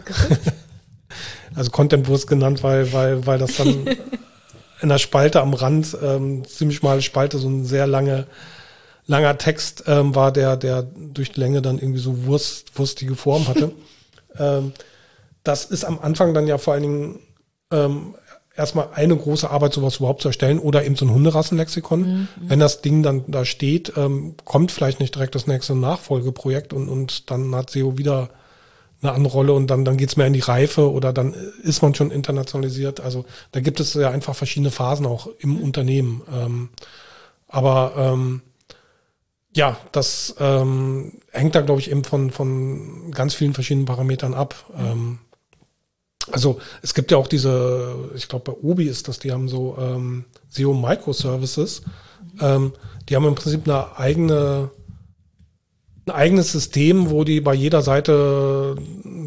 Speaker 1: also Content-Wurst genannt, weil, weil, weil das dann in der Spalte am Rand, ähm, ziemlich schmale Spalte, so ein sehr lange langer Text ähm, war, der der durch die Länge dann irgendwie so wurst, wurstige Form hatte. ähm, das ist am Anfang dann ja vor allen Dingen ähm, erstmal eine große Arbeit, sowas überhaupt zu erstellen oder eben so ein Hunderassenlexikon. Mhm. Wenn das Ding dann da steht, ähm, kommt vielleicht nicht direkt das nächste Nachfolgeprojekt und und dann hat S E O wieder eine andere Rolle und dann dann geht's mehr in die Reife oder dann ist man schon internationalisiert. Also da gibt es ja einfach verschiedene Phasen auch im mhm. Unternehmen. Ähm, aber ähm, ja, das ähm, hängt da, glaube ich, eben von von ganz vielen verschiedenen Parametern ab. Mhm. Ähm, also es gibt ja auch diese, ich glaube bei Obi ist das, die haben so ähm, S E O Microservices. Mhm. Ähm, die haben im Prinzip eine eigene ein eigenes System, wo die bei jeder Seite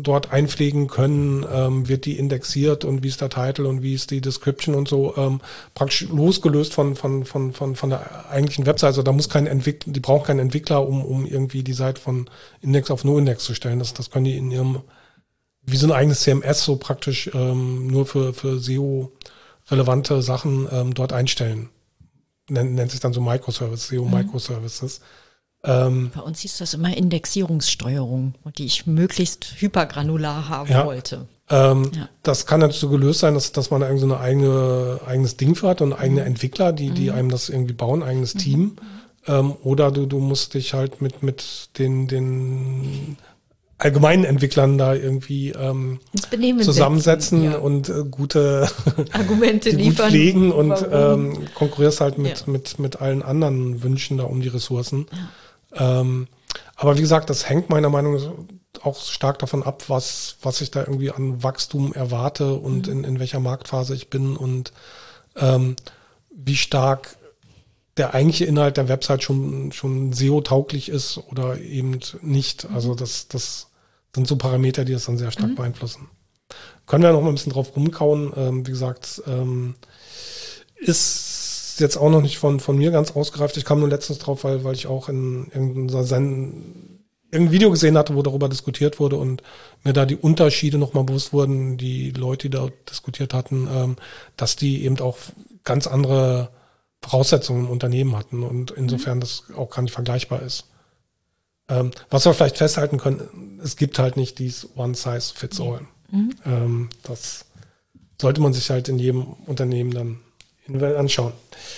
Speaker 1: dort einpflegen können, ähm, wird die indexiert und wie ist der Titel und wie ist die Description und so, ähm, praktisch losgelöst von, von, von, von, von der eigentlichen Webseite. Also da muss kein Entwickler, die brauchen keinen Entwickler, um, um irgendwie die Seite von Index auf No-Index zu stellen. Das, das können die in ihrem, wie so ein eigenes C M S so praktisch ähm, nur für, für S E O-relevante Sachen ähm, dort einstellen. Nennt, nennt sich dann so Microservice, S E O-Microservices. Mhm. Ähm,
Speaker 2: Bei uns hieß das immer Indexierungssteuerung, die ich möglichst hypergranular haben
Speaker 1: ja,
Speaker 2: wollte.
Speaker 1: Ähm,
Speaker 2: ja.
Speaker 1: Das kann natürlich so gelöst sein, dass, dass man irgendwie so eine eigene, eigenes Ding für hat und eigene mhm. Entwickler, die, die mhm. einem das irgendwie bauen, eigenes mhm. Team. Ähm, oder du, du musst dich halt mit, mit den, den allgemeinen Entwicklern da irgendwie ähm, zusammensetzen ja. und äh, gute
Speaker 2: Argumente
Speaker 1: die
Speaker 2: liefern.
Speaker 1: Gut pflegen und ähm, konkurrierst halt mit, ja. mit, mit allen anderen Wünschen da um die Ressourcen. Ja. Ähm, aber wie gesagt, das hängt meiner Meinung nach auch stark davon ab, was, was ich da irgendwie an Wachstum erwarte und mhm. in, in welcher Marktphase ich bin und ähm, wie stark der eigentliche Inhalt der Website schon, schon S E O-tauglich ist oder eben nicht. Also das, das sind so Parameter, die das dann sehr stark mhm. beeinflussen. Können wir noch mal ein bisschen drauf rumkauen. Ähm, wie gesagt, ähm, ist jetzt auch noch nicht von, von mir ganz ausgereift. Ich kam nur letztens drauf, weil, weil ich auch in irgendein Video gesehen hatte, wo darüber diskutiert wurde und mir da die Unterschiede noch mal bewusst wurden, die Leute, die da diskutiert hatten, ähm, dass die eben auch ganz andere Voraussetzungen im Unternehmen hatten und insofern mhm. das auch gar nicht vergleichbar ist. Ähm, was wir vielleicht festhalten können, es gibt halt nicht dieses One Size Fits All. Mhm. Ähm, das sollte man sich halt in jedem Unternehmen dann individuell anschauen.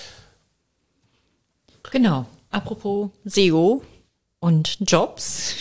Speaker 2: Genau. Apropos S E O und Jobs.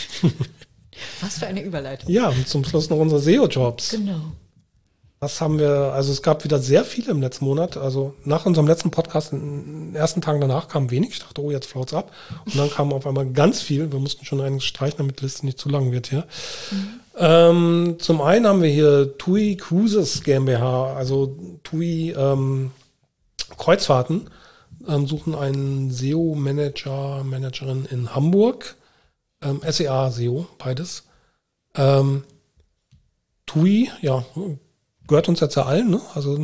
Speaker 2: Was für eine Überleitung.
Speaker 1: Ja, und zum Schluss noch unsere S E O-Jobs.
Speaker 2: Genau.
Speaker 1: Was haben wir, also es gab wieder sehr viele im letzten Monat. Also nach unserem letzten Podcast, in den ersten Tagen danach kam wenig. Ich dachte, oh, jetzt flaut's ab. Und dann kam auf einmal ganz viel. Wir mussten schon einiges streichen, damit die Liste nicht zu lang wird hier. Mhm. Ähm, zum einen haben wir hier T U I Cruises GmbH, also T U I ähm, Kreuzfahrten, ähm, suchen einen S E O-Manager, Managerin in Hamburg. Ähm, S E A, S E O, beides. Ähm, T U I, ja, gehört uns jetzt ja allen, ne? Also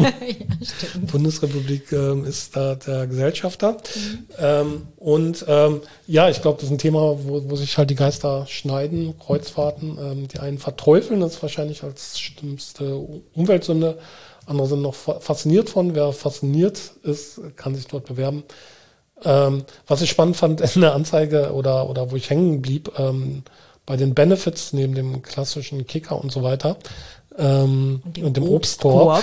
Speaker 1: ja, Bundesrepublik ähm, ist da der Gesellschafter. Mhm. Ähm, und ähm, ja, ich glaube, das ist ein Thema, wo, wo sich halt die Geister schneiden, Kreuzfahrten. Ähm, die einen verteufeln das wahrscheinlich als schlimmste Umweltsünde. Andere sind noch fasziniert von. Wer fasziniert ist, kann sich dort bewerben. Ähm, was ich spannend fand in der Anzeige oder, oder wo ich hängen blieb, ähm, bei den Benefits neben dem klassischen Kicker und so weiter, Ähm, und, und dem Obstkorb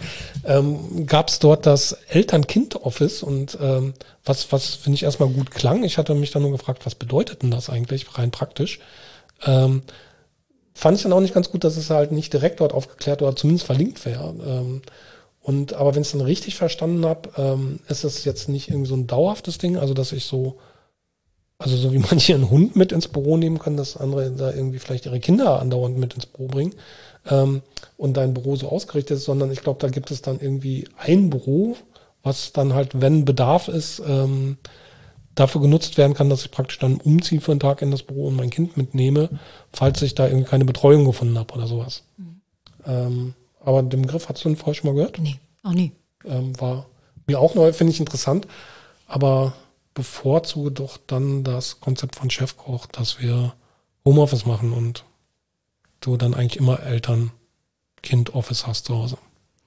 Speaker 1: ähm, gab es dort das Eltern-Kind-Office und ähm, was, was finde ich erstmal gut klang. Ich hatte mich dann nur gefragt, was bedeutet denn das eigentlich rein praktisch? Ähm, fand ich dann auch nicht ganz gut, dass es halt nicht direkt dort aufgeklärt oder zumindest verlinkt wäre. Ähm, und aber wenn ich es dann richtig verstanden habe, ähm, ist es jetzt nicht irgendwie so ein dauerhaftes Ding, also dass ich so Also so wie manche einen Hund mit ins Büro nehmen können, dass andere da irgendwie vielleicht ihre Kinder andauernd mit ins Büro bringen ähm, und dein Büro so ausgerichtet ist, sondern ich glaube, da gibt es dann irgendwie ein Büro, was dann halt, wenn Bedarf ist, ähm, dafür genutzt werden kann, dass ich praktisch dann umziehe für einen Tag in das Büro und mein Kind mitnehme, falls ich da irgendwie keine Betreuung gefunden habe oder sowas. Mhm. Ähm, aber den Begriff, hast du den vorher schon mal gehört?
Speaker 2: Nee, auch nie.
Speaker 1: Ähm, war mir auch neu, finde ich interessant, aber bevorzuge doch dann das Konzept von Chefkoch, dass wir Homeoffice machen und du dann eigentlich immer Eltern-Kind-Office hast zu Hause.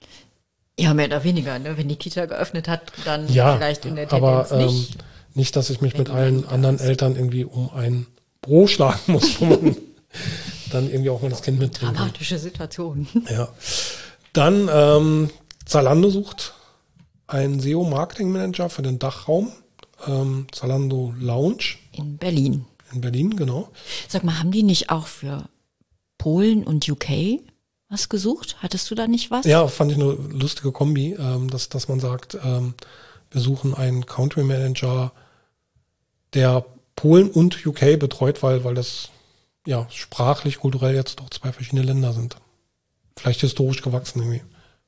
Speaker 2: Ja, mehr oder weniger. Ne? Wenn die Kita geöffnet hat, dann
Speaker 1: ja,
Speaker 2: vielleicht in der Tendenz
Speaker 1: aber,
Speaker 2: nicht.
Speaker 1: Ähm, nicht, dass ich mich Wenn mit allen anderen ist. Eltern irgendwie um ein Büro schlagen muss, wo man dann irgendwie auch mal das Kind mitbringt.
Speaker 2: Dramatische Situation.
Speaker 1: Ja. Dann ähm, Zalando sucht einen S E O-Marketing-Manager für den Dachraum. Ähm, Zalando Lounge.
Speaker 2: In Berlin.
Speaker 1: In Berlin, genau.
Speaker 2: Sag mal, haben die nicht auch für Polen und U K was gesucht? Hattest du da nicht was?
Speaker 1: Ja, fand ich eine lustige Kombi, ähm, dass, dass man sagt, ähm, wir suchen einen Country Manager, der Polen und U K betreut, weil, weil das ja sprachlich, kulturell jetzt doch zwei verschiedene Länder sind. Vielleicht historisch gewachsen irgendwie.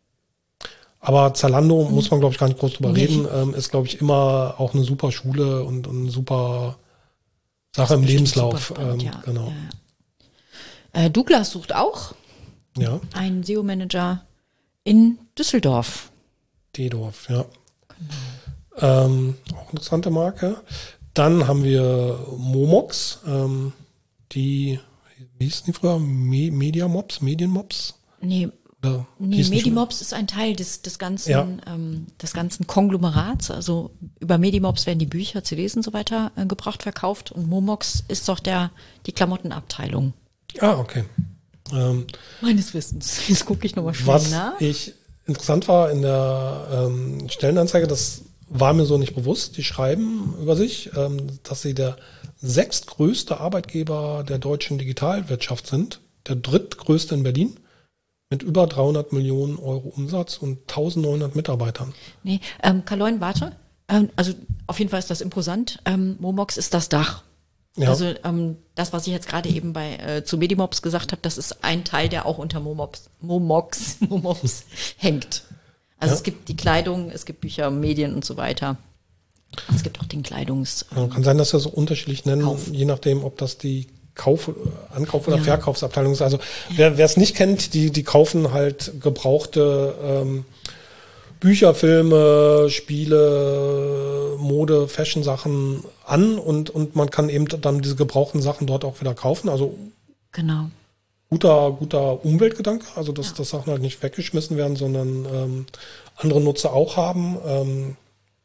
Speaker 1: Aber Zalando mhm. muss man, glaube ich, gar nicht groß drüber nee. reden. Ähm, ist, glaube ich, immer auch eine super Schule und, und eine super Sache im Lebenslauf.
Speaker 2: Spannend,
Speaker 1: ähm,
Speaker 2: ja.
Speaker 1: Genau.
Speaker 2: Äh, Douglas sucht auch
Speaker 1: Ja.
Speaker 2: einen S E O-Manager in Düsseldorf.
Speaker 1: D-Dorf, ja. Genau. Ähm, auch interessante Marke. Dann haben wir Momox, ähm, die, wie hießen die früher? Me Mediamobs, Medienmobs?
Speaker 2: Nee,
Speaker 1: Oder
Speaker 2: nee
Speaker 1: hießen die schon-
Speaker 2: Medimobs ist ein Teil des, des, ganzen,
Speaker 1: Ja.
Speaker 2: ähm, des ganzen Konglomerats. Also über Medimobs werden die Bücher, C Ds und so weiter äh, gebraucht, verkauft. Und Momox ist doch der, die Klamottenabteilung.
Speaker 1: Ah, okay. Ähm,
Speaker 2: Meines Wissens. Jetzt gucke ich nochmal schnell
Speaker 1: was
Speaker 2: nach.
Speaker 1: ich interessant war in der ähm, Stellenanzeige, das war mir so nicht bewusst. Die schreiben über sich, ähm, dass sie der sechstgrößte Arbeitgeber der deutschen Digitalwirtschaft sind, der drittgrößte in Berlin, mit über dreihundert Millionen Euro Umsatz und eintausendneunhundert Mitarbeitern.
Speaker 2: Nee, ähm, Kaloin, warte. Ähm, also auf jeden Fall ist das imposant. Ähm, Momox ist das Dach.
Speaker 1: Ja.
Speaker 2: Also ähm, das, was ich jetzt gerade eben bei äh, zu Medimobs gesagt habe, das ist ein Teil, der auch unter Momox, Momox, Momox hängt. Also
Speaker 1: Ja.
Speaker 2: es gibt die Kleidung, es gibt Bücher, Medien und so weiter. Und es gibt auch den Kleidungs.
Speaker 1: Ja, kann sein, dass wir das so unterschiedlich nennen,
Speaker 2: Kauf.
Speaker 1: je nachdem, ob das die Kauf, Ankauf- oder
Speaker 2: Ja.
Speaker 1: Verkaufsabteilung ist. Also wer wer es nicht kennt, die, die kaufen halt gebrauchte ähm, Bücher, Filme, Spiele, Mode, Fashion-Sachen an und, und man kann eben dann diese gebrauchten Sachen dort auch wieder kaufen. Also
Speaker 2: Genau.
Speaker 1: guter, guter Umweltgedanke, also dass,
Speaker 2: Ja.
Speaker 1: dass Sachen halt nicht weggeschmissen werden, sondern ähm, andere Nutzer auch haben. Ähm,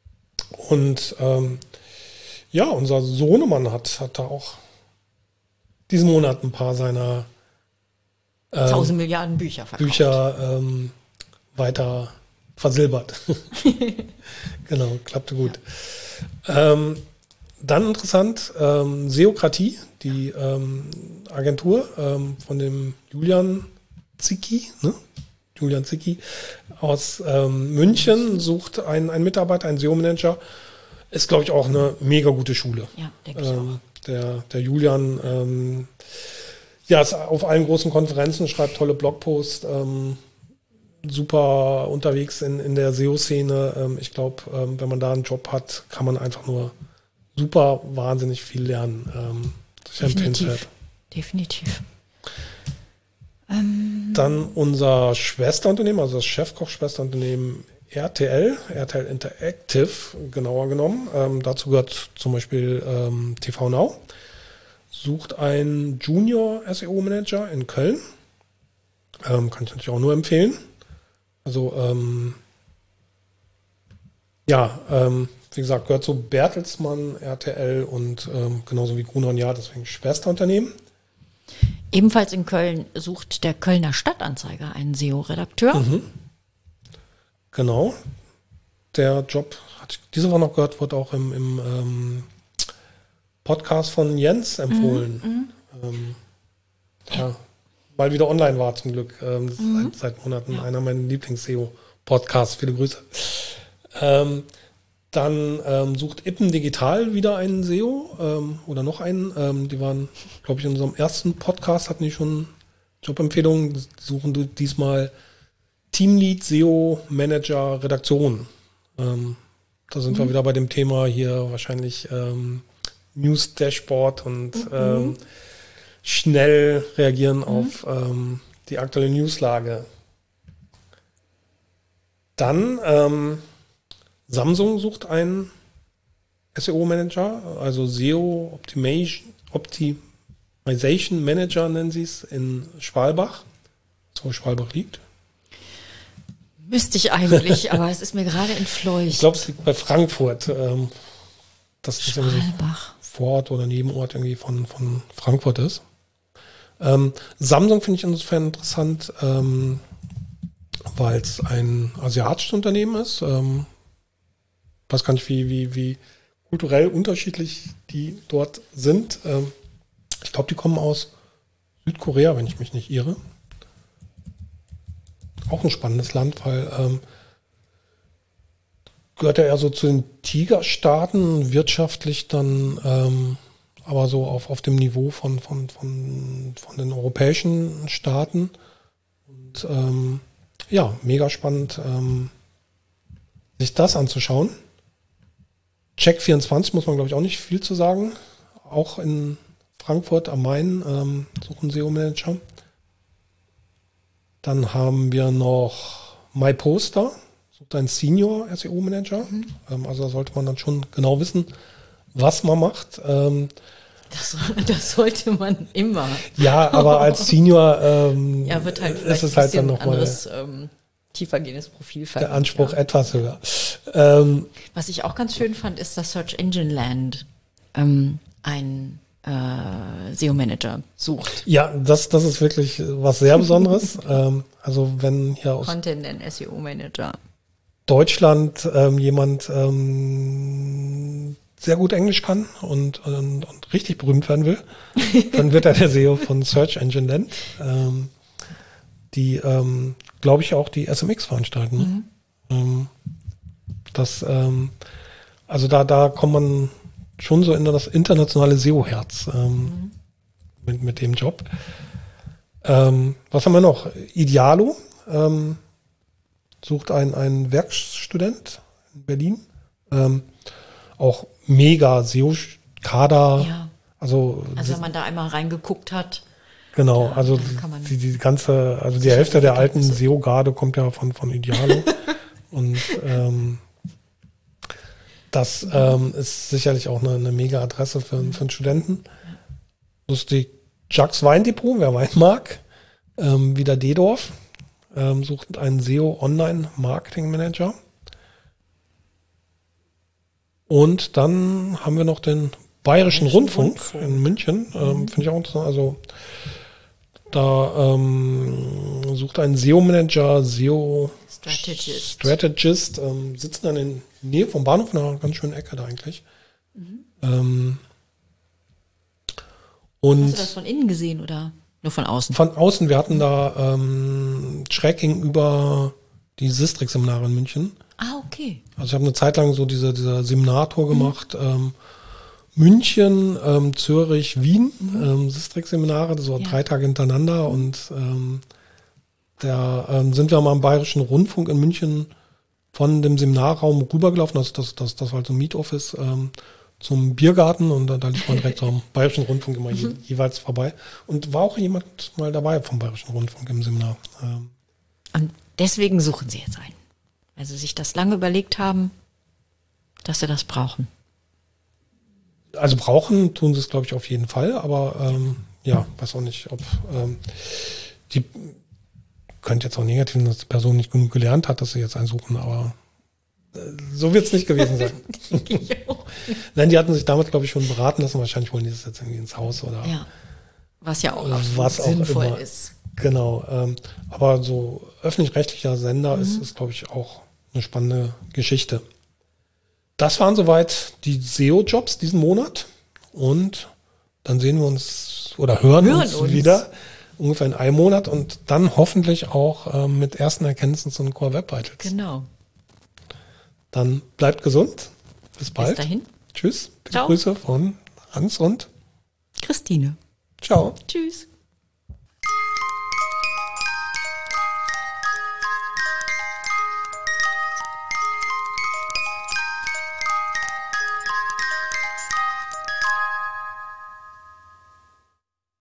Speaker 1: und ähm, ja, unser Sohnemann hat, hat da auch diesen Monat ein paar seiner ähm,
Speaker 2: Tausend Milliarden Bücher verkauft.
Speaker 1: Bücher ähm, weiter versilbert. Genau, klappte gut. Ähm, dann interessant, ähm, Seokratie, die ähm, Agentur ähm, von dem Julian Zicki, ne? Julian Zicki aus ähm, München sucht einen, einen Mitarbeiter, einen S E O-Manager. Ist, glaube ich, auch eine mega gute Schule.
Speaker 2: Ja, denke ich
Speaker 1: Ähm, der, der Julian, ähm, ja, ist auf allen großen Konferenzen, schreibt tolle Blogposts, ähm, super unterwegs in, in der S E O-Szene. Ähm, ich glaube, ähm, wenn man da einen Job hat, kann man einfach nur super wahnsinnig viel lernen. Ähm, sicher empfehlenswert.
Speaker 2: Definitiv. Definitiv. Ähm,
Speaker 1: Dann unser Schwesterunternehmen, also das Chefkoch-Schwesterunternehmen R T L, R T L Interactive, genauer genommen. Ähm, dazu gehört zum Beispiel ähm, T V Now. Sucht einen Junior S E O-Manager in Köln. Ähm, kann ich natürlich auch nur empfehlen. Also, ähm, ja, ähm, wie gesagt, gehört zu Bertelsmann, R T L und ähm, genauso wie Gruner und Jahr, deswegen Schwesterunternehmen.
Speaker 2: ebenfalls in Köln sucht der Kölner Stadtanzeiger einen S E O-Redakteur.
Speaker 1: Mhm. Genau. Der Job, hatte ich diese Woche noch gehört, wird auch im, im ähm, Podcast von Jens empfohlen.
Speaker 2: Mhm,
Speaker 1: ähm, ja, mal wieder online war zum Glück. Ähm, das
Speaker 2: Mhm.
Speaker 1: ist seit, seit Monaten
Speaker 2: Ja.
Speaker 1: einer meiner Lieblings-S E O-Podcasts. Viele Grüße. Ähm, dann ähm, sucht Ippen Digital wieder einen S E O ähm, oder noch einen. Ähm, die waren, glaube ich, in unserem ersten Podcast hatten die schon Jobempfehlungen. Suchen du diesmal Teamlead, S E O, Manager, Redaktion. Ähm, da sind
Speaker 2: Mhm.
Speaker 1: wir wieder bei dem Thema hier wahrscheinlich ähm, News Dashboard und
Speaker 2: Mhm.
Speaker 1: ähm, schnell reagieren auf ähm, die aktuelle Newslage. Dann ähm, Samsung sucht einen S E O-Manager, also S E O Optimization, Optimization Manager nennen sie es, in Schwalbach, wo Schwalbach liegt.
Speaker 2: Müsste ich eigentlich, aber es ist mir gerade entfleucht.
Speaker 1: Ich glaube, es liegt bei Frankfurt. Ähm, dass das irgendwie
Speaker 2: Schwalbach.
Speaker 1: Vorort oder Nebenort irgendwie von, von Frankfurt ist. Ähm, Samsung finde ich insofern interessant, ähm, weil es ein asiatisches Unternehmen ist. Ähm, weiß gar nicht, wie, wie, wie kulturell unterschiedlich die dort sind. Ähm, ich glaube, die kommen aus Südkorea, wenn ich mich nicht irre. Auch ein spannendes Land, weil ähm, gehört ja eher so zu den Tigerstaaten, wirtschaftlich dann ähm, aber so auf, auf dem Niveau von, von, von, von den europäischen Staaten. Und ähm, ja, mega spannend, ähm, sich das anzuschauen. Check vierundzwanzig muss man, glaube ich, auch nicht viel zu sagen. Auch in Frankfurt am Main, ähm, suchen S E O-Manager. Dann haben wir noch MyPoster, sucht einen Senior S E O-Manager. Mhm. Ähm, also da sollte man dann schon genau wissen, was man macht. Ähm,
Speaker 2: das, das sollte man immer.
Speaker 1: Ja, aber als Senior ähm,
Speaker 2: ja, wird halt
Speaker 1: ist es halt dann nochmal
Speaker 2: anderes ähm, tiefergehendes Profil verlangt.
Speaker 1: Der Anspruch
Speaker 2: ja.
Speaker 1: etwas höher. Ähm,
Speaker 2: Was ich auch ganz schön fand, ist, dass Search Engine Land ähm, ein äh, S E O-Manager sucht.
Speaker 1: Ja, das, das ist wirklich was sehr Besonderes. ähm, also wenn hier aus
Speaker 2: Content and S E O-Manager.
Speaker 1: Deutschland ähm, jemand ähm, sehr gut Englisch kann und, und, und richtig berühmt werden will, dann wird er der S E O von Search Engine Land, ähm, die, ähm, glaube ich, auch die S M X veranstalten. Mhm. Ähm, das, ähm, also da, da kommt man schon so in das internationale S E O-Herz ähm, mhm. mit, mit dem Job. Ähm, was haben wir noch? Idealo ähm, sucht einen, einen Werkstudent in Berlin. Ähm, auch mega S E O-Kader.
Speaker 2: Ja.
Speaker 1: Also,
Speaker 2: also wenn man da einmal reingeguckt hat.
Speaker 1: Genau,
Speaker 2: da,
Speaker 1: also die, die ganze, also die Hälfte der alten S E O-Garde kommt ja von, von Idealo. Und ähm, das ähm, ist sicherlich auch eine, eine mega Adresse für, für einen Studenten. Lustig, Jacques Weindepot, wer Wein mag, ähm, wieder Dedorf, ähm, sucht einen S E O-Online-Marketing-Manager. Und dann haben wir noch den Bayerischen, Bayerischen Rundfunk, Rundfunk in München. Ähm, mhm. Finde ich auch interessant. Also da ähm, sucht ein S E O-Manager, S E O
Speaker 2: Strategist,
Speaker 1: Strategist ähm, sitzen dann in der Nähe vom Bahnhof, in einer ganz schönen Ecke da eigentlich. Mhm. Ähm, und
Speaker 2: Hast du das von innen gesehen oder nur von außen?
Speaker 1: Von außen. Wir hatten da ähm, schräg gegenüber die Sistrix-Seminare in München.
Speaker 2: Ah, okay.
Speaker 1: Also ich habe eine Zeit lang so diese, diese Seminartour gemacht. Mhm. Ähm, München, ähm, Zürich, Wien, mhm. ähm, Sistrix-Seminare, so ja. drei Tage hintereinander. Mhm. Und ähm, da ähm, sind wir mal am Bayerischen Rundfunk in München von dem Seminarraum rübergelaufen. Also das, das, das war halt so ein Mietoffice ähm, zum Biergarten. Und da, da lief man direkt am Bayerischen Rundfunk immer je, jeweils vorbei. Und war auch jemand mal dabei vom Bayerischen Rundfunk im Seminar. Ähm.
Speaker 2: Und deswegen suchen Sie jetzt einen. Weil Sie sich das lange überlegt haben, dass Sie das brauchen.
Speaker 1: Also brauchen tun sie es, glaube ich, auf jeden Fall. Aber ähm, ja, weiß auch nicht, ob ähm, die könnte jetzt auch negativ sein, dass die Person nicht genug gelernt hat, dass sie jetzt einen suchen. Aber äh, so wird es nicht gewesen sein. Nein, die hatten sich damals, glaube ich, schon beraten lassen. Wahrscheinlich wollen die das jetzt irgendwie ins Haus oder
Speaker 2: ja, was ja auch
Speaker 1: was
Speaker 2: sinnvoll
Speaker 1: auch immer
Speaker 2: ist.
Speaker 1: Genau. Ähm, aber so öffentlich-rechtlicher Sender mhm. ist, ist glaube ich, auch eine spannende Geschichte. Das waren soweit die S E O-Jobs diesen Monat. Und dann sehen wir uns oder hören, hören uns, uns wieder ungefähr in einem Monat und dann hoffentlich auch ähm, mit ersten Erkenntnissen zu den Core Web Vitals.
Speaker 2: Genau.
Speaker 1: Dann bleibt gesund. Bis bald.
Speaker 2: Bis dahin.
Speaker 1: Tschüss.
Speaker 2: Ciao.
Speaker 1: Grüße von Hans und
Speaker 2: Christine.
Speaker 1: Ciao.
Speaker 2: Tschüss.